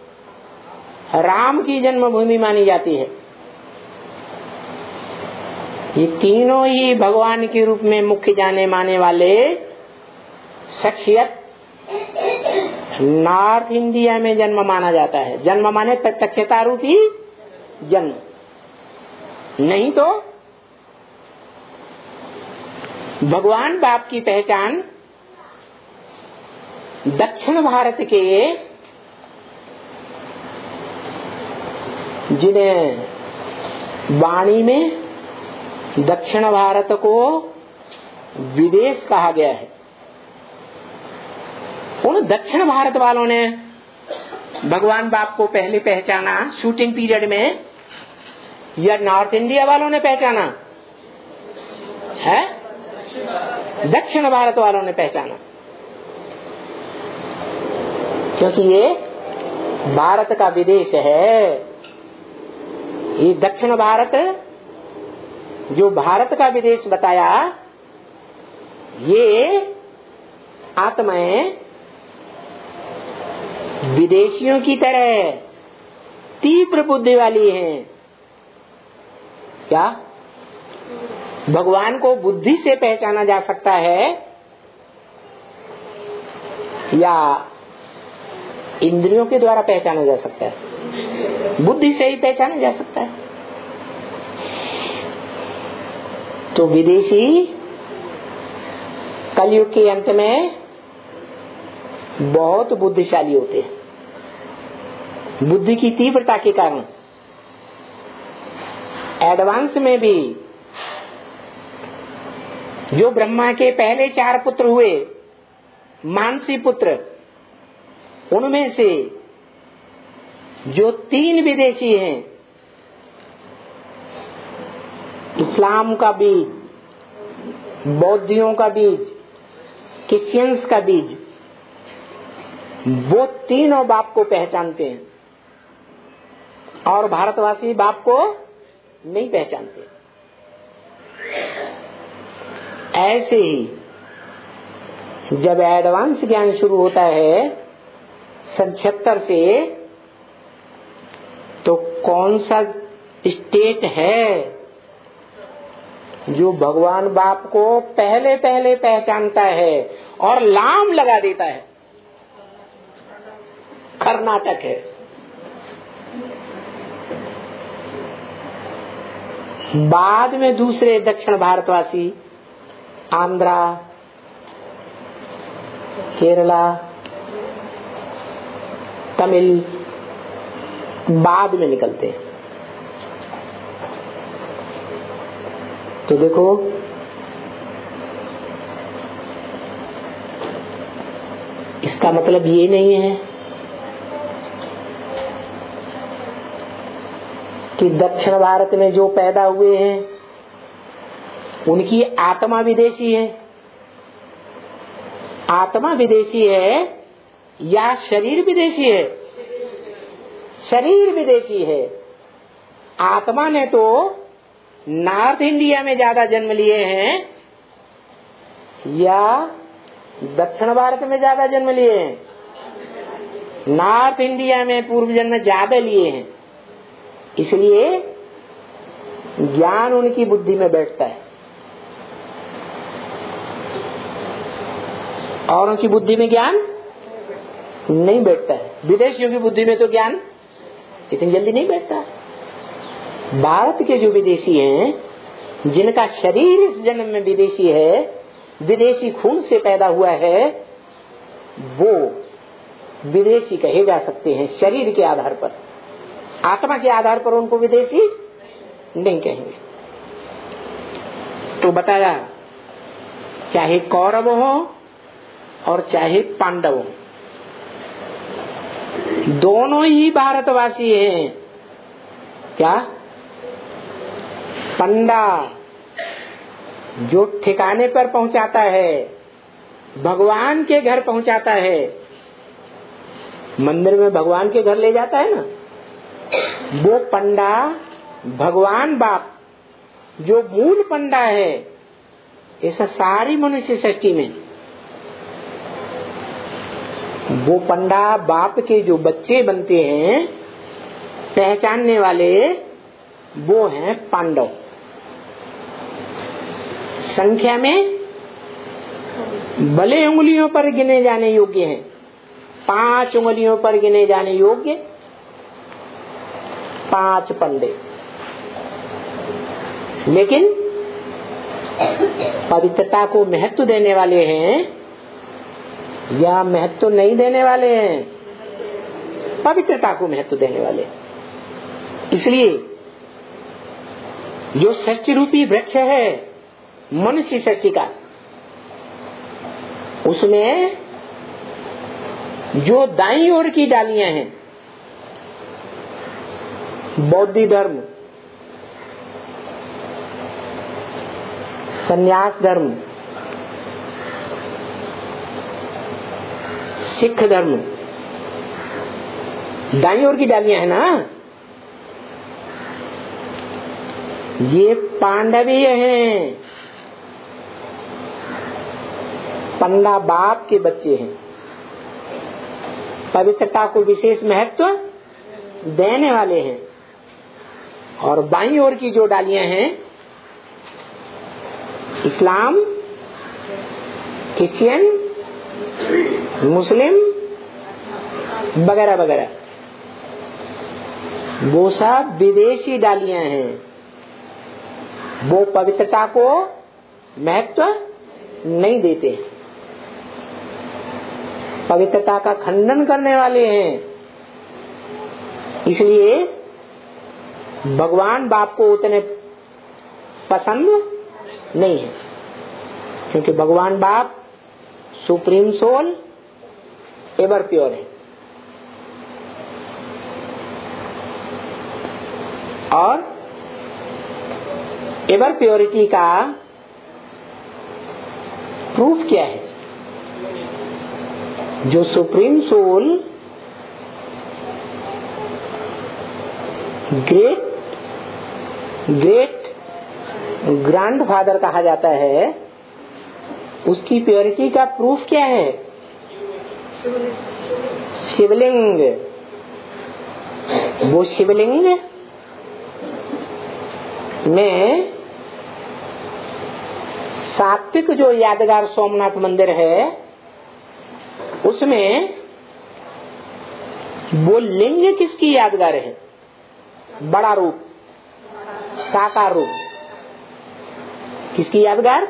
राम की जन्मभूमि मानी जाती है। ये तीनों ही भगवान के रूप में मुख्य जाने माने वाले शख्सियत नॉर्थ इंडिया में जन्म माना जाता है। जन्म माने प्रत्यक्षता रूपी जन्म, नहीं तो भगवान बाप की पहचान दक्षिण भारत के जिन्हें वाणी में दक्षिण भारत को विदेश कहा गया है, उन दक्षिण भारत वालों ने भगवान बाप को पहले पहचाना शूटिंग पीरियड में, या नॉर्थ इंडिया वालों ने पहचाना है? दक्षिण भारत वालों ने पहचाना, क्योंकि ये भारत का विदेश है। ये दक्षिण भारत जो भारत का विदेश बताया, ये आत्माएं विदेशियों की तरह तीव्र बुद्धि वाली हैं। क्या भगवान को बुद्धि से पहचाना जा सकता है या इंद्रियों के द्वारा पहचाना जा सकता है? बुद्धि से ही पहचाना जा सकता है। तो विदेशी कलयुग के अंत में बहुत बुद्धिशाली होते हैं। बुद्धि की तीव्रता के कारण एडवांस में भी जो ब्रह्मा के पहले चार पुत्र हुए, मानसी पुत्र, उनमें से जो तीन विदेशी हैं, इस्लाम का बीज, बौद्धियों का बीज, क्रिश्चियंस का बीज, वो तीनों बाप को पहचानते हैं और भारतवासी बाप को नहीं पहचानते। ऐसे ही जब एडवांस ज्ञान शुरू होता है सन छिहत्तर से, तो कौन सा स्टेट है जो भगवान बाप को पहले पहले पहचानता है और लाम लगा देता है? कर्नाटक है। बाद में दूसरे दक्षिण भारतवासी आंध्रा, केरला, तमिल बाद में निकलते हैं। तो देखो, इसका मतलब ये नहीं है कि दक्षिण भारत में जो पैदा हुए हैं उनकी आत्मा विदेशी है। आत्मा विदेशी है या शरीर विदेशी है? शरीर विदेशी है। आत्मा ने तो नॉर्थ इंडिया में ज्यादा जन्म लिए हैं या दक्षिण भारत में ज्यादा जन्म लिए हैं? नॉर्थ इंडिया में पूर्व जन्म ज्यादा लिए हैं, इसलिए ज्ञान उनकी बुद्धि में बैठता है और उनकी बुद्धि में ज्ञान नहीं बैठता है। विदेशियों की बुद्धि में तो ज्ञान इतनी जल्दी नहीं बैठता। भारत के जो विदेशी हैं, जिनका शरीर इस जन्म में विदेशी है, विदेशी खून से पैदा हुआ है, वो विदेशी कहे जा सकते हैं शरीर के आधार पर। आत्मा के आधार पर उनको विदेशी नहीं कहेंगे। तो बताया, चाहे कौरव हो और चाहे पांडव हो, दोनों ही भारतवासी हैं। क्या? पंडा जो ठिकाने पर पहुंचाता है, भगवान के घर पहुंचाता है, मंदिर में भगवान के घर ले जाता है ना, वो पंडा भगवान बाप जो मूल पंडा है ऐसा सारी मनुष्य सृष्टि में, वो पंडा बाप के जो बच्चे बनते हैं पहचानने वाले, वो हैं पांडव। संख्या में भले उंगलियों पर गिने जाने योग्य हैं, पांच उंगलियों पर गिने जाने योग्य पांच पंडे, लेकिन पवित्रता को महत्व देने वाले हैं या महत्व नहीं देने वाले हैं? पवित्रता को महत्व देने वाले। इसलिए जो सच्ची रूपी वृक्ष है मनुष्य सृष्टि का, उसमें जो दाईं ओर की डालियां हैं, बौद्ध धर्म, संन्यास धर्म, सिख धर्म, दाईं ओर की डालियां हैं ना, ये पांडवीय हैं, पंडा बाप के बच्चे हैं, पवित्रता को विशेष महत्व देने वाले हैं। और बाईं ओर की जो डालियां हैं, इस्लाम, क्रिश्चियन, मुस्लिम वगैरह वगैरह, वो सब विदेशी डालियां हैं, वो पवित्रता को महत्व नहीं देते, पवित्रता का खंडन करने वाले हैं। इसलिए भगवान बाप को उतने पसंद नहीं है, क्योंकि भगवान बाप सुप्रीम सोल एवर प्योर है। और एवर प्योरिटी का प्रूफ क्या है? जो supreme soul great great grandfather कहा जाता है, उसकी प्योरिटी का प्रूफ क्या है? शिवलिंग। वो शिवलिंग में सात्विक जो यादगार सोमनाथ मंदिर है, उसमें वो लिंग किसकी यादगार है? बड़ा रूप, साकार रूप किसकी यादगार?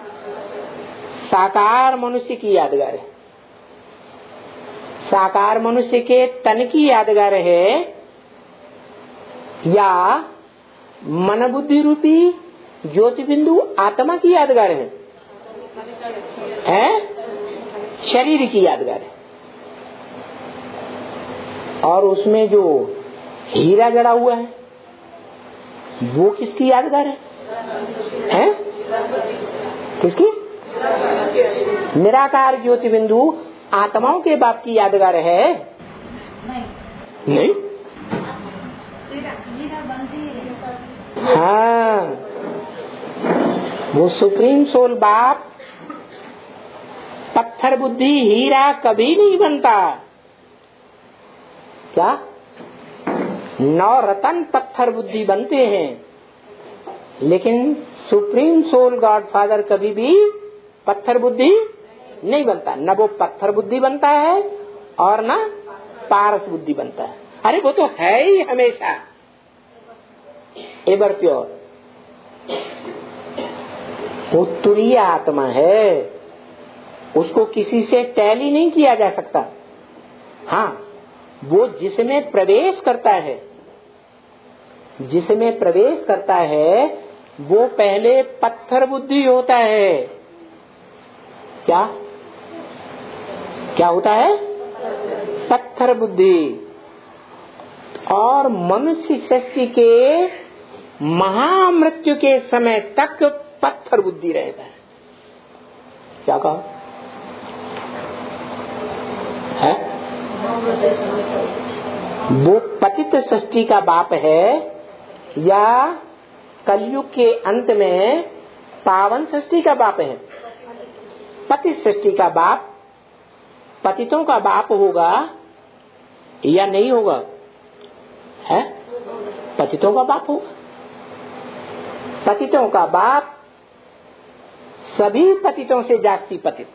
साकार मनुष्य की यादगार है। साकार मनुष्य के तन की यादगार है या मन बुद्धि रूपी ज्योति बिंदु आत्मा की यादगार है? है शरीर की यादगार है। और उसमें जो हीरा जड़ा हुआ है, वो किसकी यादगार है? हैं? किसकी? निराकार ज्योति बिंदु आत्माओं के बाप की यादगार है? नहीं, नहीं? हाँ, वो सुप्रीम सोल बाप पत्थर बुद्धि हीरा कभी नहीं बनता। क्या? नौ रतन पत्थर बुद्धि बनते हैं, लेकिन सुप्रीम सोल गॉड फादर कभी भी पत्थर बुद्धि नहीं बनता। न वो पत्थर बुद्धि बनता है और न पारस बुद्धि बनता है। अरे वो तो है ही हमेशा एवर प्योर। वो तुरीय आत्मा है, उसको किसी से टैली नहीं किया जा सकता। हाँ, वो जिसमें प्रवेश करता है, जिसमें प्रवेश करता है, वो पहले पत्थर बुद्धि होता है। क्या क्या होता है? पत्थर बुद्धि। और मनुष्य सृष्टि के महामृत्यु के समय तक पत्थर बुद्धि रहता है। क्या कहा है? वो पतित सृष्टि का बाप है या कलयुग के अंत में पावन सृष्टि का बाप है? पतित सृष्टि का बाप पतितों का बाप होगा या नहीं होगा? है? पतितों का बाप होगा। पतितों का बाप सभी पतितों से जास्ती पतित।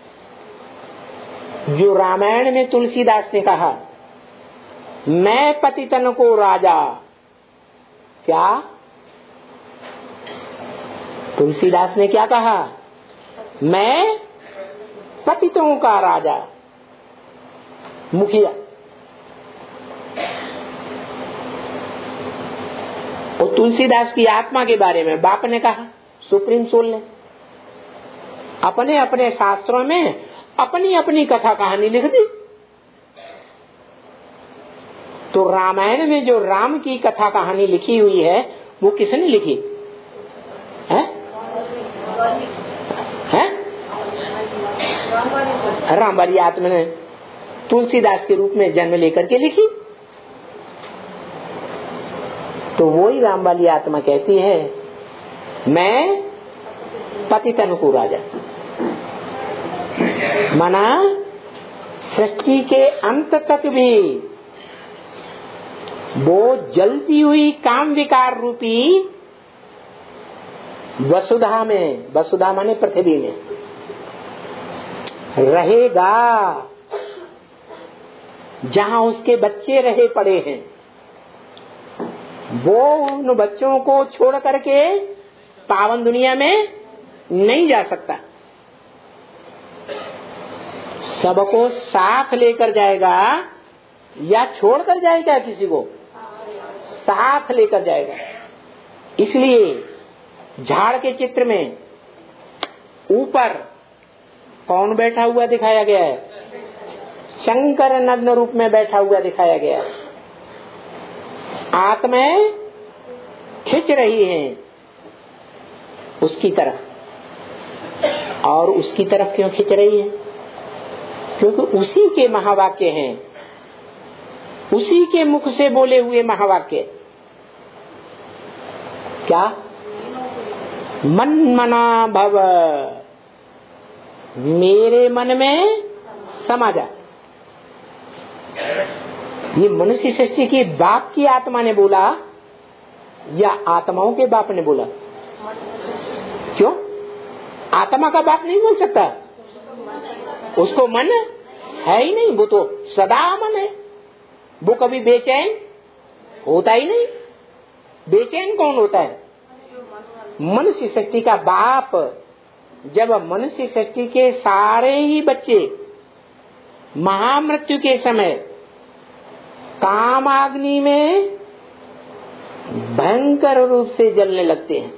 जो रामायण में तुलसीदास ने कहा, मैं पतितन को राजा। क्या तुलसीदास ने क्या कहा? मैं पतितों का राजा, मुखिया। और तुलसीदास की आत्मा के बारे में बाप ने कहा, सुप्रीम सोल ने अपने अपने शास्त्रों में अपनी अपनी कथा कहानी लिख दी। तो रामायण में जो राम की कथा कहानी लिखी हुई है वो किसने लिखी है? है? रामवाली आत्मा ने तुलसीदास के रूप में जन्म लेकर के लिखी। तो वही रामवाली आत्मा कहती है मैं पतितन को राजा, माना सृष्टि के अंत तक भी वो जलती हुई काम विकार रूपी वसुधा में, वसुधा माने पृथ्वी में रहेगा, जहां उसके बच्चे रहे पड़े हैं। वो उन बच्चों को छोड़ करके पावन दुनिया में नहीं जा सकता, सबको साथ लेकर जाएगा या छोड़ कर जाएगा, किसी को साथ लेकर जाएगा। इसलिए झाड़ के चित्र में ऊपर कौन बैठा हुआ दिखाया गया है? शंकर नग्न रूप में बैठा हुआ दिखाया गया है। आत्माएं खिंच रही हैं उसकी तरफ, और उसकी तरफ क्यों खिंच रही है? क्योंकि उसी के महावाक्य हैं, उसी के मुख से बोले हुए महावाक्य। क्या? मन मना भव, मेरे मन में समा जा। ये मनुष्य सृष्टि की बाप की आत्मा ने बोला या आत्माओं के बाप ने बोला? क्यों? आत्मा का बाप नहीं बोल सकता, उसको मन है ही नहीं, वो तो सदा मन है, वो कभी बेचैन होता ही नहीं। बेचैन कौन होता है? मनुष्य सृष्टि का बाप। जब मनुष्य सृष्टि के सारे ही बच्चे महामृत्यु के समय काम अग्नि में भयंकर रूप से जलने लगते हैं,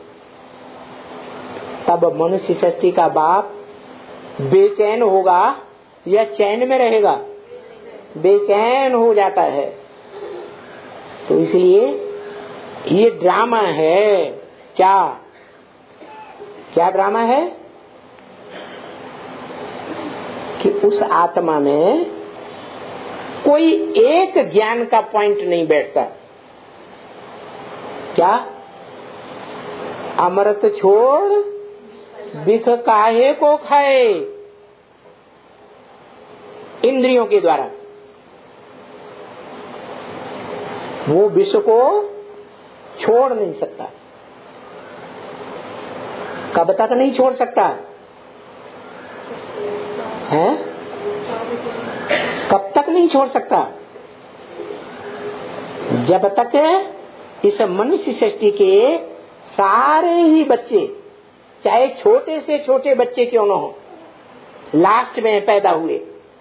तब मनुष्य सृष्टि का बाप बेचैन होगा या चैन में रहेगा? बेचैन हो जाता है। तो इसलिए ये ड्रामा है। क्या क्या ड्रामा है? कि उस आत्मा में कोई एक ज्ञान का पॉइंट नहीं बैठता। क्या? अमृत छोड़ बिख काहे को खाए, इंद्रियों के द्वारा वो विष को छोड़ नहीं सकता। कब तक नहीं छोड़ सकता है? कब तक नहीं छोड़ सकता? जब तक इस मनुष्य सृष्टि के सारे ही बच्चे, चाहे छोटे से छोटे बच्चे क्यों न हो, लास्ट में पैदा हुए,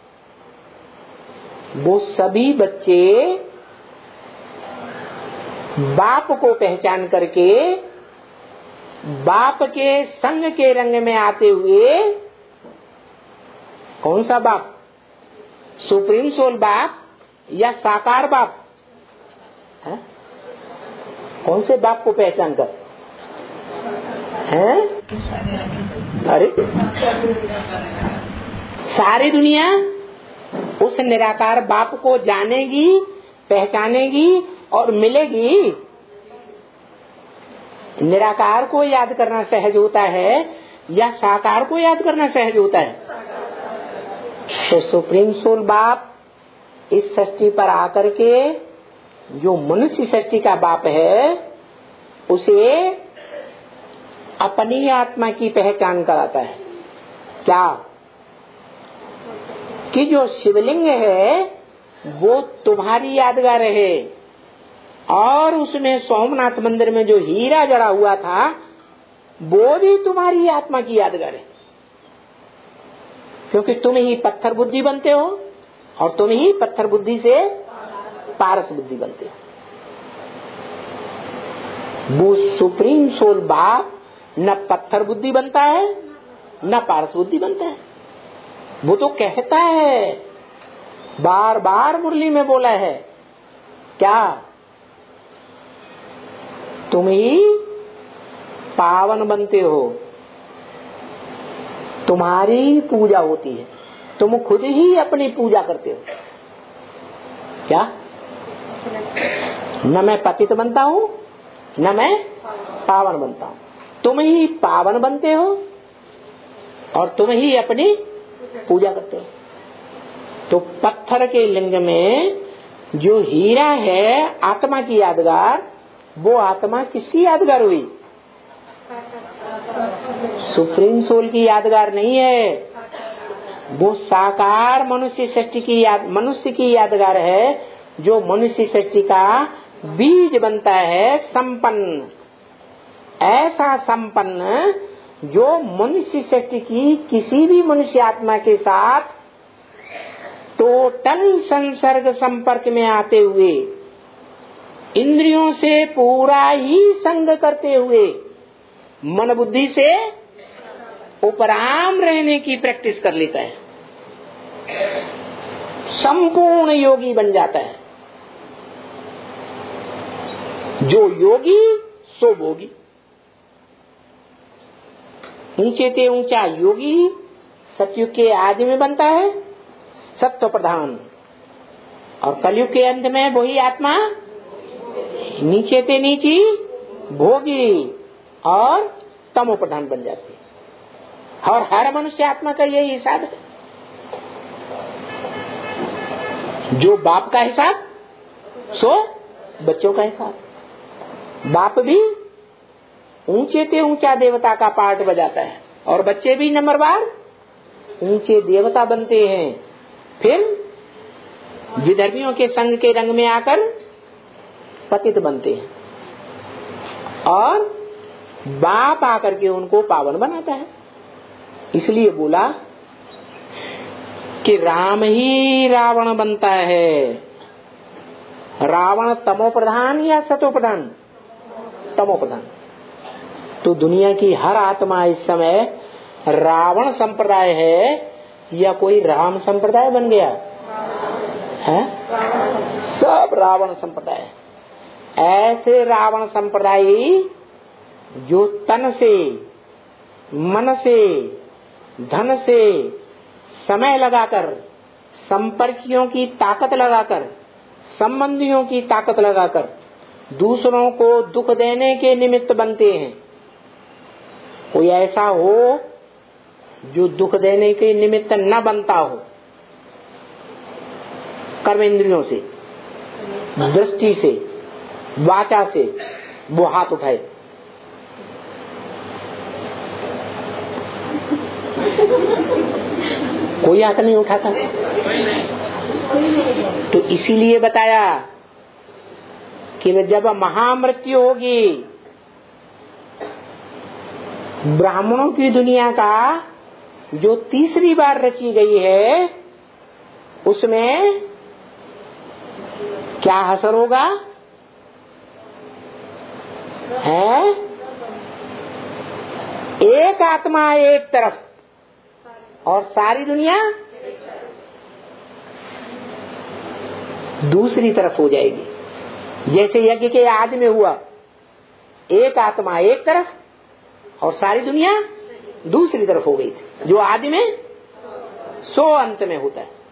वो सभी बच्चे बाप को पहचान करके बाप के संग के रंग में आते हुए, कौन सा बाप? सुप्रीम सोल बाप या साकार बाप है? कौन से बाप को पहचान कर है? अरे सारी दुनिया उस निराकार बाप को जानेगी, पहचानेगी और मिलेगी। निराकार को याद करना सहज होता है या साकार को याद करना सहज होता है? तो सुप्रीम सोल बाप इस सृष्टि पर आकर के जो मनुष्य सृष्टि का बाप है, उसे अपनी आत्मा की पहचान कराता है। क्या? कि जो शिवलिंग है वो तुम्हारी यादगार है, और उसमें सोमनाथ मंदिर में जो हीरा जड़ा हुआ था वो भी तुम्हारी आत्मा की यादगार है, क्योंकि तुम ही पत्थर बुद्धि बनते हो और तुम ही पत्थर बुद्धि से पारस बुद्धि बनते हो। वो सुप्रीम सोल बाप न पत्थर बुद्धि बनता है न पारस बुद्धि बनता है। वो तो कहता है, बार बार मुरली में बोला है क्या? तुम ही पावन बनते हो, तुम्हारी पूजा होती है, तुम खुद ही अपनी पूजा करते हो। क्या? न मैं पतित बनता हूँ न मैं पावन बनता हूँ, तुम ही पावन बनते हो और तुम ही अपनी पूजा करते हो। तो पत्थर के लिंग में जो हीरा है आत्मा की यादगार, वो आत्मा किसकी यादगार हुई? सुप्रीम सोल की यादगार नहीं है, वो साकार मनुष्य सृष्टि की याद मनुष्य की यादगार है, जो मनुष्य सृष्टि का बीज बनता है संपन्न, ऐसा संपन्न जो मनुष्य सृष्टि की किसी भी मनुष्य आत्मा के साथ टोटल संसर्ग संपर्क में आते हुए, इंद्रियों से पूरा ही संग करते हुए, मन बुद्धि से उपराम रहने की प्रैक्टिस कर लेता है, संपूर्ण योगी बन जाता है। जो योगी सो भोगी। ऊंचे ते ऊंचा योगी सतयुग के आदि में बनता है सत्व प्रधान, और कलयुग के अंत में वही आत्मा नीचे ते नीची भोगी और तमो प्रधान बन जाती है। और हर मनुष्य आत्मा का यही हिसाब है। जो बाप का हिसाब सो बच्चों का हिसाब। बाप भी ऊंचे ते ऊंचा देवता का पार्ट बजाता है और बच्चे भी नंबरवार ऊंचे देवता बनते हैं। फिर विधर्मियों के संग के रंग में आकर पतित बनते हैं और बाप आकर के उनको पावन बनाता है। इसलिए बोला कि राम ही रावण बनता है। रावण तमो प्रधान या सतो प्रधान? तमो प्रधान। तो दुनिया की हर आत्मा इस समय रावण संप्रदाय है या कोई राम संप्रदाय बन गया है? सब रावण संप्रदाय है। ऐसे रावण संप्रदाय जो तन से, मन से, धन से, समय लगाकर, संपर्कियों की ताकत लगाकर, संबंधियों की ताकत लगाकर दूसरों को दुख देने के निमित्त बनते हैं। कोई ऐसा हो जो दुख देने के निमित्त न बनता हो, कर्म इंद्रियों से, दृष्टि से, वाचा से, वो हाथ उठाए। कोई हाथ नहीं उठाता। तो इसीलिए बताया कि जब महामृत्यु होगी, ब्राह्मणों की दुनिया का जो तीसरी बार रची गई है, उसमें क्या असर होगा है? एक आत्मा एक तरफ और सारी दुनिया दूसरी तरफ हो जाएगी। जैसे यज्ञ के आदि में हुआ, एक आत्मा एक तरफ और सारी दुनिया दूसरी तरफ हो गई थी। जो आदि में सो अंत में होता है।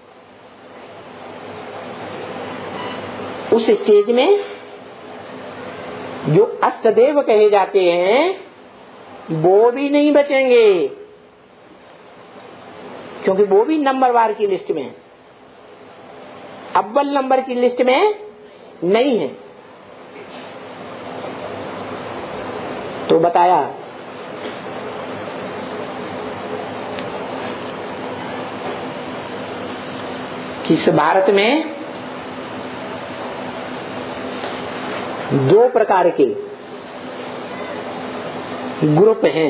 उस स्टेज में जो अष्टदेव कहे जाते हैं वो भी नहीं बचेंगे, क्योंकि वो भी नंबरवार की लिस्ट में है, अव्वल नंबर की लिस्ट में नहीं है। तो बताया कि इस भारत में दो प्रकार के ग्रुप हैं।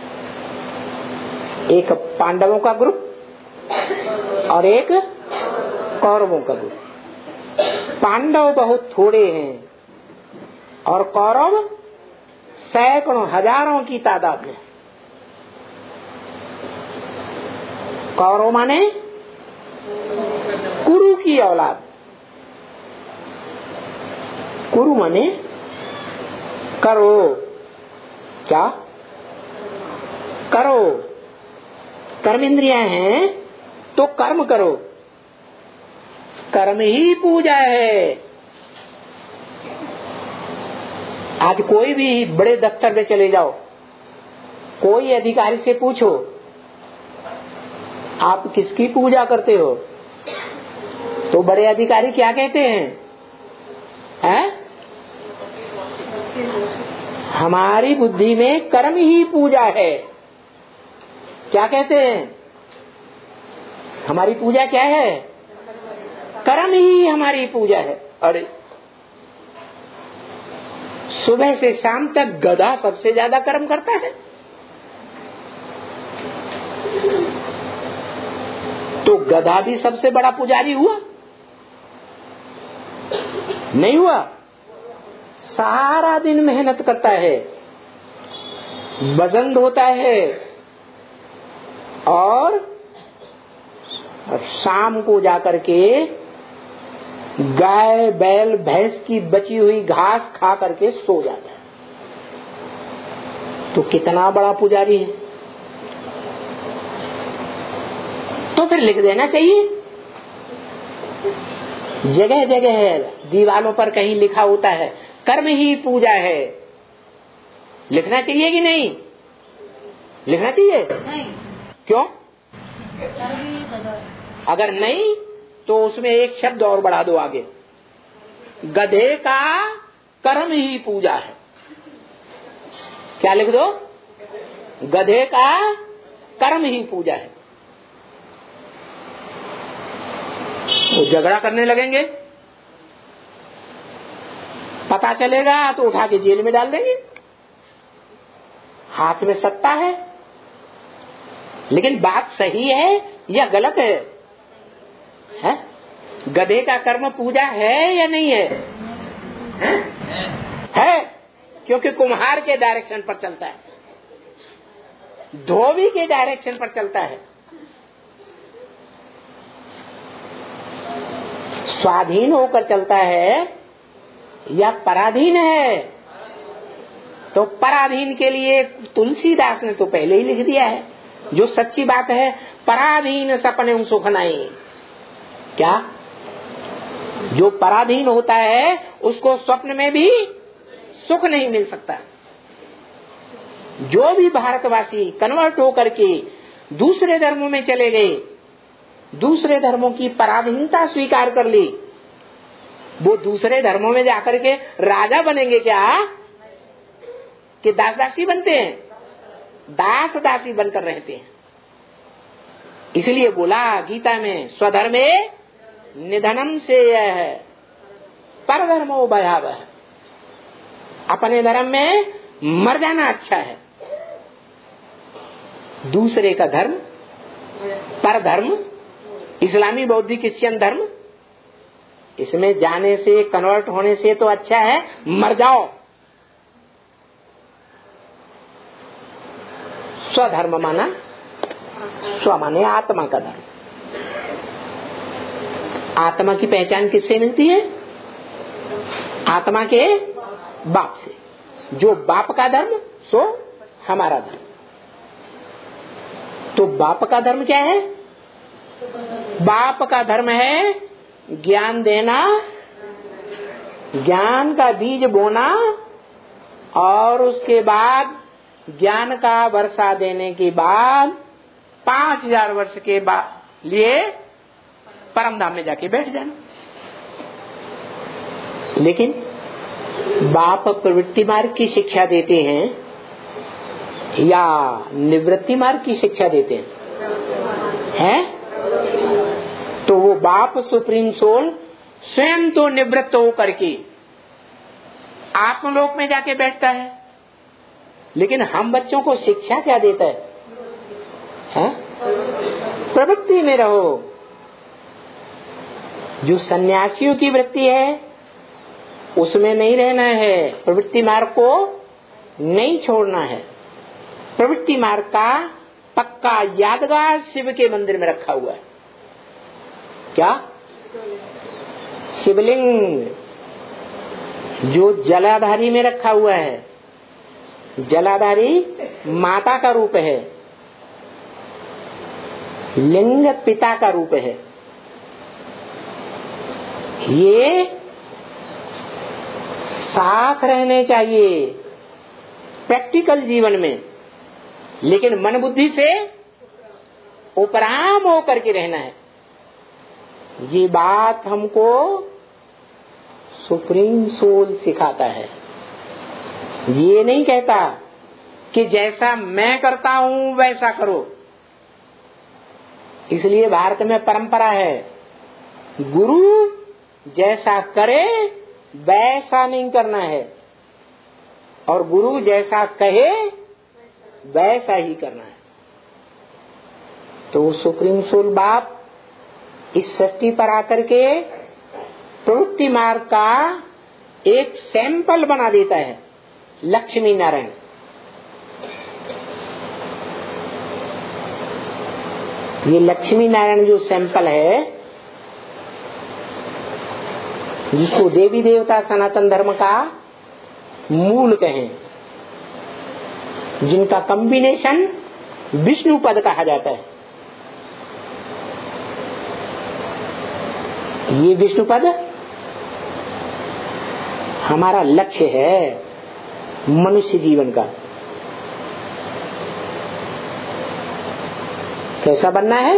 एक पांडवों का ग्रुप और एक कौरवों का ग्रुप। पांडव बहुत थोड़े हैं और कौरव सैकड़ों हजारों की तादाद में। कौरव माने कुरु की औलाद कुरु माने करो, क्या करो, कर्म इंद्रियां हैं तो कर्म करो, कर्म ही पूजा है। आज कोई भी बड़े दफ्तर में चले जाओ, कोई अधिकारी से पूछो आप किसकी पूजा करते हो, तो बड़े अधिकारी क्या कहते हैं, हैं? हमारी बुद्धि में कर्म ही पूजा है। क्या कहते हैं, हमारी पूजा क्या है, कर्म ही हमारी पूजा है। अरे सुबह से शाम तक गधा सबसे ज्यादा कर्म करता है, तो गधा भी सबसे बड़ा पुजारी हुआ नहीं हुआ? सारा दिन मेहनत करता है, वजन ढोता है और शाम को जाकर के गाय बैल भैंस की बची हुई घास खा करके सो जाता है। तो कितना बड़ा पुजारी है। तो फिर लिख देना चाहिए, जगह जगह है, दीवालों पर कहीं लिखा होता है कर्म ही पूजा है। लिखना चाहिए कि नहीं? लिखना चाहिए नहीं। क्यों? अगर नहीं तो उसमें एक शब्द और बढ़ा दो आगे, गधे का कर्म ही पूजा है। क्या लिख दो? गधे का कर्म ही पूजा है। वो झगड़ा करने लगेंगे, पता चलेगा तो उठा के जेल में डाल देंगे। हाथ में सत्ता है, लेकिन बात सही है या गलत है? है? गधे का कर्म पूजा है या नहीं है? है, है? क्योंकि कुम्हार के डायरेक्शन पर चलता है, धोबी के डायरेक्शन पर चलता है। स्वाधीन होकर चलता है या पराधीन है? तो पराधीन के लिए तुलसीदास ने तो पहले ही लिख दिया है, जो सच्ची बात है, पराधीन सपने सुख नहीं। क्या? जो पराधीन होता है उसको स्वप्न में भी सुख नहीं मिल सकता। जो भी भारतवासी कन्वर्ट होकर के दूसरे धर्मों में चले गए, दूसरे धर्मों की पराधीनता स्वीकार कर ली, वो दूसरे धर्मों में जाकर के राजा बनेंगे क्या कि दास दासी बनते हैं? दास दासी बनकर रहते हैं। इसलिए बोला गीता में, स्वधर्मे निधनम से यह है पर धर्मो भयावह। अपने धर्म में मर जाना अच्छा है, दूसरे का धर्म, पर धर्म, इस्लामी बौद्धिक क्रिश्चियन धर्म, इसमें जाने से, कन्वर्ट होने से तो अच्छा है मर जाओ। स्वधर्म माना, स्व माने आत्मा का धर्म। आत्मा की पहचान किससे मिलती है? आत्मा के बाप से। जो बाप का धर्म सो हमारा धर्म। तो बाप का धर्म क्या है? बाप का धर्म है ज्ञान देना, ज्ञान का बीज बोना, और उसके बाद ज्ञान का वर्षा देने के बाद पांच हजार वर्ष के बाद लिए परम धाम में जाके बैठ जाना। लेकिन बाप प्रवृत्ति मार्ग की शिक्षा देते हैं या निवृत्ति मार्ग की शिक्षा देते हैं? हैं? तो वो बाप सुप्रीम सोल स्वयं तो निवृत्त होकर के आत्मलोक में जाके बैठता है, लेकिन हम बच्चों को शिक्षा क्या देता है? हैं? प्रवृत्ति में रहो। जो सन्यासियों की वृत्ति है उसमें नहीं रहना है, प्रवृत्ति मार्ग को नहीं छोड़ना है। प्रवृत्ति मार्ग का पक्का यादगार शिव के मंदिर में रखा हुआ है। क्या? शिवलिंग। जो जलाधारी में रखा हुआ है, जलाधारी माता का रूप है, लिंग पिता का रूप है। ये साथ रहने चाहिए प्रैक्टिकल जीवन में, लेकिन मन बुद्धि से उपराम होकर के रहना है। ये बात हमको सुप्रीम सोल सिखाता है। ये नहीं कहता कि जैसा मैं करता हूं वैसा करो। इसलिए भारत में परंपरा है, गुरु जैसा करे वैसा नहीं करना है, और गुरु जैसा कहे वैसा ही करना है। तो सुप्रीम सोल बाप इस सृष्टि पर आकर के प्रवृत्ति मार्ग का एक सैंपल बना देता है, लक्ष्मी नारायण। ये लक्ष्मी नारायण जो सैंपल है, जिसको देवी देवता सनातन धर्म का मूल कहें, जिनका कॉम्बिनेशन विष्णु पद कहा जाता है, ये विष्णु पद हमारा लक्ष्य है मनुष्य जीवन का। कैसा बनना है?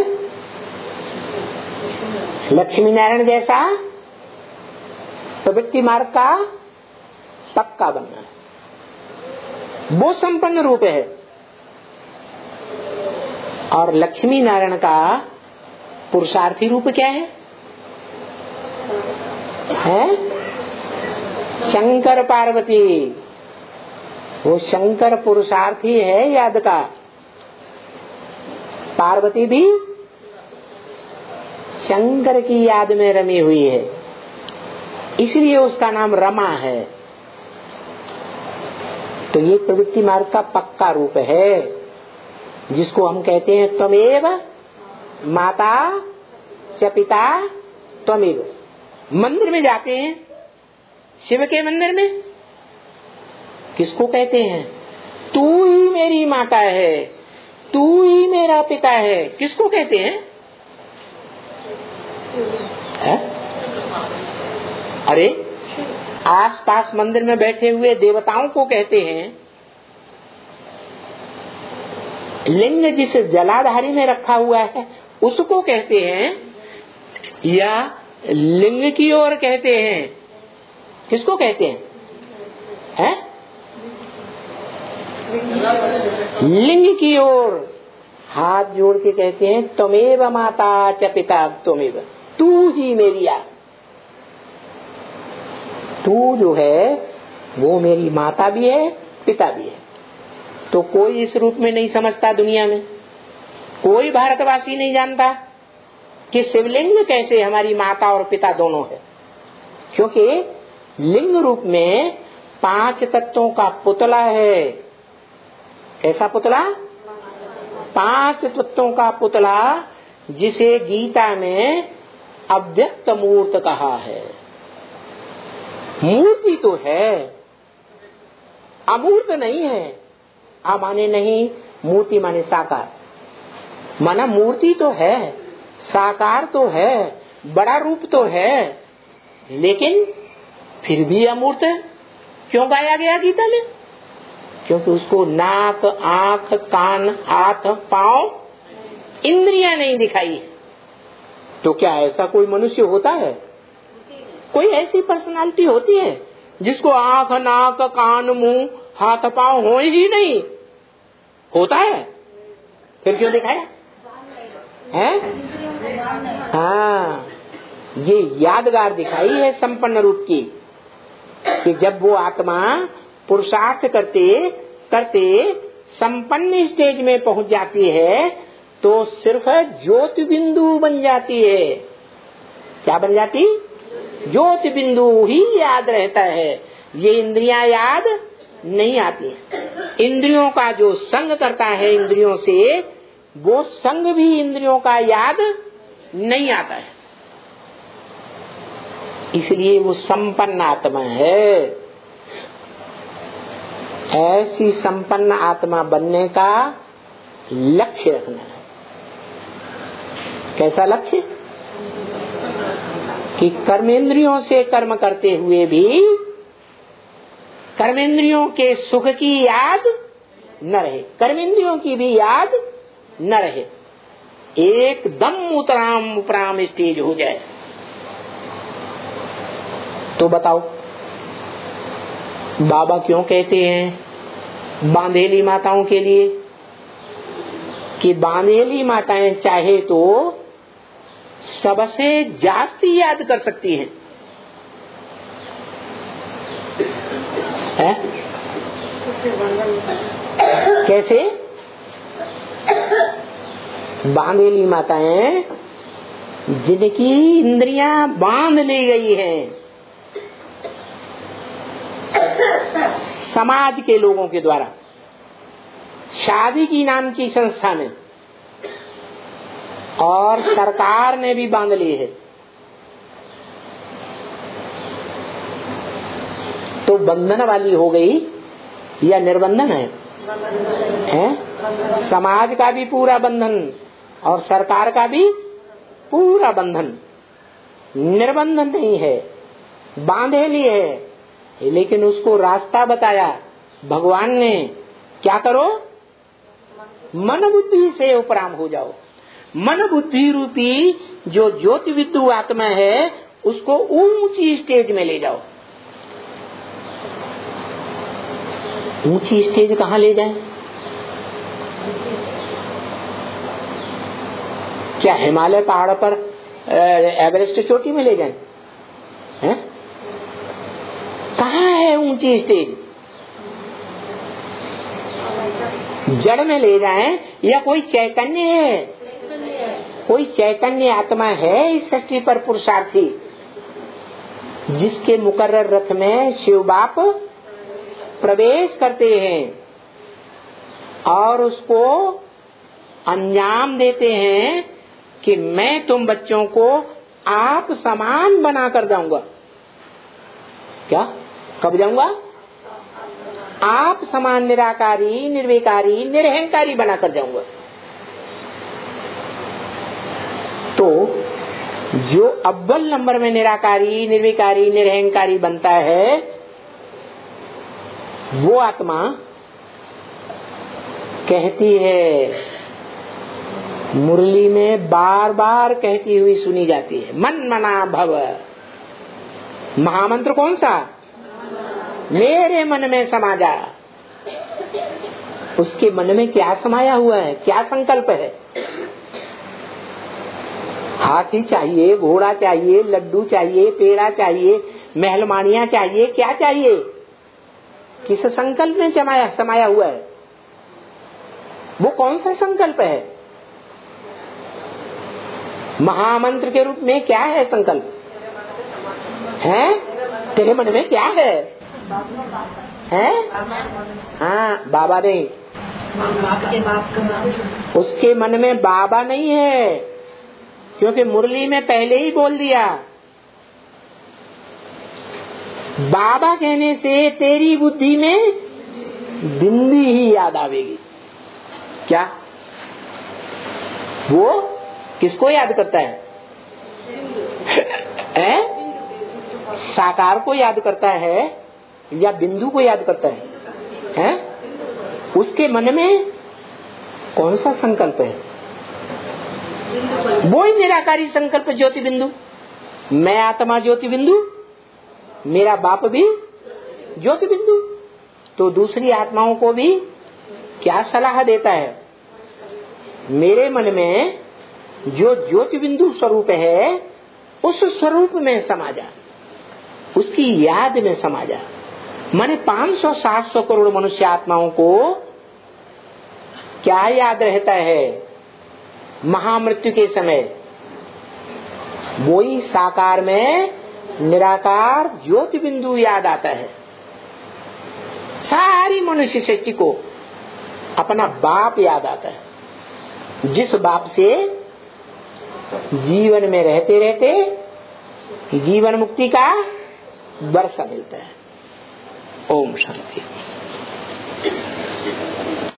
लक्ष्मी नारायण जैसा प्रवृत्ति मार्ग का पक्का बनना है। वो संपन्न रूप है। और लक्ष्मी नारायण का पुरुषार्थी रूप क्या है? है शंकर पार्वती। वो शंकर पुरुषार्थी है याद का। पार्वती भी शंकर की याद में रमी हुई है, इसलिए उसका नाम रमा है। तो ये प्रवृत्ति मार्ग का पक्का रूप है, जिसको हम कहते हैं त्वमेव माता च पिता त्वमेव। मंदिर में जाते हैं, शिव के मंदिर में किसको कहते हैं? तू ही मेरी माता है, तू ही मेरा पिता है। किसको कहते हैं? है? अरे आसपास मंदिर में बैठे हुए देवताओं को कहते हैं। लिंग जिस जलाधारी में रखा हुआ है उसको कहते हैं, या लिंग की ओर कहते हैं? किसको कहते हैं? है? लिंग की ओर हाथ जोड़ के कहते हैं त्वमेव माता च पिता त्वमेव। तू ही मेरी आ, तू जो है वो मेरी माता भी है, पिता भी है। तो कोई इस रूप में नहीं समझता दुनिया में। कोई भारतवासी नहीं जानता कि शिवलिंग कैसे हमारी माता और पिता दोनों है, क्योंकि लिंग रूप में पांच तत्वों का पुतला है। ऐसा पुतला, पांच तत्वों का पुतला, जिसे गीता में अव्यक्त मूर्त कहा है। मूर्ति तो है, अमूर्त नहीं है। आ माने नहीं, मूर्ति माने साकार। माना मूर्ति तो है, साकार तो है, बड़ा रूप तो है, लेकिन फिर भी अमूर्त है। क्यों गाया गया गीता में? क्योंकि उसको नाक, आंख, कान, हाथ, पांव, इंद्रियां नहीं दिखाई। तो क्या ऐसा कोई मनुष्य होता है? कोई ऐसी पर्सनालिटी होती है जिसको आंख, नाक, कान, मुंह, हाथ, पांव हो ही नहीं? होता है? फिर क्यों दिखाया है? हाँ, ये यादगार दिखाई है संपन्न रूप की, कि जब वो आत्मा पुरुषार्थ करते करते संपन्न स्टेज में पहुंच जाती है तो सिर्फ ज्योति बिंदु बन जाती है। क्या बन जाती? ज्योति बिंदु ही याद रहता है। ये इंद्रियां याद नहीं आती। इंद्रियों का जो संग करता है इंद्रियों से, वो संग भी इंद्रियों का याद नहीं आता है। इसलिए वो संपन्न आत्मा है। ऐसी संपन्न आत्मा बनने का लक्ष्य रखना है। कैसा लक्ष्य? कि कर्मेंद्रियों से कर्म करते हुए भी कर्मेंद्रियों के सुख की याद न रहे, कर्मेंद्रियों की भी याद न रहे, एकदम उतराम उपराम स्टेज हो जाए। तो बताओ बाबा क्यों कहते हैं बांधेली माताओं के लिए कि बांधेली माताएं चाहे तो सबसे जास्ती याद कर सकती हैं, है? कैसे? बांधेली माताएं जिनकी इंद्रियां बांध ली गई हैं समाज के लोगों के द्वारा, शादी की नाम की संस्था में, और सरकार ने भी बांध ली है, तो बंधन वाली हो गई या निर्बंधन है? हैं? समाज का भी पूरा बंधन और सरकार का भी पूरा बंधन, निर्बंधन नहीं है, बांधेली है। लेकिन उसको रास्ता बताया भगवान ने, क्या करो? मन बुद्धि से उपराम हो जाओ। मन बुद्धि रूपी जो ज्योति विद्यु आत्मा है उसको ऊंची स्टेज में ले जाओ। ऊंची स्टेज कहाँ ले जाए? क्या हिमालय पहाड़ पर एवरेस्ट चोटी में ले जाए? हैं? कहाँ है ऊंची स्टेज? जड़ में ले जाएं या कोई चैतन्य है? कोई चैतन्य आत्मा है इस सृष्टि पर पुरुषार्थी, जिसके मुकर्रर रथ में शिव बाप प्रवेश करते हैं और उसको अंजाम देते हैं कि मैं तुम बच्चों को आप समान बना कर जाऊंगा। क्या? कब जाऊंगा? आप समान निराकारी, निर्विकारी, निरहंकारी बना कर जाऊंगा। तो जो अव्वल नंबर में निराकारी, निर्विकारी, निरहंकारी बनता है, वो आत्मा कहती है, मुरली में बार बार कहती हुई सुनी जाती है, मन मना भव। महामंत्र कौन सा? मेरे मन में समा जा। उसके मन में क्या समाया हुआ है? क्या संकल्प है? हाथी चाहिए, घोड़ा चाहिए, लड्डू चाहिए, पेड़ा चाहिए, महलमानियां चाहिए, क्या चाहिए? किस संकल्प में समाया समाया हुआ है? वो कौन सा संकल्प है? महामंत्र के रूप में क्या है संकल्प? है? तेरे मन में क्या है? है? हाँ, बाबा नहीं, उसके मन में बाबा नहीं है, क्योंकि मुरली में पहले ही बोल दिया, बाबा कहने से तेरी बुद्धि में बिंदी ही याद आवेगी। क्या? वो किसको याद करता है? है? साकार को याद करता है या बिंदु को याद करता है? हैं? उसके मन में कौन सा संकल्प है? वो ही निराकारी संकल्प, ज्योति बिंदु। मैं आत्मा ज्योति बिंदु, मेरा बाप भी ज्योति बिंदु। तो दूसरी आत्माओं को भी क्या सलाह देता है? मेरे मन में जो ज्योति बिंदु स्वरूप है उस स्वरूप में समा जा, उसकी याद में समा जा। माने पांच सौ सात सौ करोड़ मनुष्य आत्माओं को क्या याद रहता है महामृत्यु के समय? वही साकार में निराकार ज्योति बिंदु याद आता है। सारी मनुष्य सृष्टि को अपना बाप याद आता है, जिस बाप से जीवन में रहते रहते जीवन मुक्ति का वर्षा मिलता है। ओम शांति।